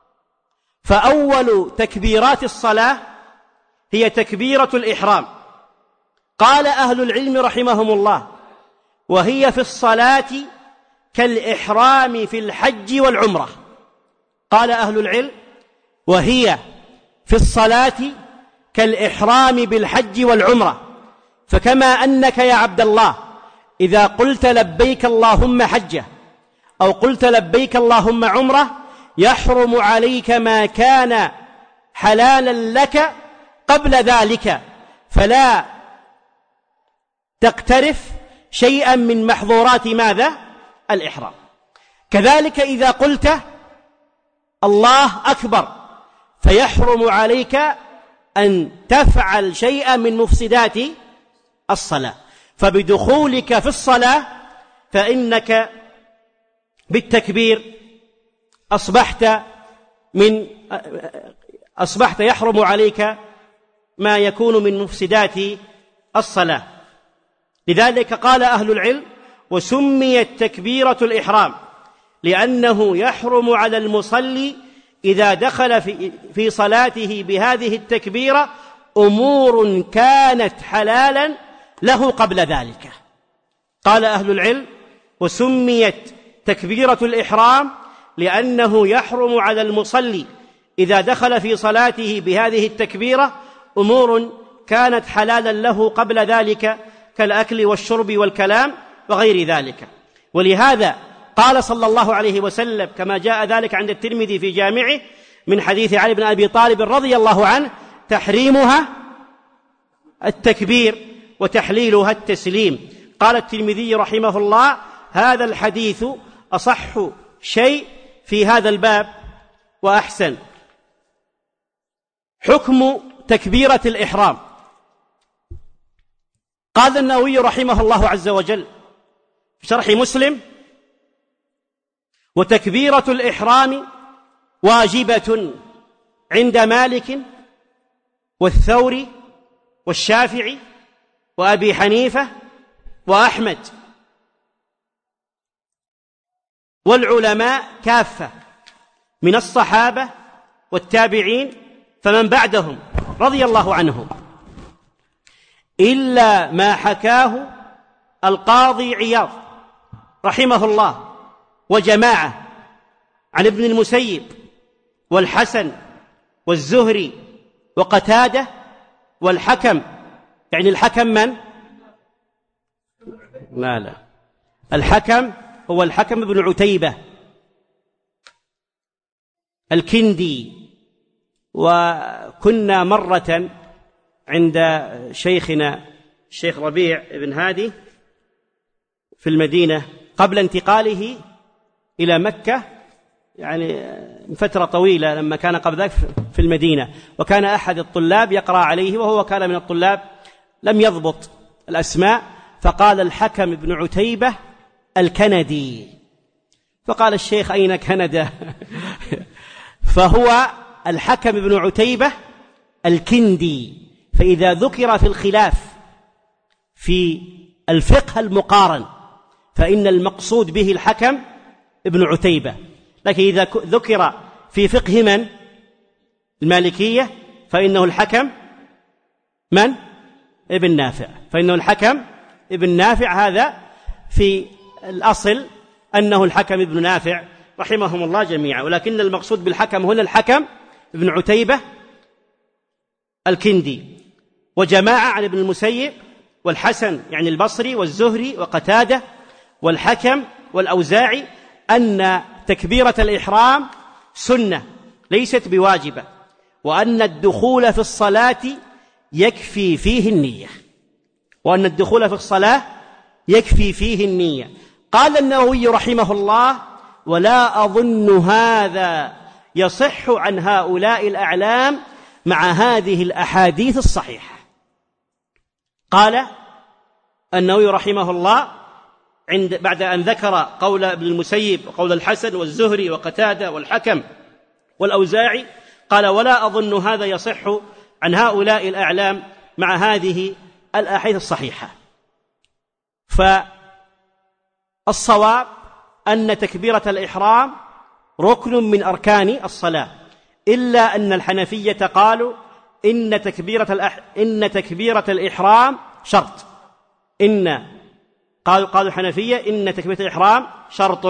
فأول تكبيرات الصلاة هي تكبيرة الإحرام. قال أهل العلم رحمهم الله: وهي في الصلاة كالإحرام في الحج والعمرة. قال أهل العلم: وهي في الصلاة كالإحرام بالحج والعمرة، فكما أنك يا عبد الله إذا قلت لبيك اللهم حجة أو قلت لبيك اللهم عمرة يحرم عليك ما كان حلالا لك قبل ذلك، فلا تقترف شيئا من محظورات ماذا؟ الإحرام. كذلك إذا قلت الله أكبر فيحرم عليك أن تفعل شيئا من مفسدات الصلاة، فبدخولك في الصلاة فإنك بالتكبير أصبحت يحرم عليك ما يكون من مفسدات الصلاة. لذلك قال أهل العلم: وسميت تكبيرة الإحرام لأنه يحرم على المصلي إذا دخل في صلاته بهذه التكبيرة أمور كانت حلالا له قبل ذلك. قال أهل العلم: وسميت تكبيرة الإحرام لأنه يحرم على المصلي إذا دخل في صلاته بهذه التكبيرة أمور كانت حلالا له قبل ذلك كالأكل والشرب والكلام وغير ذلك. ولهذا قال صلى الله عليه وسلم كما جاء ذلك عند الترمذي في جامعه من حديث علي بن أبي طالب رضي الله عنه: تحريمها التكبير وتحليلها التسليم. قال الترمذي رحمه الله: هذا الحديث أصح شيء في هذا الباب وأحسن. حكم تكبيرة الإحرام. قال النووي رحمه الله عز وجل في شرح مسلم: وتكبيرة الإحرام واجبة عند مالك والثوري والشافعي وأبي حنيفة وأحمد والعلماء كافة من الصحابة والتابعين فمن بعدهم رضي الله عنهم، إلا ما حكاه القاضي عياض رحمه الله وجماعة عن ابن المسيب والحسن والزهري وقتادة والحكم. يعني الحكم من؟ لا الحكم هو الحكم بن عتيبة الكندي. وكنا مرة عند شيخنا الشيخ ربيع بن هادي في المدينة قبل انتقاله إلى مكة، يعني من فترة طويلة لما كان قبل ذلك في المدينة، وكان أحد الطلاب يقرأ عليه وهو كان من الطلاب لم يضبط الأسماء، فقال الحكم بن عتيبة الكندي، فقال الشيخ: أين كندا؟ فهو الحكم بن عتيبة الكندي. فإذا ذكر في الخلاف في الفقه المقارن فإن المقصود به الحكم ابن عتيبة، لكن إذا ذكر في فقه من؟ المالكية فإنه الحكم من؟ ابن نافع، فإنه الحكم ابن نافع. هذا في الأصل أنه الحكم ابن نافع رحمهم الله جميعا، ولكن المقصود بالحكم هنا الحكم ابن عتيبة الكندي. وجماعة عن ابن المسيب والحسن يعني البصري والزهري وقتادة والحكم والأوزاعي أن تكبيرة الإحرام سنة ليست بواجبة، وأن الدخول في الصلاة يكفي فيه النية، وأن الدخول في الصلاة يكفي فيه النية. قال النووي رحمه الله: ولا أظن هذا يصح عن هؤلاء الأعلام مع هذه الأحاديث الصحيحة. قال النووي رحمه الله بعد أن ذكر قول ابن المسيب وقول الحسن والزهري وقتادة والحكم والأوزاعي، قال ولا أظن هذا يصح عن هؤلاء الأعلام مع هذه الأحاديث الصحيحة. فالصواب أن تكبيرة الإحرام ركن من أركان الصلاة، إلا أن الحنفية قالوا إن تكبيرة الإحرام شرط. قالوا الحنفية إن تكبيرة الإحرام شرط.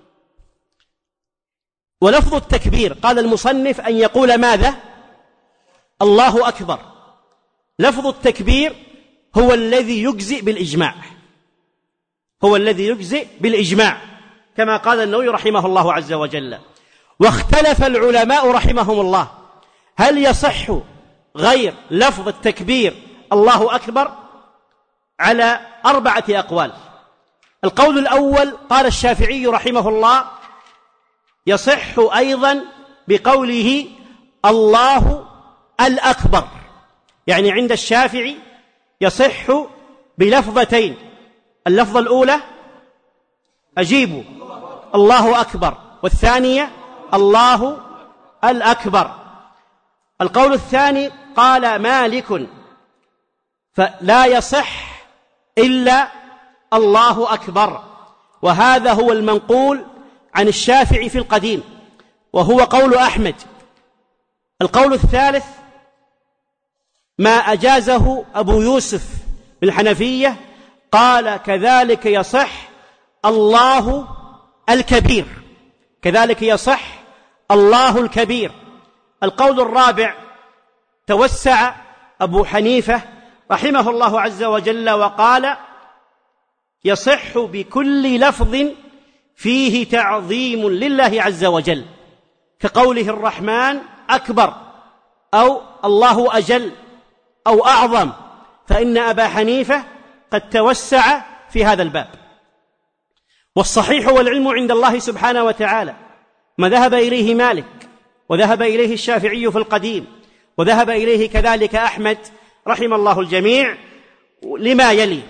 ولفظ التكبير قال المصنف أن يقول ماذا؟ الله أكبر. لفظ التكبير هو الذي يجزئ بالإجماع، هو الذي يجزئ بالإجماع كما قال النووي رحمه الله عز وجل. واختلف العلماء رحمهم الله هل يصح غير لفظ التكبير الله أكبر على 4 أقوال. القول الأول قال الشافعي رحمه الله يصح أيضا بقوله الله الأكبر، يعني عند الشافعي يصح بلفظتين. اللفظة الأولى أجيبوا الله أكبر، والثانية الله الأكبر. القول الثاني قال مالك فلا يصح إلا الله أكبر، وهذا هو المنقول عن الشافعي في القديم وهو قول أحمد. القول الثالث ما أجازه أبو يوسف بالحنفية، قال كذلك يصح الله الكبير، كذلك يصح الله الكبير. القول الرابع توسع أبو حنيفة رحمه الله عز وجل وقال يصح بكل لفظ فيه تعظيم لله عز وجل، كقوله الرحمن أكبر أو الله أجل أو أعظم، فإن أبا حنيفة قد توسع في هذا الباب. والصحيح والعلم عند الله سبحانه وتعالى ما ذهب إليه مالك وذهب إليه الشافعي في القديم وذهب إليه كذلك أحمد رحم الله الجميع لما يلي.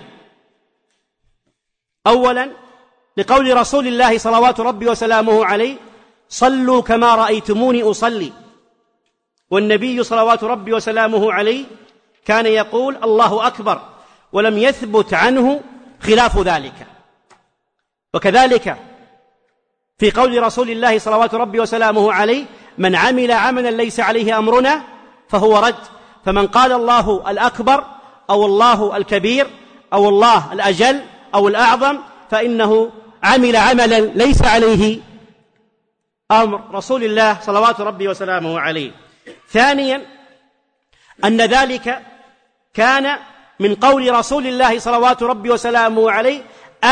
أولا لقول رسول الله صلوات ربي وسلامه عليه صلوا كما رأيتموني أصلي، والنبي صلوات ربي وسلامه عليه كان يقول الله أكبر، ولم يثبت عنه خلاف ذلك. وكذلك في قول رسول الله صلوات ربي وسلامه عليه من عمل عملا ليس عليه أمرنا فهو رد. فمن قال الله الأكبر أو الله الكبير أو الله الأجل أو الأعظم فإنه عمل عملا ليس عليه أمر رسول الله صلوات ربي وسلامه عليه. ثانيا أن ذلك كان من قول رسول الله صلوات ربي وسلامه عليه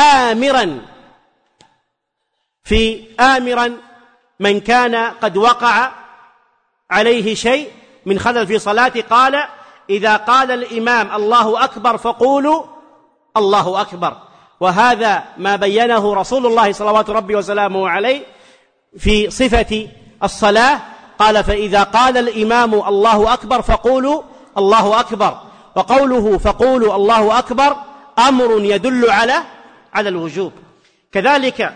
آمرا من كان قد وقع عليه شيء من خلل في صلاته، قال إذا قال الإمام الله أكبر فقولوا الله أكبر. وهذا ما بينه رسول الله صلوات ربي وسلامه عليه في صفة الصلاة، قال فإذا قال الإمام الله أكبر فقولوا الله أكبر. وقوله فقولوا الله أكبر أمر يدل على الوجوب. كذلك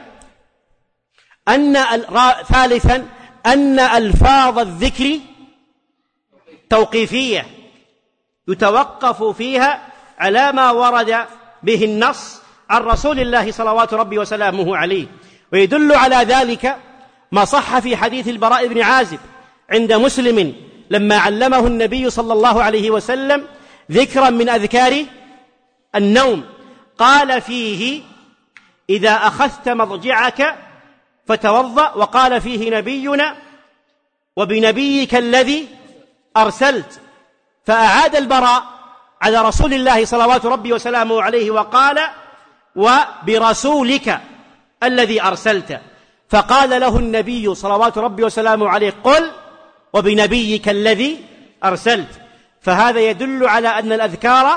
ثالثا أن ألفاظ الذكر توقيفية يتوقف فيها على ما ورد به النص عن رسول الله صلوات ربي وسلامه عليه. ويدل على ذلك ما صح في حديث البراء بن عازب عند مسلم لما علمه النبي صلى الله عليه وسلم ذكرا من أذكار النوم، قال فيه إذا أخذت مضجعك فتوضأ، وقال فيه نبينا وبنبيك الذي أرسلت، فأعاد البراء على رسول الله صلوات ربي وسلامه عليه وقال وبرسولك الذي أرسلت، فقال له النبي صلوات ربي وسلامه عليه قل وبنبيك الذي أرسلت. فهذا يدل على أن الأذكار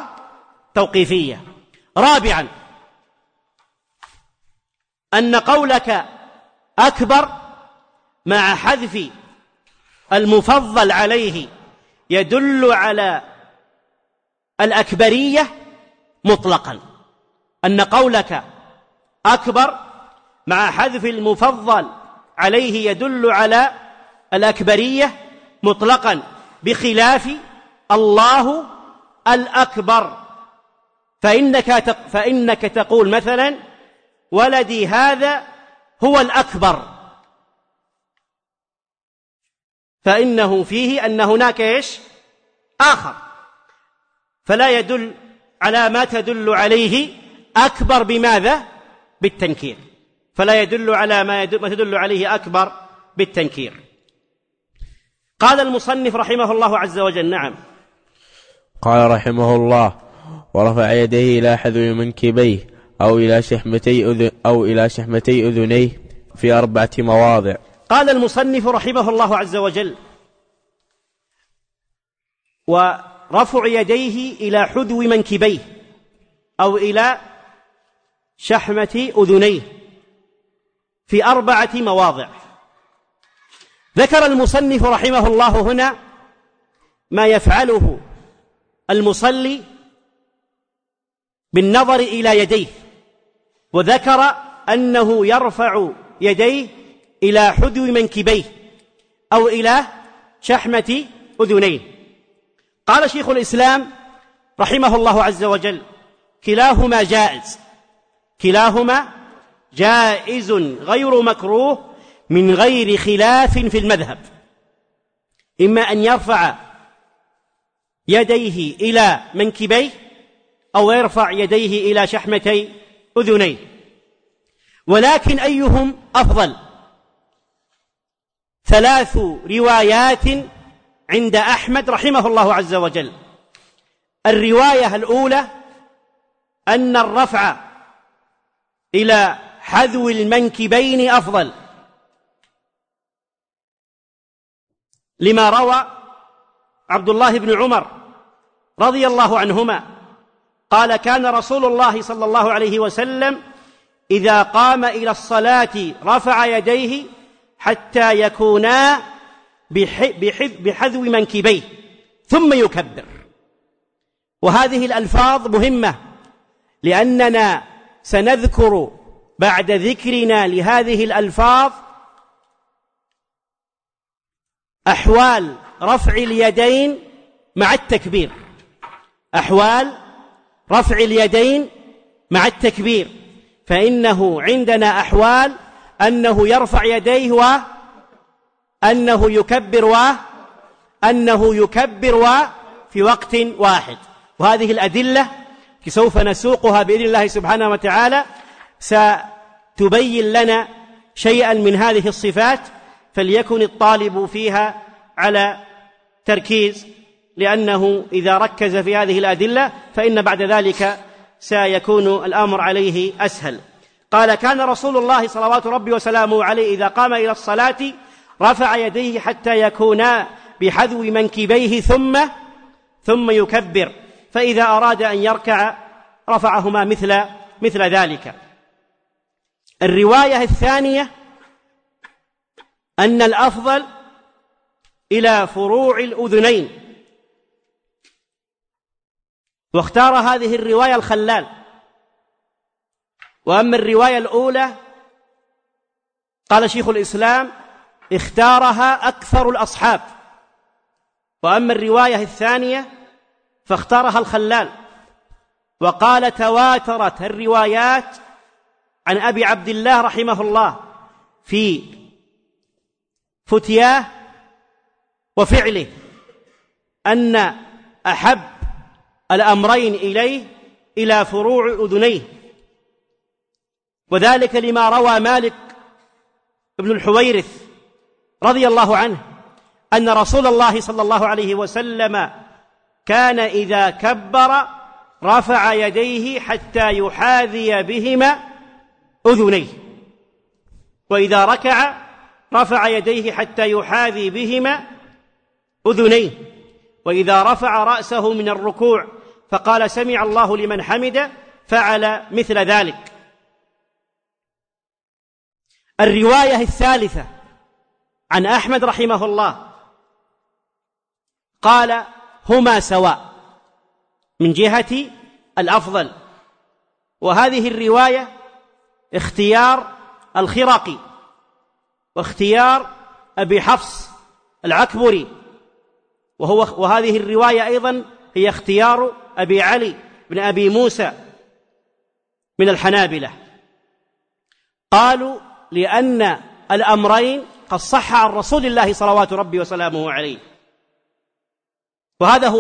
توقيفية. رابعا أن قولك أكبر مع حذف المفضل عليه يدل على الأكبرية مطلقا، أن قولك أكبر مع حذف المفضل عليه يدل على الأكبرية مطلقا، بخلاف الله الأكبر، فإنك تقول مثلا ولدي هذا هو الأكبر، فإنه فيه أن هناك آخر، فلا يدل على ما تدل عليه أكبر بماذا؟ بالتنكير، فلا يدل على ما تدل عليه أكبر بالتنكير. قال المصنف رحمه الله عز وجل: نعم. قال رحمه الله: ورفع يديه إلى حذو منكبيه أو إلى شحمتي أذنيه في 4 مواضع. قال المصنف رحمه الله عز وجل: ورفع يديه إلى حذو منكبيه أو إلى شحمة أذنيه في 4 مواضع. ذكر المصنف رحمه الله هنا ما يفعله المصلي بالنظر إلى يديه، وذكر أنه يرفع يديه إلى حذو منكبيه أو إلى شحمة أذنيه. قال شيخ الإسلام رحمه الله عز وجل: كلاهما جائز غير مكروه من غير خلاف في المذهب، إما أن يرفع يديه إلى منكبيه أو يرفع يديه إلى شحمتي أذنيه، ولكن أيهم أفضل؟ 3 روايات عند أحمد رحمه الله عز وجل. الرواية الأولى أن الرفع إلى حذو المنكبين أفضل، لما روى عبد الله بن عمر رضي الله عنهما قال: كان رسول الله صلى الله عليه وسلم إذا قام إلى الصلاة رفع يديه حتى يكونا بحذو منكبيه ثم يكبر. وهذه الألفاظ مهمة، لأننا سنذكر بعد ذكرنا لهذه الألفاظ أحوال رفع اليدين مع التكبير، أحوال رفع اليدين مع التكبير، فإنه عندنا أحوال أنه يرفع يديه وأنه يكبر في وقت واحد. وهذه الأدلة سوف نسوقها بإذن الله سبحانه وتعالى، ستبين لنا شيئا من هذه الصفات، فليكن الطالب فيها على تركيز، لأنه إذا ركز في هذه الأدلة فإن بعد ذلك سيكون الأمر عليه أسهل. قال: كان رسول الله صلوات ربي وسلامه عليه إذا قام إلى الصلاة رفع يديه حتى يكونا بحذو منكبيه ثم يكبر، فإذا أراد أن يركع رفعهما مثل ذلك. الرواية الثانية أن الأفضل إلى فروع الأذنين، واختار هذه الرواية الخلال. وأما الرواية الأولى قال شيخ الإسلام اختارها أكثر الأصحاب، وأما الرواية الثانية فاختارها الخلال، وقال: تواترت الروايات عن أبي عبد الله رحمه الله في فتياه وفعله أن أحب الأمرين إليه إلى فروع أذنيه، وذلك لما روى مالك بن الحويرث رضي الله عنه أن رسول الله صلى الله عليه وسلم كان إذا كبر رفع يديه حتى يحاذي بهما أذنيه، وإذا ركع رفع يديه حتى يحاذي بهما أذنيه، وإذا رفع رأسه من الركوع فقال: سمع الله لمن حمده فعل مثل ذلك. الرواية الثالثة عن أحمد رحمه الله قال هما سواء من جهة الأفضل، وهذه الرواية اختيار الخرقي واختيار أبي حفص العكبري، وهذه الرواية أيضا هي اختيار أبي علي بن أبي موسى من الحنابلة. قالوا لأن الأمرين قد صح عن رسول الله صلوات ربي وسلامه عليه، وهذا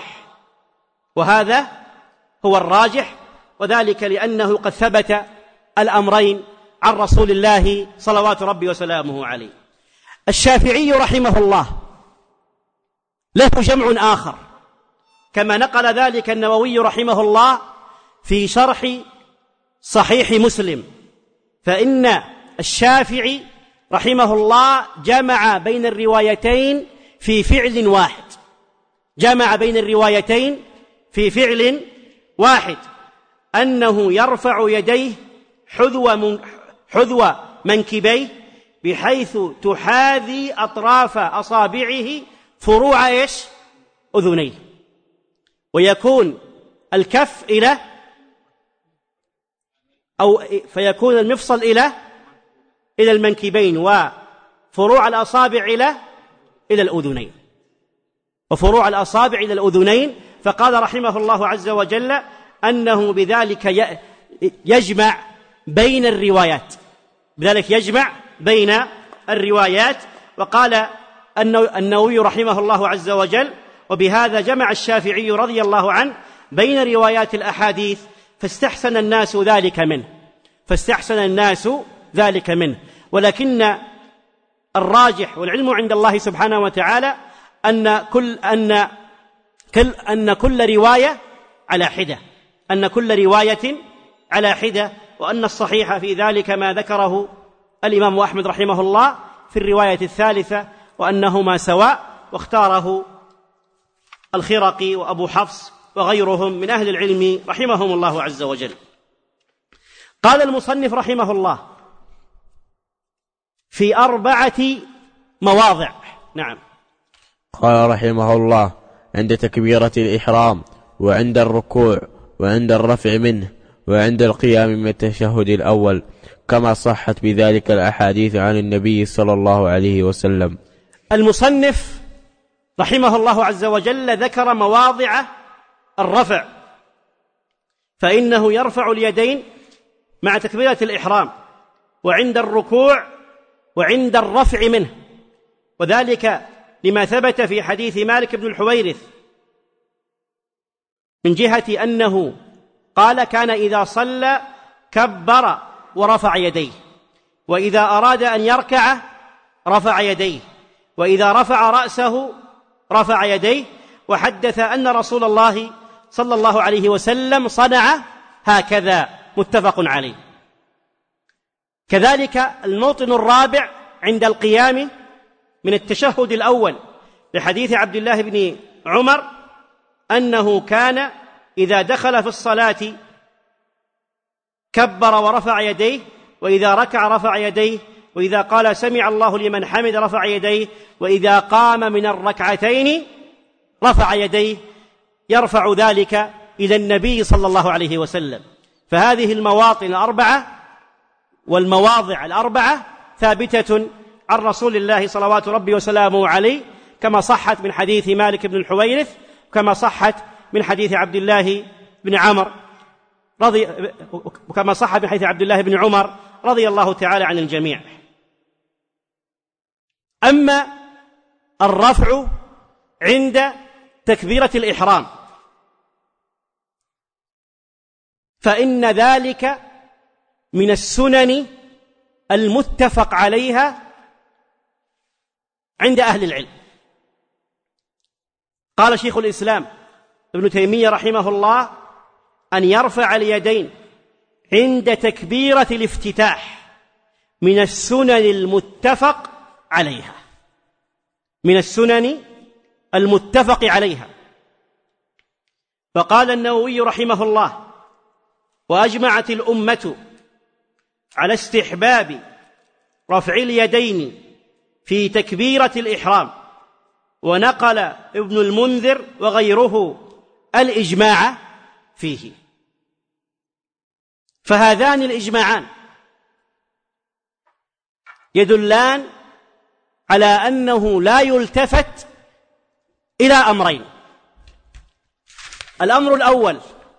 هو الراجح، وذلك لأنه قد ثبت الأمرين عن رسول الله صلوات ربي وسلامه عليه. الشافعي رحمه الله له جمع آخر كما نقل ذلك النووي رحمه الله في شرح صحيح مسلم، فإن الشافعي رحمه الله جمع بين الروايتين في فعل واحد، أنه يرفع يديه حذو منكبيه بحيث تحاذي أطراف أصابعه فروع أذنيه، ويكون الكف فيكون المفصل إلى المنكبين، وفروع الأصابع إلى الأذنين، فقال رحمه الله عز وجل أنه بذلك يجمع بين الروايات، وقال النووي رحمه الله عز وجل وبهذا جمع الشافعي رضي الله عنه بين روايات الأحاديث فاستحسن الناس ذلك منه. ولكن الراجح والعلم عند الله سبحانه وتعالى أن كل رواية على حدة، وأن الصحيح في ذلك ما ذكره الإمام أحمد رحمه الله في الرواية الثالثة، وأنهما سواء، واختاره الخرقي وأبو حفص وغيرهم من أهل العلم رحمهم الله عز وجل. قال المصنف رحمه الله في 4 مواضع. نعم. قال رحمه الله عند تكبيرة الإحرام، وعند الركوع، وعند الرفع منه، وعند القيام من التشهد الأول، كما صحت بذلك الأحاديث عن النبي صلى الله عليه وسلم. المصنف رحمه الله عز وجل ذكر مواضع الرفع، فإنه يرفع اليدين مع تكبيرة الإحرام، وعند الركوع، وعند الرفع منه، وذلك لما ثبت في حديث مالك بن الحويرث من جهة أنه قال كان إذا صلى كبر ورفع يديه، وإذا أراد أن يركع رفع يديه، وإذا رفع رأسه رفع يديه، وحدث أن رسول الله صلى الله عليه وسلم صنع هكذا، متفق عليه. كذلك الموطن الرابع عند القيام من التشهد الأول لحديث عبد الله بن عمر أنه كان إذا دخل في الصلاة كبر ورفع يديه، وإذا ركع رفع يديه، وإذا قال سمع الله لمن حمد رفع يديه، وإذا قام من الركعتين رفع يديه، يرفع ذلك إلى النبي صلى الله عليه وسلم. فهذه المواطن 4 والمواضع 4 ثابتة عن رسول الله صلوات ربي وسلامه عليه، كما صحت من حديث مالك بن الحويرث، وكما صحت من حديث عبد الله بن عمر رضي الله تعالى عن الجميع. أما الرفع عند تكبيرة الإحرام فإن ذلك من السنن المتفق عليها عند أهل العلم. قال شيخ الإسلام ابن تيمية رحمه الله أن يرفع اليدين عند تكبيرة الافتتاح من السنن المتفق عليها. فقال النووي رحمه الله: وأجمعت الأمة على استحباب رفع اليدين في تكبيرة الإحرام، ونقل ابن المنذر وغيره الإجماع فيه. فهذان الإجماعان يدلان على أنه لا يلتفت إلى أمرين. الأمر الأول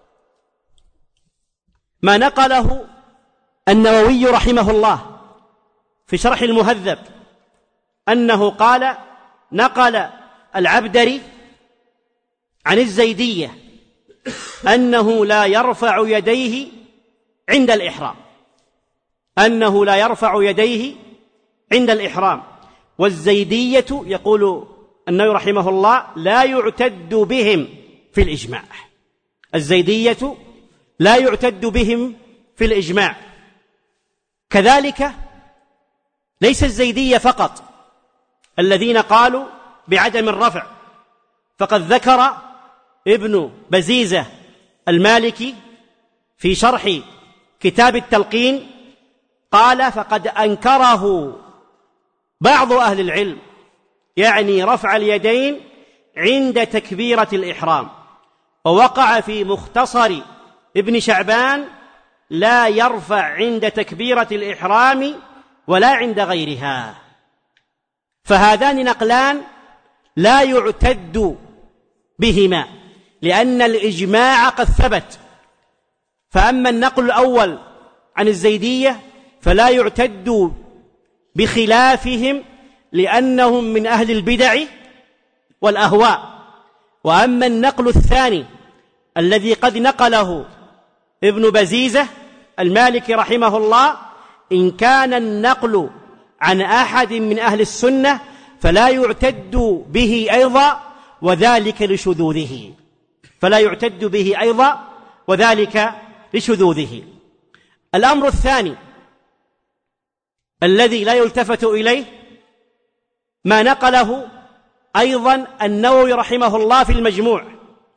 ما نقله النووي رحمه الله في شرح المهذب، أنه قال: نقل العبدري عن الزيدية أنه لا يرفع يديه عند الإحرام، أنه لا يرفع يديه عند الإحرام. والزيدية يقول النووي رحمه الله لا يعتد بهم في الإجماع، الزيدية لا يعتد بهم في الإجماع. كذلك ليس الزيدية فقط الذين قالوا بعدم الرفع، فقد ذكر ابن بزيزة المالكي في شرح كتاب التلقين قال: فقد أنكره بعض أهل العلم، يعني رفع اليدين عند تكبيرة الإحرام. ووقع في مختصر ابن شعبان: لا يرفع عند تكبيرة الإحرام ولا عند غيرها. فهذان نقلان لا يعتد بهما لأن الإجماع قد ثبت. فأما النقل الأول عن الزيدية فلا يعتد بخلافهم لأنهم من أهل البدع والأهواء. وأما النقل الثاني الذي قد نقله ابن بزيزة المالكي رحمه الله، إن كان النقل عن أحد من أهل السنة فلا يعتد به أيضا وذلك لشذوذه، فلا يعتد به أيضا وذلك لشذوذه. الأمر الثاني الذي لا يلتفت إليه ما نقله أيضا النووي رحمه الله في المجموع،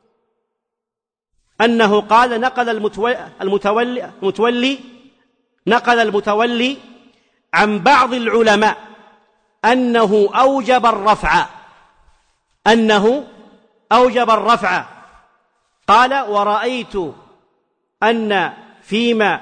أنه قال: نقل المتولي عن بعض العلماء أنه أوجب الرفع، قال: ورأيت أن فيما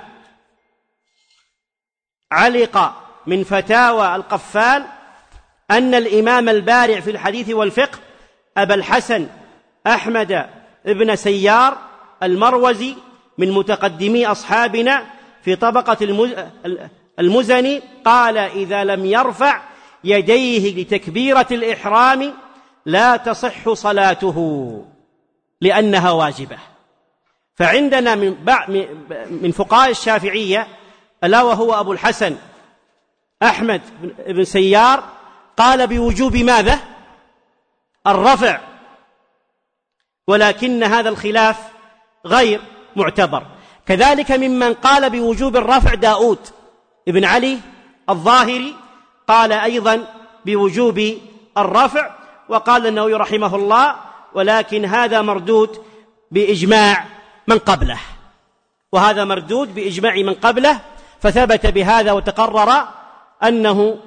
علق من فتاوى القفال أن الإمام البارع في الحديث والفقه أبا الحسن أحمد ابن سيار المروزي من متقدمي أصحابنا في طبقة المزني قال: إذا لم يرفع يديه لتكبيرة الإحرام لا تصح صلاته لأنها واجبة. فعندنا من فقهاء الشافعية ألا وهو أبو الحسن أحمد بن سيار قال بوجوب ماذا؟ الرفع، ولكن هذا الخلاف غير معتبر. كذلك ممن قال بوجوب الرفع داود ابن علي الظاهري قال أيضا بوجوب الرفع. وقال النووي رحمه الله: ولكن هذا مردود بإجماع من قبله، وهذا مردود بإجماع من قبله، فثبت بهذا وتقرر أنه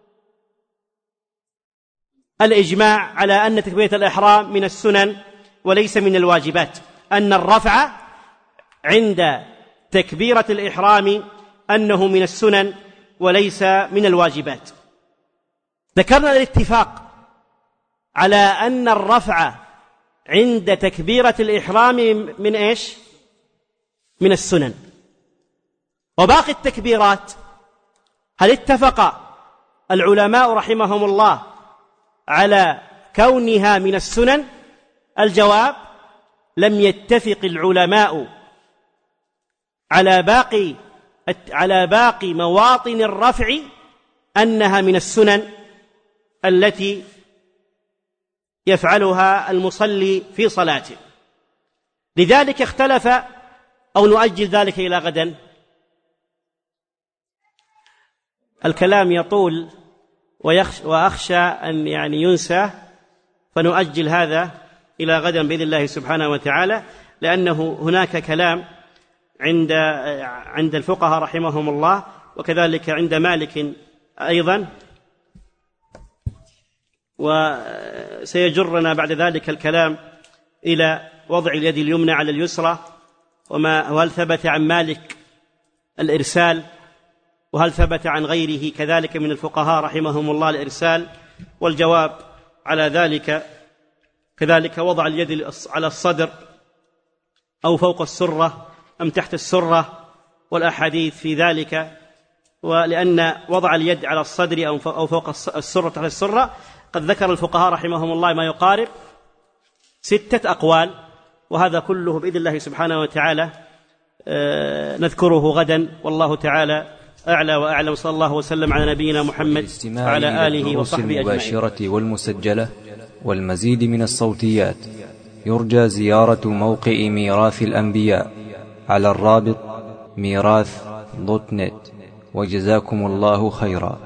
الإجماع على أن تكبيرة الإحرام من السنن وليس من الواجبات، أن الرفع عند تكبيرة الإحرام أنه من السنن وليس من الواجبات. ذكرنا الاتفاق على أن الرفع عند تكبيرة الإحرام من إيش؟ من السنن. وباقي التكبيرات هل اتفق العلماء رحمهم الله على كونها من السنن؟ الجواب: لم يتفق العلماء على باقي مواطن الرفع أنها من السنن التي يفعلها المصلي في صلاته. لذلك اختلف، أو نؤجل ذلك إلى غدا، الكلام يطول وأخشى أن ينسى، فنؤجل هذا إلى غدا بإذن الله سبحانه وتعالى، لأنه هناك كلام عند الفقهاء رحمهم الله، وكذلك عند مالك أيضا، وسيجرنا بعد ذلك الكلام إلى وضع اليد اليمنى على اليسرى، وهل ثبت عن مالك الإرسال، وهل ثبت عن غيره كذلك من الفقهاء رحمهم الله الإرسال. والجواب على ذلك كذلك وضع اليد على الصدر أو فوق السرة أم تحت السرة، والأحاديث في ذلك. ولأن وضع اليد على الصدر أو فوق السرة تحت السرة قد ذكر الفقهاء رحمهم الله ما يقارب 6 أقوال، وهذا كله بإذن الله سبحانه وتعالى نذكره غدا، والله تعالى أعلى وأعلم. صلى الله وسلم على نبينا محمد وعلى آله وصحبه أجمعين. المباشرة والمسجلة والمزيد من الصوتيات يرجى زيارة موقع ميراث الأنبياء على الرابط ميراث.net. وجزاكم الله خيرا.